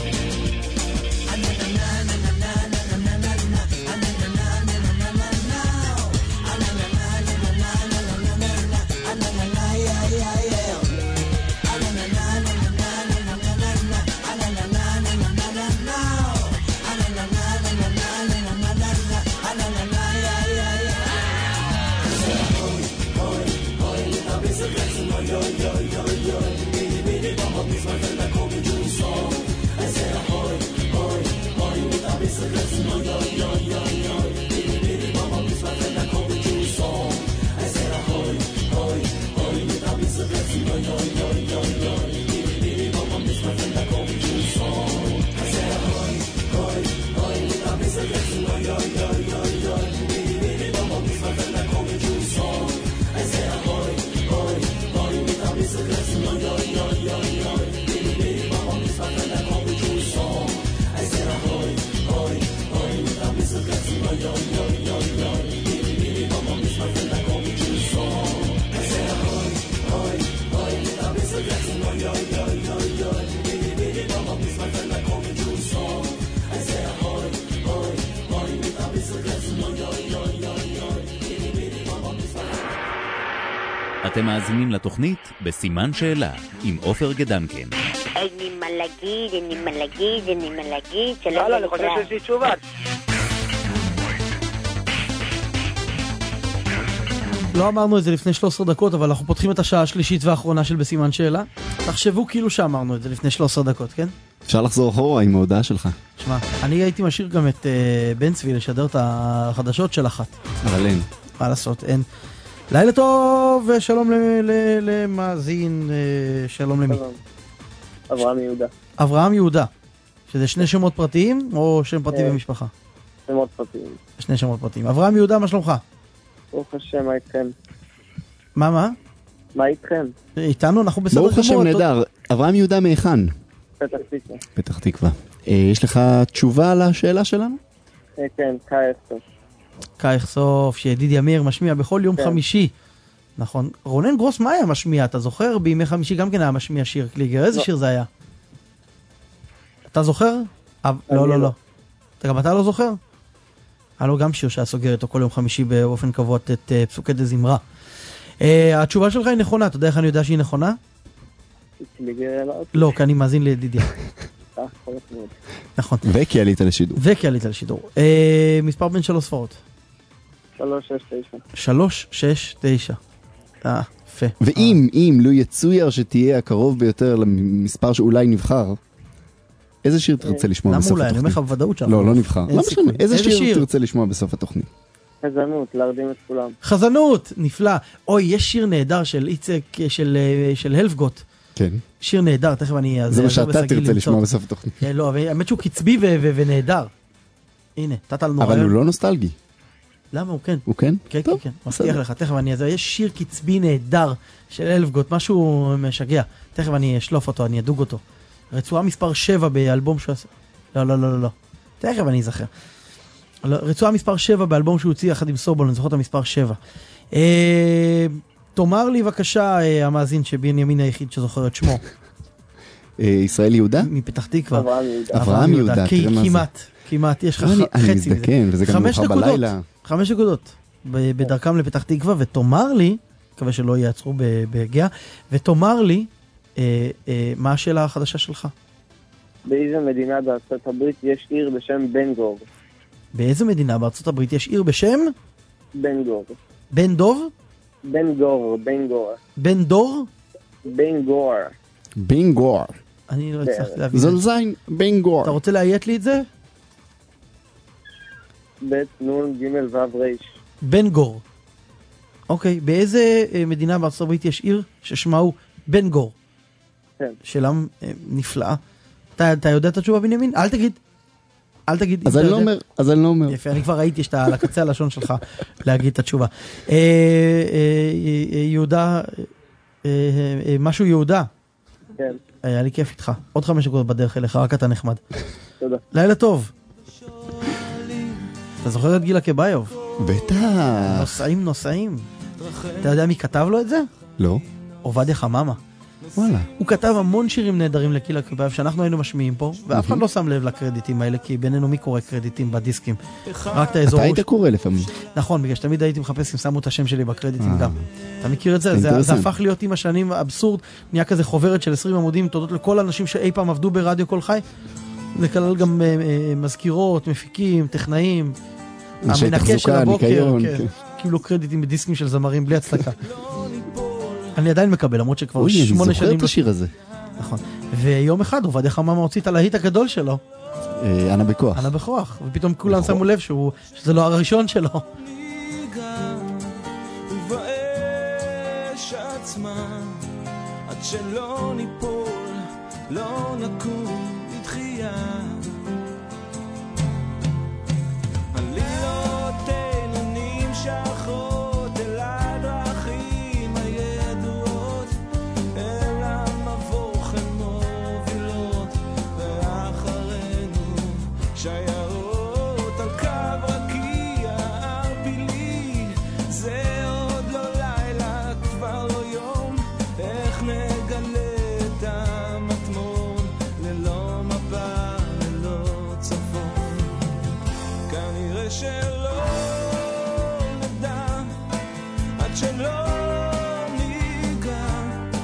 אתם מאזינים לתוכנית בסימן שאלה עם עופר גדנקן. אין מה להגיד. יאללה, אני חושב שיש לי תשובה. לא אמרנו את זה לפני 13 דקות, אבל אנחנו פותחים את השעה השלישית והאחרונה של בסימן שאלה. תחשבו כאילו שאמרנו את זה לפני 13 דקות, כן? אפשר לחזור אחורה עם ההודעה שלך. שמע, אני הייתי משאיר גם את בן צבי לשדר את החדשות של אחת. אבל אין. מה לעשות, אין. לילה טוב ושלום למאזין, שלום למי? אברהם יהודה. אברהם יהודה, שזה שני שמות פרטיים או שם פרטי במשפחה? שמות פרטיים. שני שמות פרטיים. אברהם יהודה, מה שלומך? ברוך השם, מה איתכם? מה? מה איתכם? איתנו, אנחנו בסדר גמור. ברוך השם, נהדר. אברהם יהודה מאיכן? פתח תקווה. פתח תקווה. יש לך תשובה על השאלה שלנו? כן, קייך קייך סוף, שידיד ימיר משמיע בכל יום חמישי. נכון. רונן גרוס, מה היה משמיע? אתה זוכר? בימי חמישי גם כן היה משמיע שיר קליגר. איזה שיר זה היה? אתה זוכר? לא. גם אתה לא זוכר? היה לו גם שיר שהיה סוגר איתו כל יום חמישי באופן קבוע את פסוקי דזמרה. התשובה שלך היא נכונה. אתה יודע איך אני יודע שהיא נכונה? לא, כי אני מאזין לידידיה. נכון. וכי עלית לשידור. מספר בין 3 ספרות. 369. 369. יפה. ואם לו יצויר שתהיה הקרוב ביותר למספר שאולי נבחר, איזה שיר תרצה לשמוע בסוף התוכנית? למה אולי? אני אומר לך בוודאות שם. לא נבחר. לא משנה. איזה שיר תרצה לשמוע בסוף התוכנית? חזנות, להרדים את כולם. חזנות, נפלא. אוי, יש שיר נהדר של איצק, של הלפגוט. כן. שיר נהדר, תכף אני... זה מה שאתה תרצה לשמוע בסוף התוכנית. לא, האמת שהוא קצבי ונהדר. הנה, תתה לנו רעיון. אבל הוא לא נוסטלגי. למה? הוא כן. הוא כן? כן, כן, כן. מבטיח לך, תכף אני... יש שיר קצבי נהדר של הלפגוט, משהו משגע. תכף אני אשלוף אותו, אני אדוג אותו. רצועה מספר 7 באלבום שהוא... לא. תכף אני אזכר. רצועה מספר 7 באלבום שהוא הוציא יחד עם סובול, אני זוכר את המספר 7. תאמר לי בבקשה, המאזין שבנימין היחיד שזוכר את שמו. ישראל יהודה? מפתח תקווה. אברהם יהודה. כמעט, יש לך אני חצי. מזדקן, וזה גם מאוחר בלילה. 5 נקודות בדרכם לפתח תקווה, ותאמר לי, מקווה שלא יעצרו בהגיע, ותאמר לי, מה השאלה החדשה שלך? באיזה מדינה בארצות הברית יש עיר בשם בנגור? באיזה מדינה בארצות הברית יש עיר בשם? בנגור. בן דוב? בנגור. בן דור? בנגור. אני לא הצלחתי להבין. זלזין, בנגור. אתה רוצה להיית לי את זה? בית נון ג' ו' ר'. בנגור. אוקיי, באיזה מדינה בארצות הברית יש עיר ששמה הוא בנגור? כן. שאלה נפלאה. אתה יודע את התשובה בנימין? אל תגיד. אז אני לא אומר. יפה, אני כבר ראיתי שאתה על הקצה הלשון שלך להגיד את התשובה. יהודה, משהו יהודה. כן. היה לי כיף איתך. עוד 5 נקודות בדרך אליך, רק אתה נחמד. תודה. לילה טוב. אתה זוכר את גילה קבייוב? בטח. נוסעים. אתה יודע מי כתב לו את זה? לא. עובדיה חממה. וואלה. הוא כתב המון שירים נהדרים לגילה קבייב שאנחנו היינו משמיעים פה, ואף אחד לא שם לב לקרדיטים האלה, כי בינינו מי קורא קרדיטים בדיסקים? רק את האזור... אתה היית קורא לפעמים. נכון, בגלל שתמיד הייתי מחפש אם שמו את השם שלי בקרדיטים גם. אתה מכיר את זה? זה הפך להיות עם השנים אבסורד, נהיה כזה חוברת של 20 עמודים, תודות לכל האנשים שאי פעם עבדו ברדיו כל חי. זה כלל גם מזכירות, מפיקים, טכנאים, המנקה של הבוקר, כאילו קרדיטים בדיסקים של זמרים בלי הצלקה. אני עדיין מקבל, למרות שכבר 8 שנים... אני זוכר את השיר הזה. נכון. ויום אחד עובדיה חממה הוציא את הלהיט הגדול שלו. אנה בכוח. אנה בכוח. ופתאום כולם שמו לב שזה לא הראשון שלו. ובאש עצמה, עד שלא ניפול, לא נקום לתחייה. עלילותינו נמשכות שיירות על קו רקיע ערפילי, זה עוד לא לילה, כבר לא יום, איך נגלה את המטמון, ללא מפה, ללא צפון, כנראה שלא נדע, עד שלא ניגע,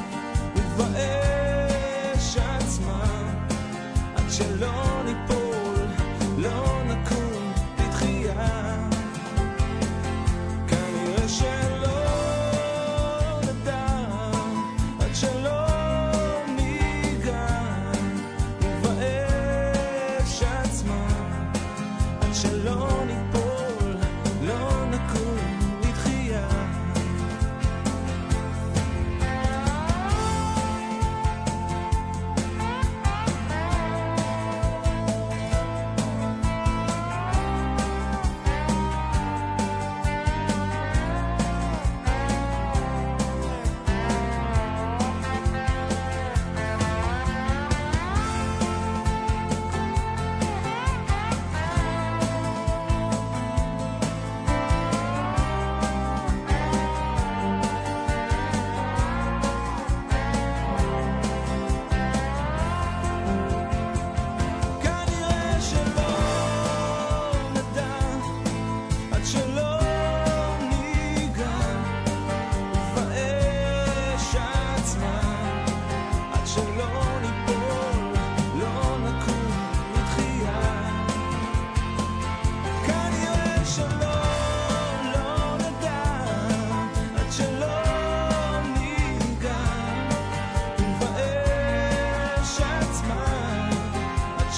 ובאש עצמה, עד שלא ניפול, לא נקום לתחייה, כנראה שלא נדע, עד שלא ניגע, ובאש עצמה, עד שלא ניפול, לא נקום לתחייה.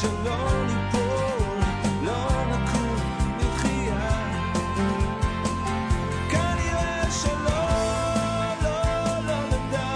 שלא ניפול, לא נקום בתחייה. כנראה שלא, לא נדע.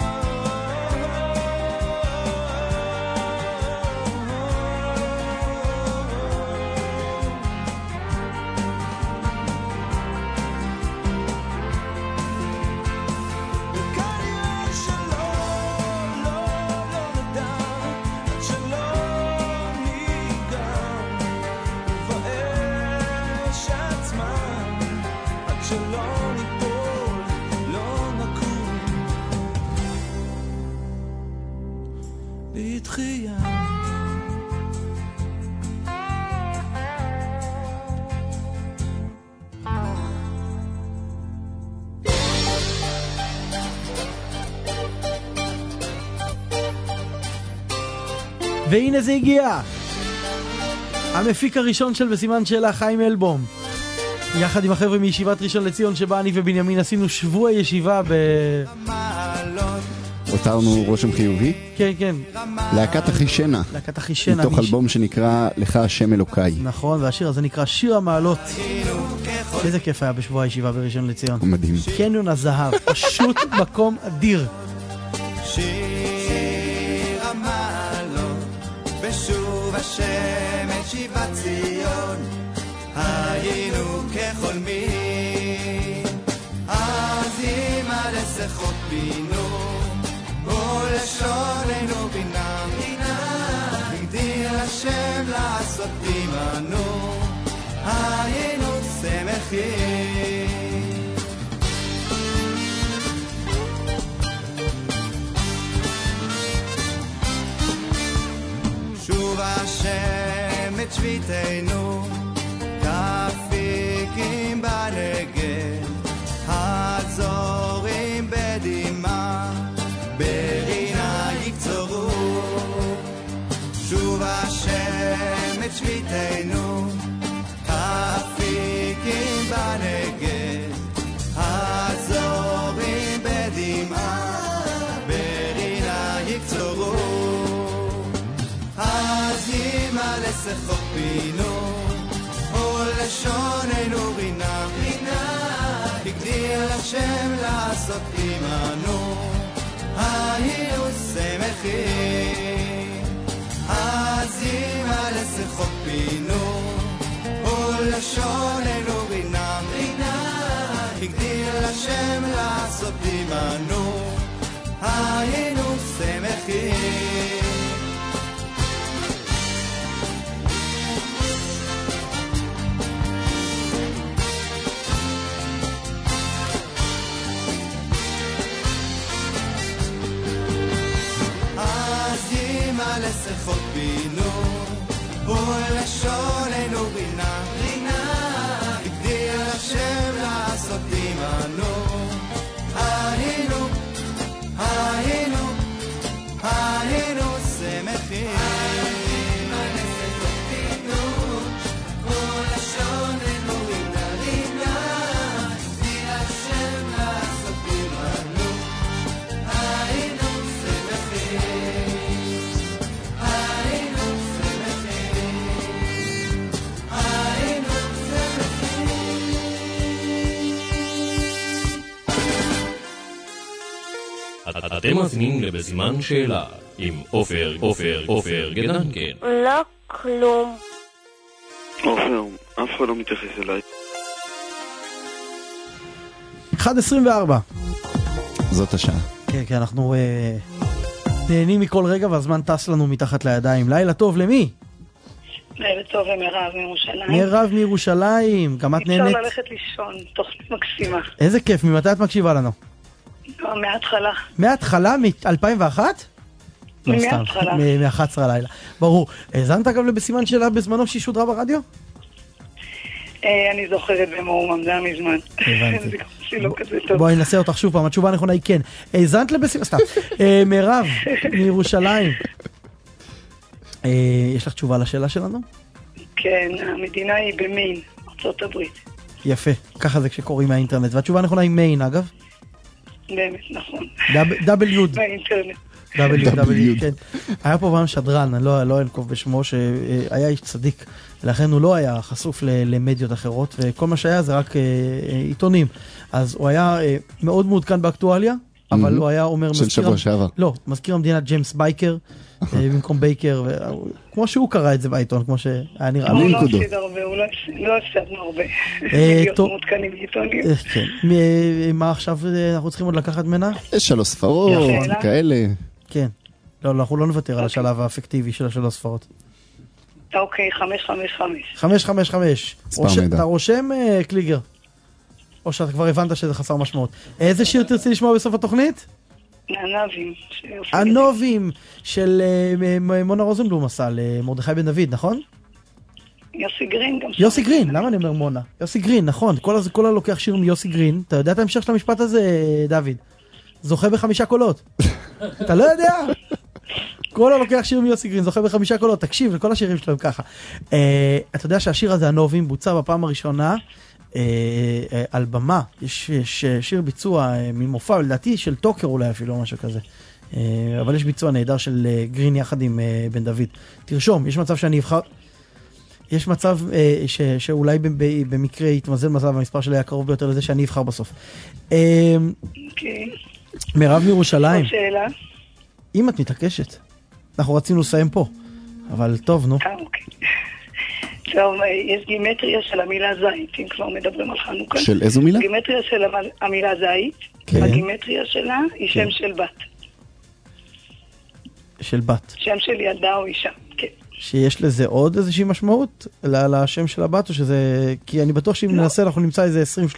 והנה זה הגיע, המפיק הראשון של בסימן שאלה, חיים אלבום, יחד עם החבר'ה מישיבת ראשון לציון, שבה אני ובנימין עשינו שבוע ישיבה הותרנו רושם חיובי? כן, כן. להקת אחישנה. להקת אחישנה. מתוך אלבום שנקרא לך השם אלוקיי. נכון, והשיר הזה נקרא שיר המעלות. איזה כיף היה בשבוע הישיבה בראשון לציון. מדהים. קניון הזהב, פשוט מקום אדיר. שיר המעלות, בשוב השם את שיבת ציון, היינו כחולמים, אז אמא לשיחות בינו, ולשוננו בינה, הגדיל השם לעשות עמנו, היינו שמחים. שוב השם את שביתנו, כפיקים בנגב, הזורים בדמעה, ברינה יקצורו. שוב השם את שביתנו, כפיקים בנגב, הזורים בדמעה, ברינה יקצורו. אז אמא לשיחות בינו, ולשוננו רינה, הגדיל השם לעשות עמנו, היינו שמחים. אז אמא לשיחות בינו, ולשוננו רינה, הגדיל השם לעשות עמנו, היינו שמחים. לשיחות בינו, ולשוננו בינה, הגדיל השם לעשות עמנו, היינו שמחים. אתם מאזינים לבסימן שאלה עם עופר גדנקן. לא כלום. עופר, אף אחד לא מתייחס אליי. 1:24. זאת השעה. כן, כי אנחנו נהנים מכל רגע והזמן טס לנו מתחת לידיים. לילה טוב למי? לילה טוב למירב מירושלים. מירב מירושלים, גם את נהנית? אפשר ללכת לישון, תוכנית מקסימה. איזה כיף, ממתי את מקשיבה לנו? מההתחלה. מההתחלה? מ-2001? מההתחלה. מ-11 הלילה. ברור. האזנת גם לבסימן שאלה בזמנו ששודרה ברדיו? אני זוכרת במאומם, זה היה מזמן. הבנתי. לא כזה טוב. בואי ננסה אותך שוב פעם, התשובה הנכונה היא כן. האזנת לבסימן... סתם. מירב, מירושלים. יש לך תשובה לשאלה שלנו? כן, המדינה היא במיין, ארצות הברית. יפה, ככה זה כשקוראים מהאינטרנט. והתשובה הנכונה היא מיין, אגב? באמת, נכון. W. באינטרנט. כן. היה פה פעם שדרן, אני לא אנקוב בשמו, שהיה איש צדיק, ולכן הוא לא היה חשוף למדיות אחרות, וכל מה שהיה זה רק עיתונים. אז הוא היה מאוד מעודכן באקטואליה, אבל הוא היה אומר מזכיר המדינה ג'יימס בייקר, במקום בייקר, כמו שהוא קרא את זה בעיתון, כמו שהיה נראה. הוא לא הפסיד הרבה, הוא לא הפסדנו הרבה. להיות מעודכנים בעיתונים. מה עכשיו אנחנו צריכים עוד לקחת ממנה? 3 ספרות, כאלה. כן. לא, אנחנו לא נוותר על השלב האפקטיבי של 3 ספרות. אוקיי, 555. 555. אתה רושם, קליגר? או שאתה כבר הבנת שזה חסר משמעות. איזה שיר תרצי לשמוע בסוף התוכנית? הנובים. הנובים של מונה רוזנבלום עשה למרדכי בן דוד, נכון? יוסי גרין גם. יוסי גרין, למה אני אומר מונה? יוסי גרין, נכון. כל הלוקח שיר מיוסי גרין. אתה יודע את ההמשך של המשפט הזה, דוד? זוכה ב5 קולות. אתה לא יודע? כל הלוקח שיר מיוסי גרין, זוכה ב5 קולות. תקשיב, לכל השירים שלהם ככה. אתה יודע שהשיר הזה, הנובים, בוצע בפעם הראשונה על במה. יש שיר ביצוע ממופע, לדעתי של טוקר אולי אפילו, משהו כזה. אבל יש ביצוע נהדר של גרין יחד עם בן דוד. תרשום, יש מצב שאני אבחר... יש מצב שאולי במקרה יתמזל מזל והמספר שלי היה קרוב ביותר לזה שאני אבחר בסוף. מירב מירושלים. שאלה? אם את מתעקשת. אנחנו רצינו לסיים פה. אבל טוב, נו. אוקיי. טוב, יש גימטריה של המילה זית, אם כבר מדברים על חנוכה. של איזו מילה? גימטריה של המילה זית. כן. הגימטריה שלה היא שם של בת. של בת. שם של ילדה או אישה, כן. שיש לזה עוד איזושהי משמעות לשם של הבת, או שזה... כי אני בטוח שאם ננסה אנחנו נמצא איזה 20-30.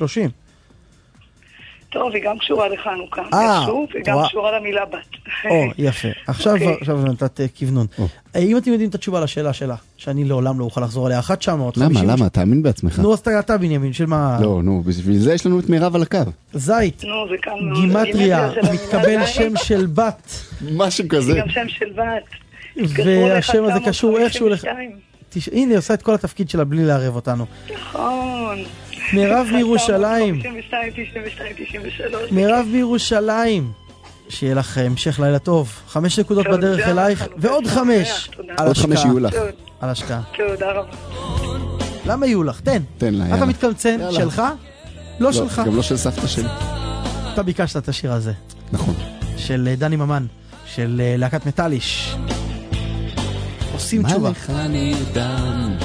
טוב, היא גם קשורה לחנוכה. וגם קשורה למילה בת. יפה. עכשיו נתת כיוונון. אם אתם יודעים את התשובה לשאלה שלה, שאני לעולם לא אוכל לחזור עליה, 1,900. למה? תאמין בעצמך. נו, אז אתה בנימין, של מה... לא, בשביל זה יש לנו את מירב על הקו. זית. גימטריה, מתקבל שם של בת. משהו כזה. גם שם של בת. והשם הזה קשור איכשהו לך... הנה, היא עושה את כל התפקיד שלה בלי לערב אותנו. נכון. מירב מירושלים. 92, 92, 93. מירב מירושלים. שיהיה לך המשך לילה טוב. 5 נקודות בדרך אלייך, ועוד 5. עוד 5 יהיו לך. על השקעה. תודה רבה. למה יהיו לך? תן. אתה מתקמצן, שלך? לא שלך. גם לא של סבתא שלי. אתה ביקשת את השיר הזה. נכון. של דני ממן, של להקת מטליש. עושים תשובה. מה לך נרדם?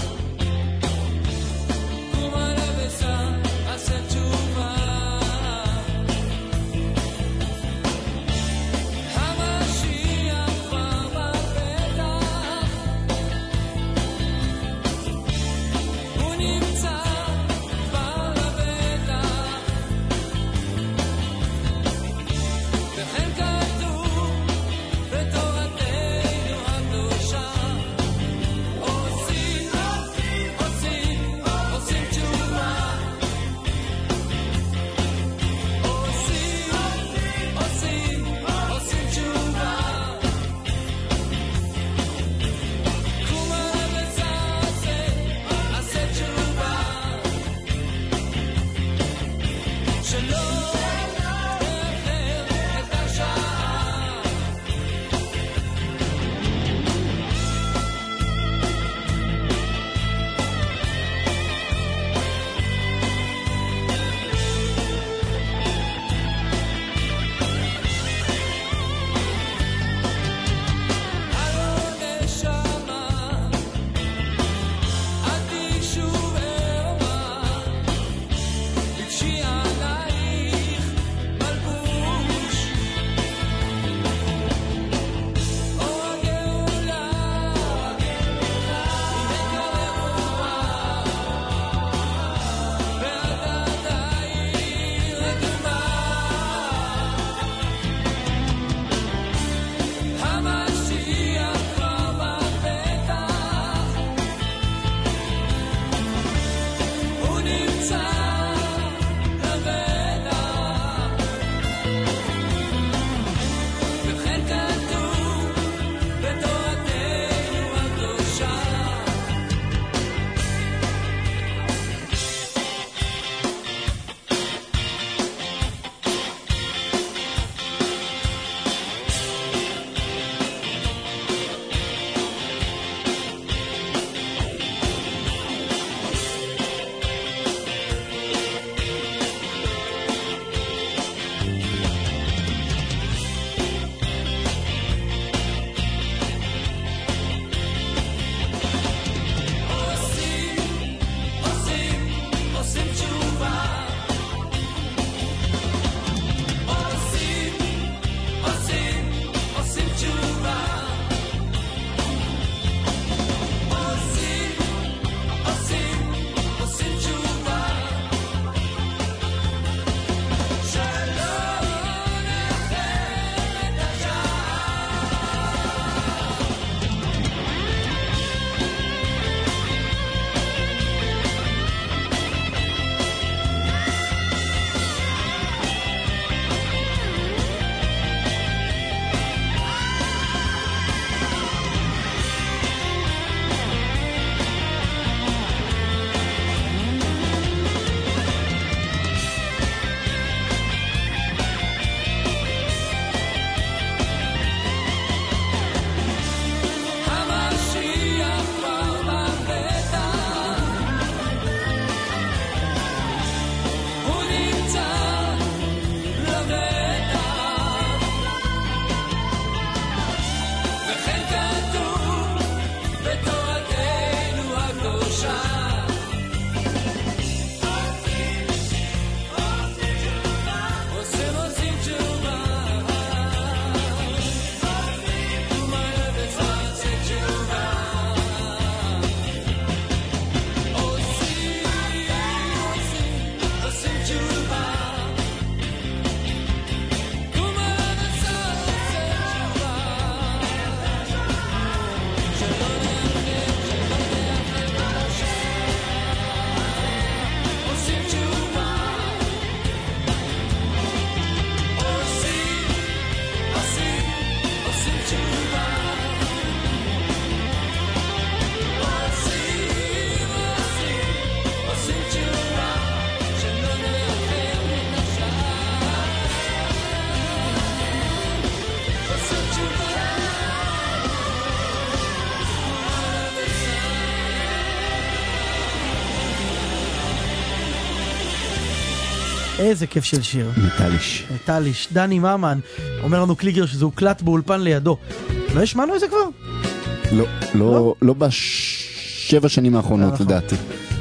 איזה כיף של שיר. מטליש. דני ממן, אומר לנו קליגר שזה הוקלט באולפן לידו. לא השמענו את זה כבר? לא בשבע שנים האחרונות לדעתי.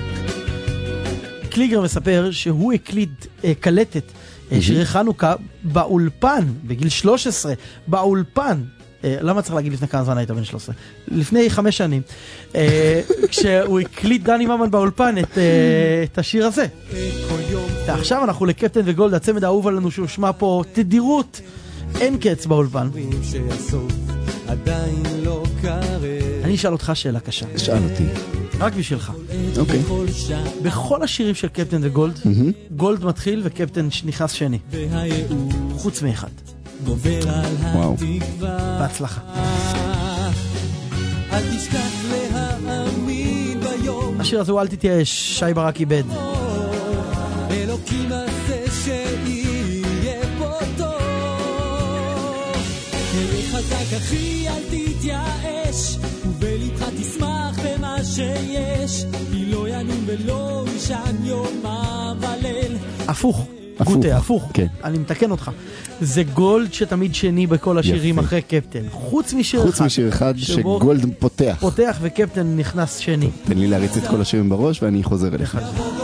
קליגר מספר שהוא הקליט קלטת שירי חנוכה באולפן, בגיל 13, באולפן. למה צריך להגיד לפני כמה זמן היית בן 13? לפני 5 שנים. כשהוא הקליט דני ממן באולפן את השיר הזה. ועכשיו אנחנו לקפטן וגולד, הצמד האהוב עלינו שהוא שמע פה תדירות אין קץ באולפן. אני אשאל אותך שאלה קשה. שאל אותי. רק בשבילך. אוקיי. בכל השירים של קפטן וגולד, גולד מתחיל וקפטן נכנס שני. חוץ מאחד. וואו. בהצלחה. השיר הזה הוא אל תתייאש, שי ברק איבד. אלוקים עשה שיהיה פה טוב, תהיה חזק אחי אל תתייאש, ובלבך תשמח במה שיש, כי לא ינום ולא ישן יומם וליל. הפוך. גוטה, הפוך. אני מתקן אותך. זה גולד שתמיד שני בכל השירים אחרי קפטן. חוץ משיר אחד שגולד פותח. פותח וקפטן נכנס שני. תן לי להריץ את כל השירים בראש ואני חוזר אליך.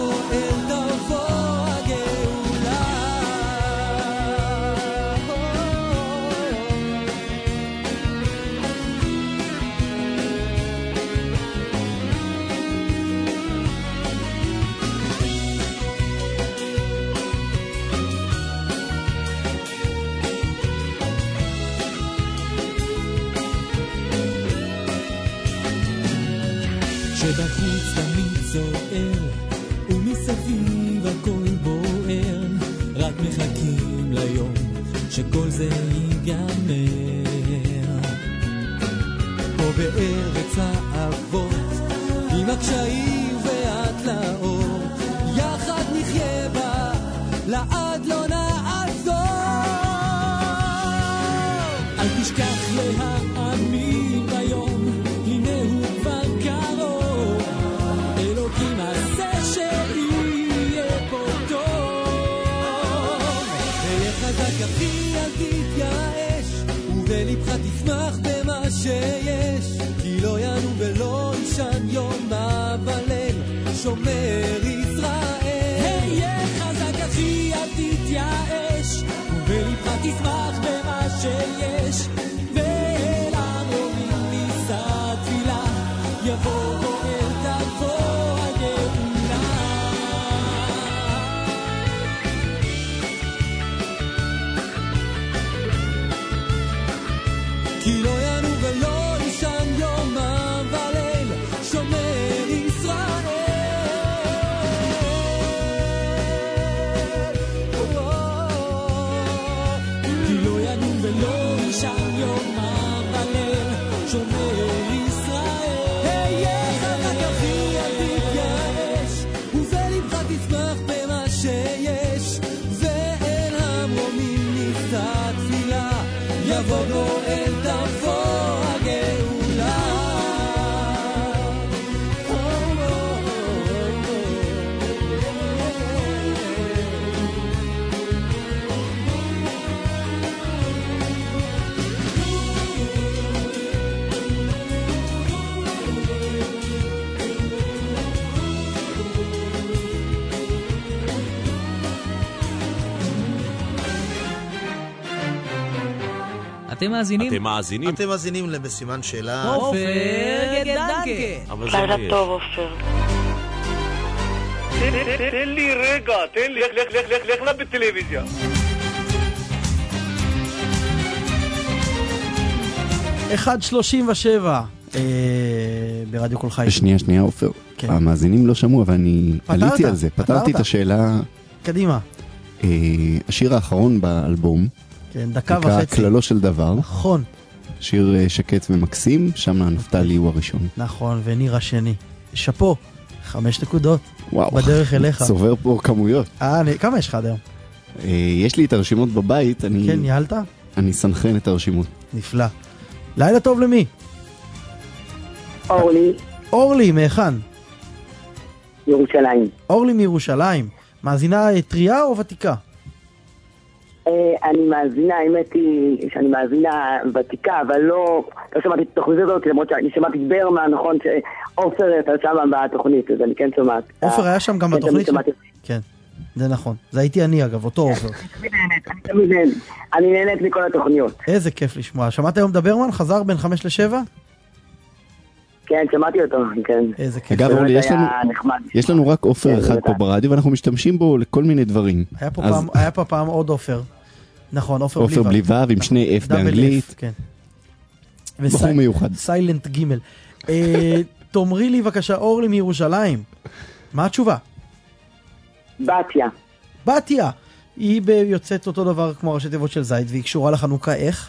שבחוץ תמיד זוהר ומסביב הכל בוער, רק מחכים ליום שכל זה ייגמר. פה בארץ האבות עם הקשיים והתלאות, יחד נחיה בה לעד לא נעזור. אל תשכח להאמין ביום, הנה הוא כבר קרוב, אלוקים עשה שיהיה פה טוב. תהיה חזק אחי אל תתייאש, ובלבך תשמח במה שיש, כי לא ינום ולא ישן יום וליל שומר ישראל. היה חזק אחי אל תתייאש, ובלבך תשמח במה שיש, ואל המרומים נישא תפילה, יבוא אל תבוא הגאולה. כי לא ינום ולא ישן יומם וליל שומר ישראל. כי לא ינום ולא ישן יומם וליל שומר ישראל. היה חזק אחי אל תתייאש, ובלבך תשמח במה שיש, ואל המרומים נישא תפילה, יבוא גואל תבוא הגאולה. אתם מאזינים לבסימן שאלה. עופר גדנקה. לילה טוב עופר. תן לי רגע, תן לי, לך לה בטלוויזיה. אחד 37 ברדיו כל חי. שנייה עופר, המאזינים לא שמעו אבל אני עליתי על זה, פתרתי את השאלה. קדימה. השיר האחרון באלבום, כן, דקה וחצי. כללו של דבר. נכון. שיר שקט ומקסים, שם נפתלי הוא הראשון. נכון, וניר השני. שפו, 5 נקודות. וואו. בדרך אליך. צובר פה כמויות. כמה יש לך עד היום? יש לי את הרשימות בבית. כן, ניהלת? אני סנחן את הרשימות. נפלא. לילה טוב למי? אורלי. אורלי, מהיכן? ירושלים. אורלי מירושלים. מאזינה טריה או ותיקה? אני מאזינה, האמת היא שאני מאזינה ותיקה, אבל לא שמעתי את התוכנית הזאת, למרות שאני שמעתי ברמן, נכון, שאופר אתה שם בתוכנית, אז אני כן שומעת. אופר היה שם גם בתוכנית? כן, זה נכון. זה הייתי אני אגב, אותו אופר. אני נהנית מכל התוכניות. איזה כיף לשמוע. שמעת היום ברמן? חזר בין 5 ל-7? כן, שמעתי אותו, כן. איזה כיף. אגב, אורלי, יש לנו רק אופר אחד פה ברדיו, ואנחנו משתמשים בו לכל מיני דברים. היה פה פעם עוד אופר. נכון, אופר בלי ו' עם שני F באנגלית. כן. בחור מיוחד. סיילנט ג'. תאמרי לי בבקשה, אורלי מירושלים. מה התשובה? בתיה. בתיה. היא יוצאת אותו דבר כמו ראשי תיבות של זית, והיא קשורה לחנוכה איך?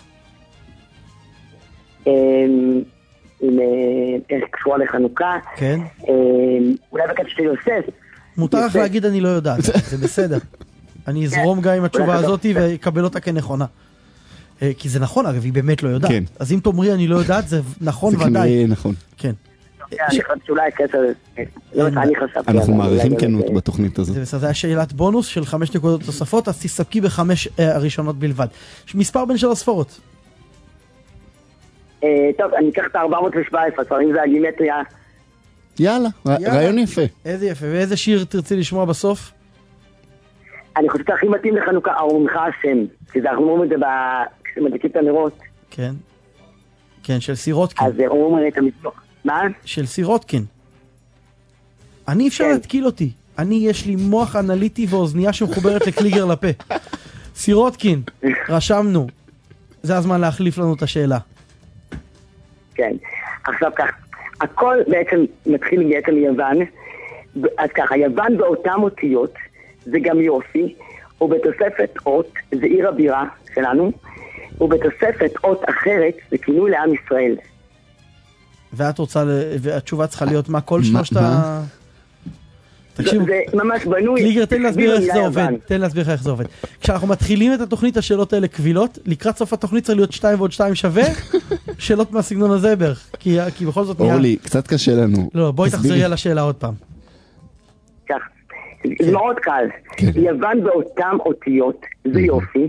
איך קשורה לחנוכה. כן. אולי בקטע של יוסף. מותר לך להגיד אני לא יודעת, זה בסדר. אני אזרום גם עם התשובה הזאת ויקבל אותה כנכונה. כי זה נכון, אגב, היא באמת לא יודעת. אז אם תאמרי אני לא יודעת, זה נכון ודאי. זה כנראה נכון. כן. אני חושבת שאולי קצר, אני חשבתי. אנחנו מעריכים כנות בתוכנית הזאת. זה היה שאלת בונוס של 5 נקודות תוספות, אז תסתפקי ב5 הראשונות בלבד. מספר בין של הספרות. טוב, אני אקח את 417, אם זה הגימטריה. יאללה, רעיון יפה. איזה יפה, ואיזה שיר תרצי לשמוע בסוף? אני חושב שהכי מתאים לחנוכה, ארונך השם, כי זה אנחנו אומרים את זה כשמדליקים את הנרות. כן, כן, של סירוטקין. אז אומרים את המזמור. מה? של סירוטקין. אני אפשר להתקיל אותי. יש לי מוח אנליטי ואוזנייה שמחוברת לקליגר לפה. סירוטקין, רשמנו. זה הזמן להחליף לנו את השאלה. כן, עכשיו כך, הכל בעצם מתחיל בעצם מיוון, אז ככה, יוון באותם אותיות, זה גם יופי, ובתוספת אות, זה עיר הבירה שלנו, ובתוספת אות אחרת, זה כינוי לעם ישראל. ואת רוצה, והתשובה צריכה להיות מה כל שלושת ה... תקשיבו, זה ממש בנוי. קליגר, תן להסביר איך זה עובד. כשאנחנו מתחילים את התוכנית, השאלות האלה קבילות, לקראת סוף התוכנית צריך להיות 2 ועוד 2 שווה, שאלות מהסגנון הזה בערך, כי בכל זאת... אורלי, קצת קשה לנו. לא, בואי תחזרי על השאלה עוד פעם. כך, זה מאוד קל. יוון באותם אותיות, זה יופי,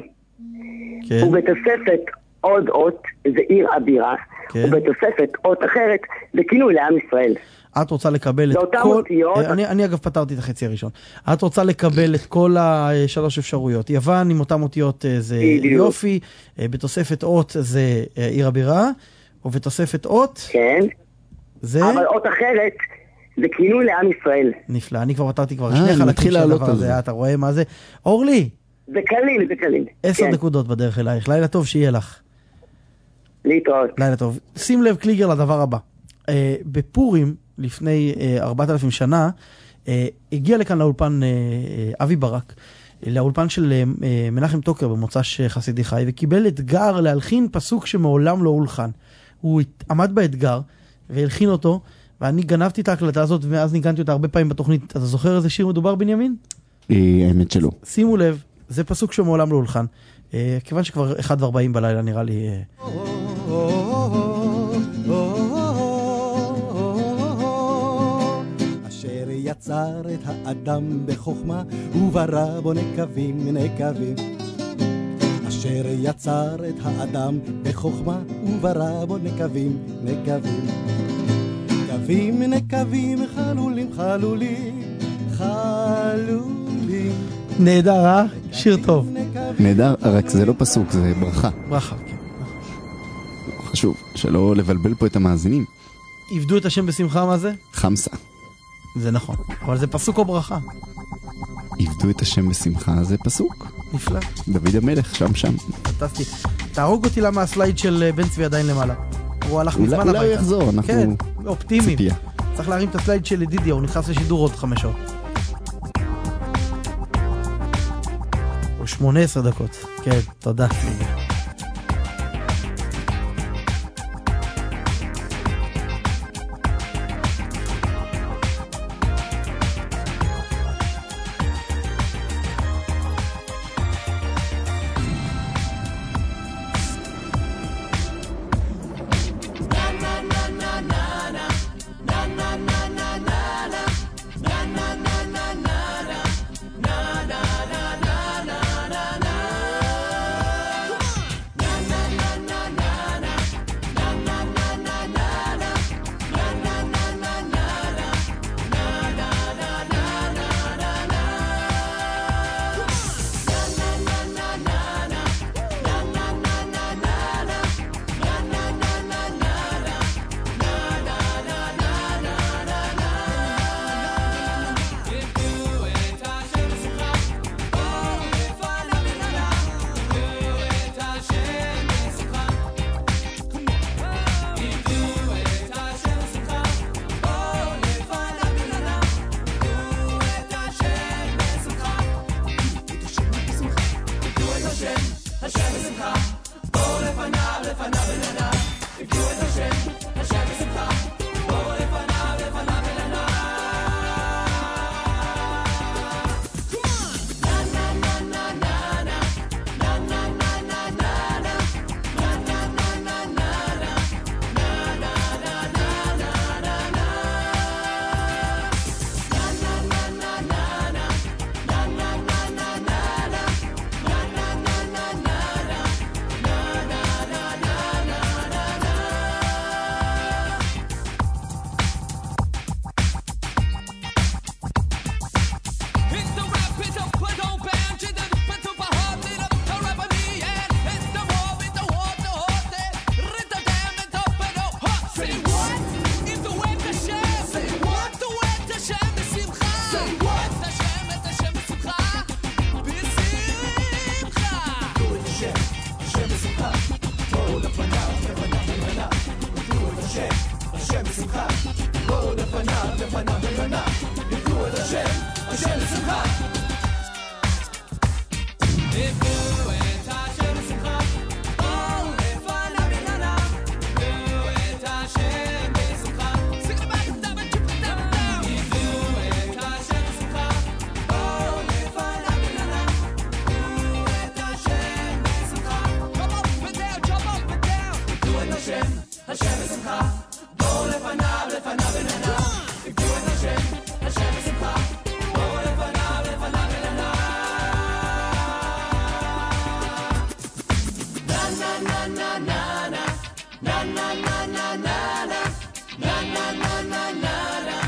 ובתוספת עוד אות, זה עיר הבירה, ובתוספת אות אחרת, זה כינוי לעם ישראל. את רוצה לקבל את כל... אני אגב פתרתי את החצי הראשון. את רוצה לקבל את כל 3 אפשרויות. יוון עם אותם אותיות זה יופי, בתוספת אות זה עיר הבירה, ובתוספת אות... כן, אבל אות אחרת זה כינוי לעם ישראל. נפלא, אני כבר פתרתי כבר שני חלקים של הדבר הזה. אתה רואה מה זה? אורלי! זה קליל, זה קליל. 10 נקודות בדרך אלייך. לילה טוב שיהיה לך. להתראות. לילה טוב. שים לב קליגר לדבר הבא. בפורים, לפני 4,000 שנה, הגיע לכאן לאולפן אבי ברק, לאולפן של מנחם טוקר במוצ"ש חסידי חי, וקיבל אתגר להלחין פסוק שמעולם לא הולחן. הוא עמד באתגר והלחין אותו, ואני גנבתי את ההקלטה הזאת, ואז ניגנתי אותה הרבה פעמים בתוכנית. אתה זוכר איזה שיר מדובר, בנימין? האמת שלא. שימו לב, זה פסוק שמעולם לא הולחן. כיוון שכבר 1:40 בלילה נראה לי... יצר את האדם בחוכמה וברא בו נקבים נקבים אשר יצר את האדם בחוכמה וברא בו נקבים נקבים נקבים נקבים חלולים חלולים חלולים. נהדר, שיר טוב. נהדר, רק זה לא פסוק, זה ברכה. ברכה, כן. חשוב, שלא לבלבל פה את המאזינים. עבדו את השם בשמחה, מה זה? חמסה. זה נכון, אבל זה פסוק או ברכה? עבדו את השם בשמחה, זה פסוק. נפלא. דוד המלך, שם. פנטסטי. תהרוג אותי למה הסלייד של בן צבי עדיין למעלה. הוא הלך מזמן הביתה. אולי הוא יחזור, אנחנו... כן, אופטימיים. צריך להרים את הסלייד של ידידיה, הוא נכנס לשידור עוד 5 שעות. או 18 דקות. כן, תודה. לפנה בפנה, הביאו את השם, השם לשמחה. הביאו את השם לשמחה, בואו לפנה בפנה, הביאו את השם לשמחה. הביאו את השם לשמחה, בואו לפנה בפנה, הביאו את השם לשמחה. הביאו את השם, השם לשמחה, בואו לפניו, לפניו וננה. הביאו את השם, השם לשמחה, בואו לפניו, לפניו וננה. נה נה נה נה נה נה נה נה נה נה נה נה נה נה נה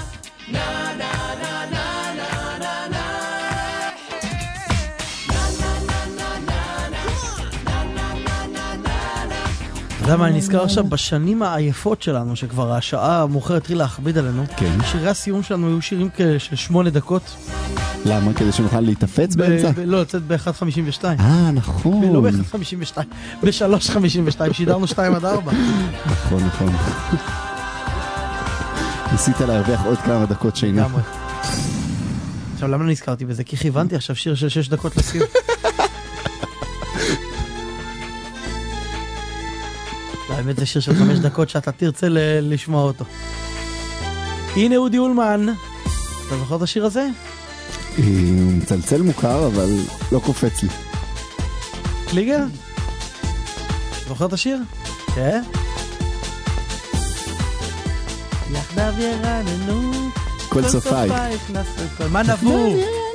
אתה יודע מה, אני נזכר עכשיו בשנים העייפות שלנו, שכבר השעה המאוחרת התחילה להכביד עלינו. כן. שירי הסיום שלנו היו שירים של 8 דקות. למה? כדי שנוכל להתאפץ באמצע? לא, לצאת ב-1:52. נכון. לא ב-1:52, ב-3:52, שידרנו 2 עד 4. נכון, נכון. ניסית להרוויח עוד כמה דקות שינה. לגמרי. עכשיו, למה לא נזכרתי בזה? כי כיוונתי עכשיו שיר של 6 דקות לסיום. האמת זה שיר של 5 דקות שאתה תרצה לשמוע אותו. הנה אודי אולמן. אתה זוכר את השיר הזה? הוא מצלצל מוכר, אבל לא קופץ לי. קליגר? זוכר את השיר? כן. יחדיו ירננו כל סופייך. מה נבור?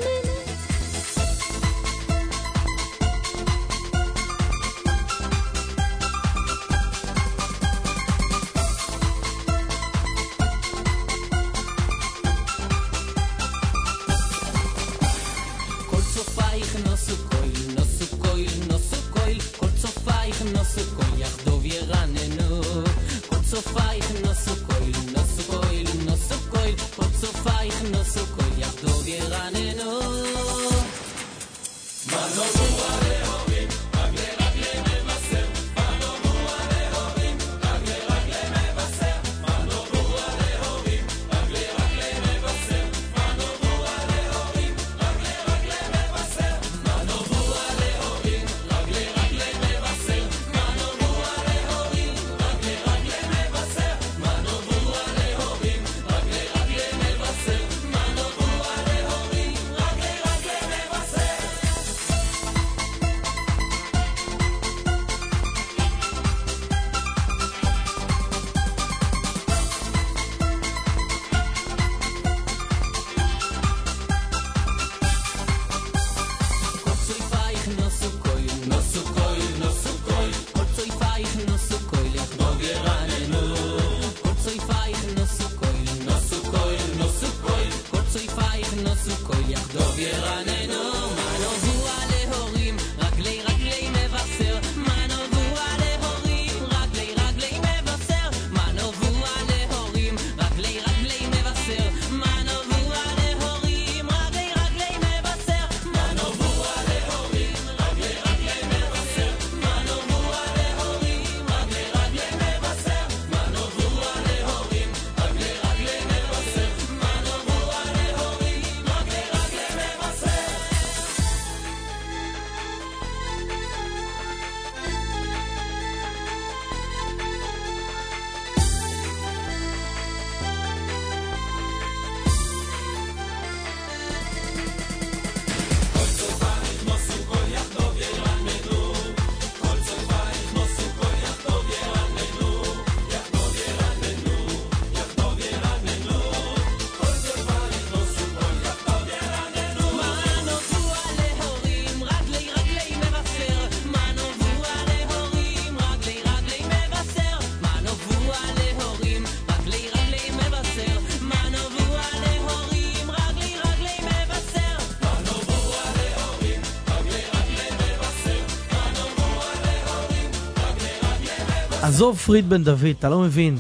עזוב פריד בן דוד, אתה לא מבין.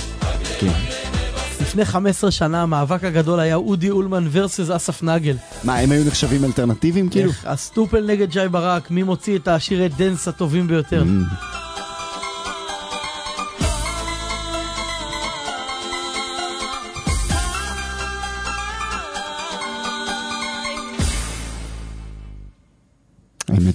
לפני 15 שנה המאבק הגדול היה אודי אולמן ורסס אסף נגל. מה, הם היו נחשבים אלטרנטיביים כאילו? הסטופל נגד ג'י ברק, מי מוציא את השירי דנס הטובים ביותר.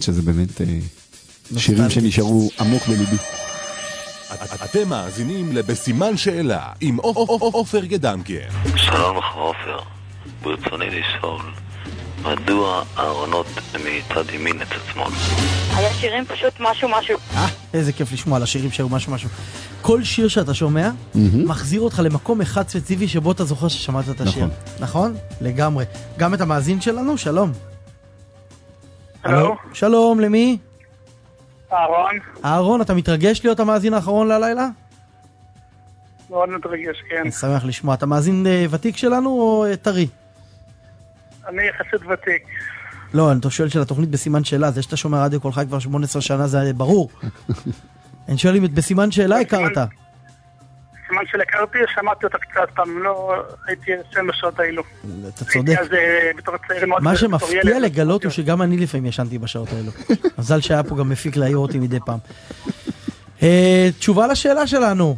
שזה באמת שירים שנשארו עמוק בליבי. אתם מאזינים לבסימן שאלה עם עופר גדנקר. שלום לך עופר, ברצוני לשאול מדוע הארונות מצד ימין לצד שמאל? היה שירים פשוט משהו. איזה כיף לשמוע על השירים שהיו משהו. כל שיר שאתה שומע מחזיר אותך למקום אחד ספציפי שבו אתה זוכר ששמעת את השיר. נכון? לגמרי. גם את המאזין שלנו, שלום. שלום, למי? אהרון. אהרון, אתה מתרגש להיות המאזין האחרון ללילה? מאוד מתרגש, כן. אני שמח לשמוע. אתה מאזין ותיק שלנו או טרי? אני יחסית ותיק. לא, אני שואל של התוכנית בסימן שאלה, זה שאתה שומע רדיו כל חי כבר 18 שנה, זה ברור. אני שואל אם בסימן שאלה הכרת. סימן שאלה הכרתי, שמעתי אותה קצת פעם, לא הייתי ישן בשעות האלו. אתה צודק. מה שמפתיע לגלות הוא שגם אני לפעמים ישנתי בשעות האלו. מזל שהיה פה גם מפיק להעיר אותי מדי פעם. תשובה לשאלה שלנו.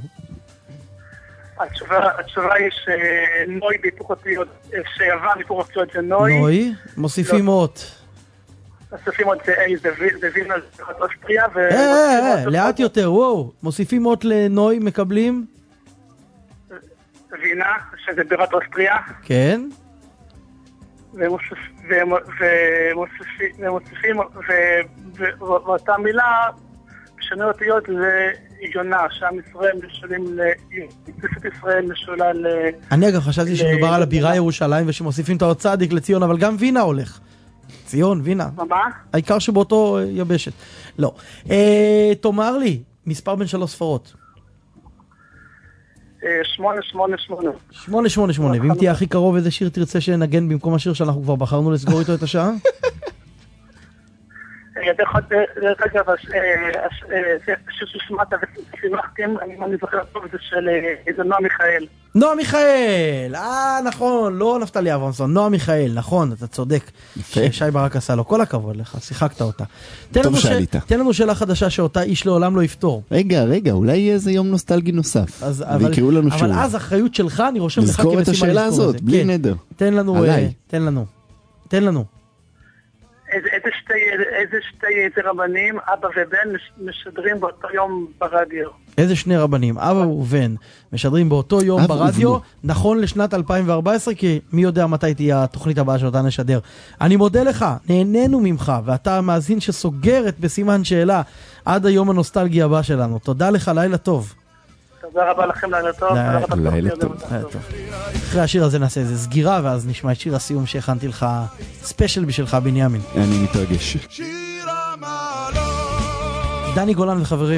התשובה היא שנוי בהיפוך אותיות, שיוון בהיפוך אותיות זה נוי. נוי, מוסיפים אות. מוסיפים אות זה אי, זה וינה, זה בירת אוסטריה. לאט יותר, וואו. מוסיפים אות לנוי, מקבלים? וינה, שזה בירת אוסטריה. כן. ומוסיפים, ואותה מילה, בשני אותיות זה יונה, שעם ישראל משולים כנסת ישראל משולה ל... אני אגב חשבתי שמדובר על הבירה ירושלים ושמוסיפים את האות צדיק לציון, אבל גם וינה הולך. ציון, וינה. מה? העיקר שבאותו יבשת. לא. תאמר לי, מספר בין 3 ספרות. 888. 888, ואם תהיה הכי קרוב איזה שיר תרצה שנגן במקום השיר שאנחנו כבר בחרנו לסגור איתו את השעה? דרך אגב, השיר ששמעת ושימחתם, אני זוכר טוב, זה של איזה נועה מיכאל. נועה מיכאל! נכון, לא נפתלי אברמסון, נועה מיכאל, נכון, אתה צודק. שי ברק עשה לו, כל הכבוד לך, שיחקת אותה. טוב שעלית. תן לנו שאלה חדשה שאותה איש לעולם לא יפתור. רגע, אולי יהיה איזה יום נוסטלגי נוסף. ויקראו לנו שוב. אבל אז אחריות שלך, אני רושם לך לזכור את השאלה הזאת, בלי נדר. תן לנו. איזה שתי רבנים, אבא ובן, משדרים באותו יום ברדיו? איזה שני רבנים, אבא ובן, משדרים באותו יום ברדיו, נכון לשנת 2014, כי מי יודע מתי תהיה התוכנית הבאה שאותה נשדר. אני מודה לך, נהנינו ממך, ואתה המאזין שסוגר את בסימן שאלה עד היום הנוסטלגי הבא שלנו. תודה לך, לילה טוב. תודה רבה לכם, לילה טוב. לילה טוב. אחרי השיר הזה נעשה איזה סגירה, ואז נשמע את שיר הסיום שהכנתי לך ספיישל בשבילך, בנימין. אני מתרגש. דני גולן וחברים.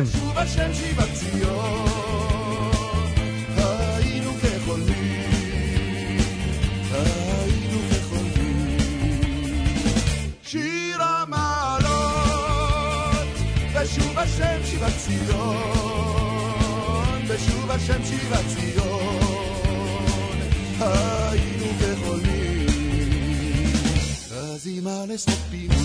שיר המעלות ושוב השם שיבת ציון ושוב השם שיבת ציון היינו כחולים אז ימלא שפות פינוי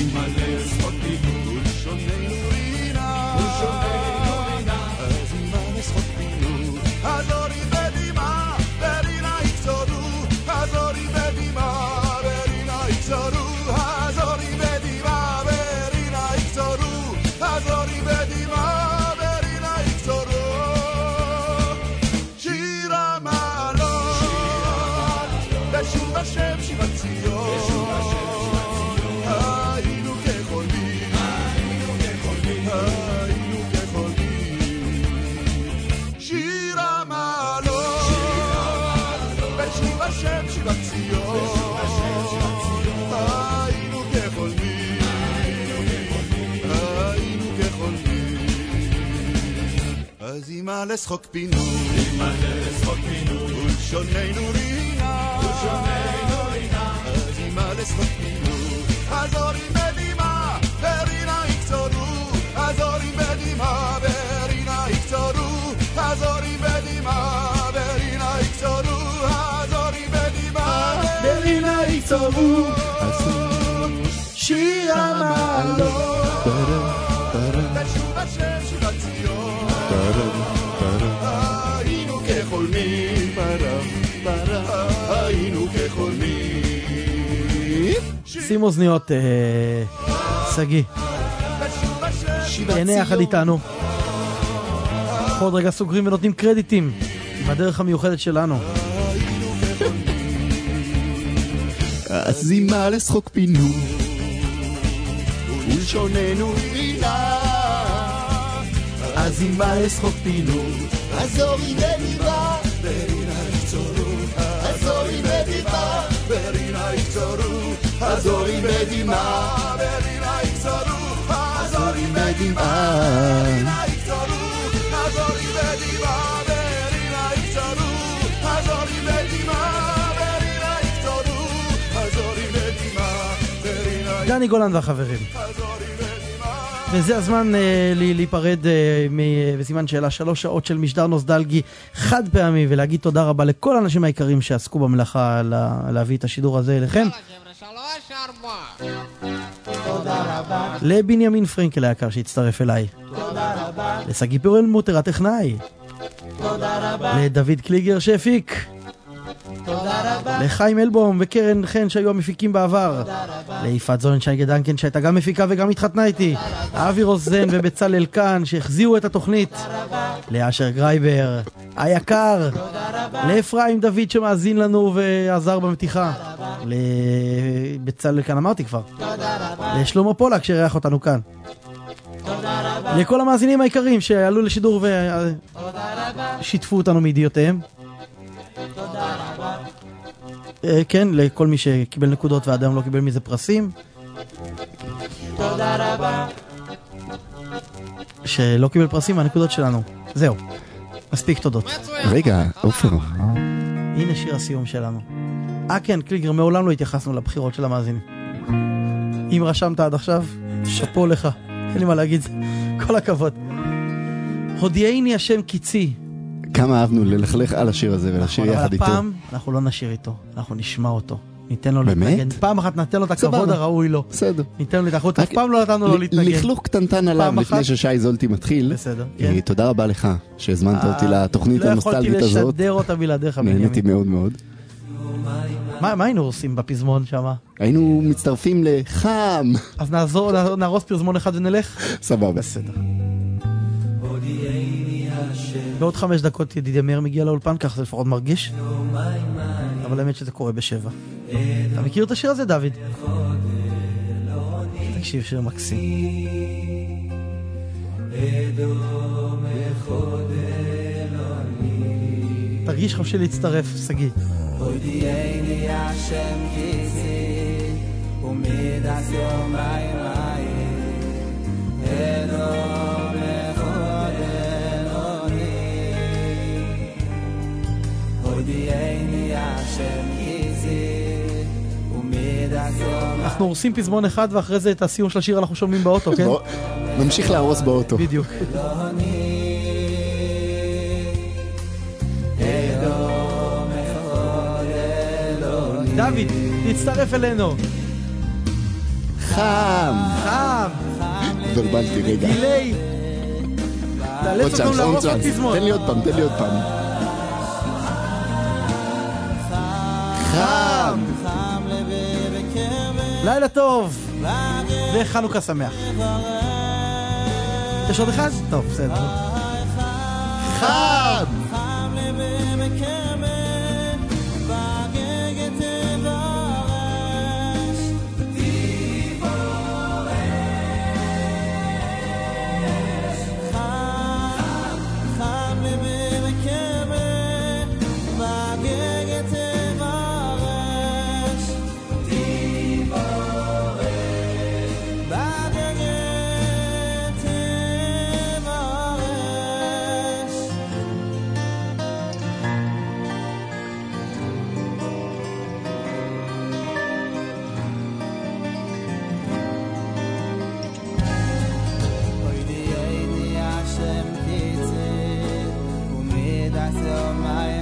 ולשוננו רינה אז ימלא שפות פינוי הזורים בדימה ורינה יקצורו הזורים בדימה ורינה יקצורו הזורים בדימה ורינה יקצורו הזורים בדימה ורינה יקצורו שיר המעלות ושוב השם שיבת ציון היינו כחולים היינו כחולים שיר המעלות ושוב השם שיבת ציון היינו כחולים היינו כחולים אז ימלא שחוק פינוי ולשוננו רינה אז ימלא שחוק פינוי הזורים בדימה ורינה יקצורו הזורים בדימה ורינה יקצורו הזורים בדימה ורינה יקצורו הזורים בדימה ורינה יקצורו שיר המעלות ושוב השם שיבת ציון היינו כחולמים היינו כחולמים שים אוזניות סגי. הנה יחד איתנו. עוד רגע סוגרים ונותנים קרדיטים בדרך המיוחדת שלנו. אז אימה לשחוק פינו ולשוננו רינה, אז אימה לשחוק פינו הזורי בדיבה ברינה יקצורו, הזורי בדיבה ברינה יקצורו, הזורי בדימה ברינה יקצורו, הזורי בדיבה ברינה יקצורו, הזורי בדיבה ברינה יקצורו, הזורי בדימה ברינה יקצורו, הזורי בדימה ברינה. דני גולן והחברים. וזה הזמן להיפרד בסימן שאלה 3 שעות של משדר נוסטלגי חד פעמי, ולהגיד תודה רבה לכל האנשים היקרים שעסקו במלאכה להביא את השידור הזה אליכם. לבנימין פרנקל היקר שהצטרף אליי, לסגי פרלמוטר הטכנאי, לדוד קליגר שהפיק, לחיים אלבום וקרן חן שהיו המפיקים בעבר, ליפת זונשטיין גדנקן שהייתה גם מפיקה וגם התחתנה איתי, אבי רוזן ובצלאל כאן שהחזירו את התוכנית, לאשר גרייבר היקר, לאפרים דוד שמאזין לנו ועזר במתיחה, לבצלאל כאן אמרתי כבר, לשלמה פולק שאירח אותנו כאן, לכל המאזינים היקרים שעלו לשידור ושיתפו אותנו מידיעותיהם, כן, לכל מי שקיבל נקודות ועד היום לא קיבל מזה פרסים, שלא קיבל פרסים מהנקודות שלנו. זהו, מספיק תודות. רגע, אופר, הנה שיר הסיום שלנו. כן, קליגר, מעולם לא התייחסנו לבחירות של המאזינים. אם רשמת עד עכשיו, שפו לך, אין לי מה להגיד, כל הכבוד. הודיעיני השם קיצי. כמה אהבנו ללכלך על השיר הזה ולשיר יחד איתו. אבל הפעם אנחנו לא נשיר איתו, אנחנו נשמע אותו. ניתן לו להתנגן. פעם אחת נתן לו את הכבוד הראוי לו. בסדר. ניתן לו להתאחרות, אף פעם לא נתנו לו להתנגן. לכלוך קטנטן עליו לפני ששי זולטי מתחיל. בסדר. תודה רבה לך שהזמנת אותי לתוכנית הנוסטלגית הזאת. לא יכולתי לשדר אותה בלעדיך. נהניתי מאוד מאוד. מה היינו עושים בפזמון שם? היינו מצטרפים לחם. אז נהרוס פזמון אחד ונלך? סבבה. בסדר. בעוד 5 דקות ידידי מאיר מגיע לאולפן, כך זה לפחות מרגיש, אבל האמת שזה קורה ב7. אתה מכיר את השיר הזה, דוד? תקשיב, שיר מקסים. תרגיש חופשי להצטרף, סגי. הודיעני השם קיצי ומידס יומיים אנחנו הורסים פזמון אחד ואחרי זה את הסיום של השיר אנחנו שומעים באוטו, כן? נמשיך להרוס באוטו. בדיוק. דוד, תצטרף אלינו. חם. חם. דולבלתי רגע. דילי. תאלץ אותנו להרוס בפזמון. תן לי עוד פעם. חם. לילה טוב וחנוכה שמח. יש עוד אחד? טוב, בסדר. חם. my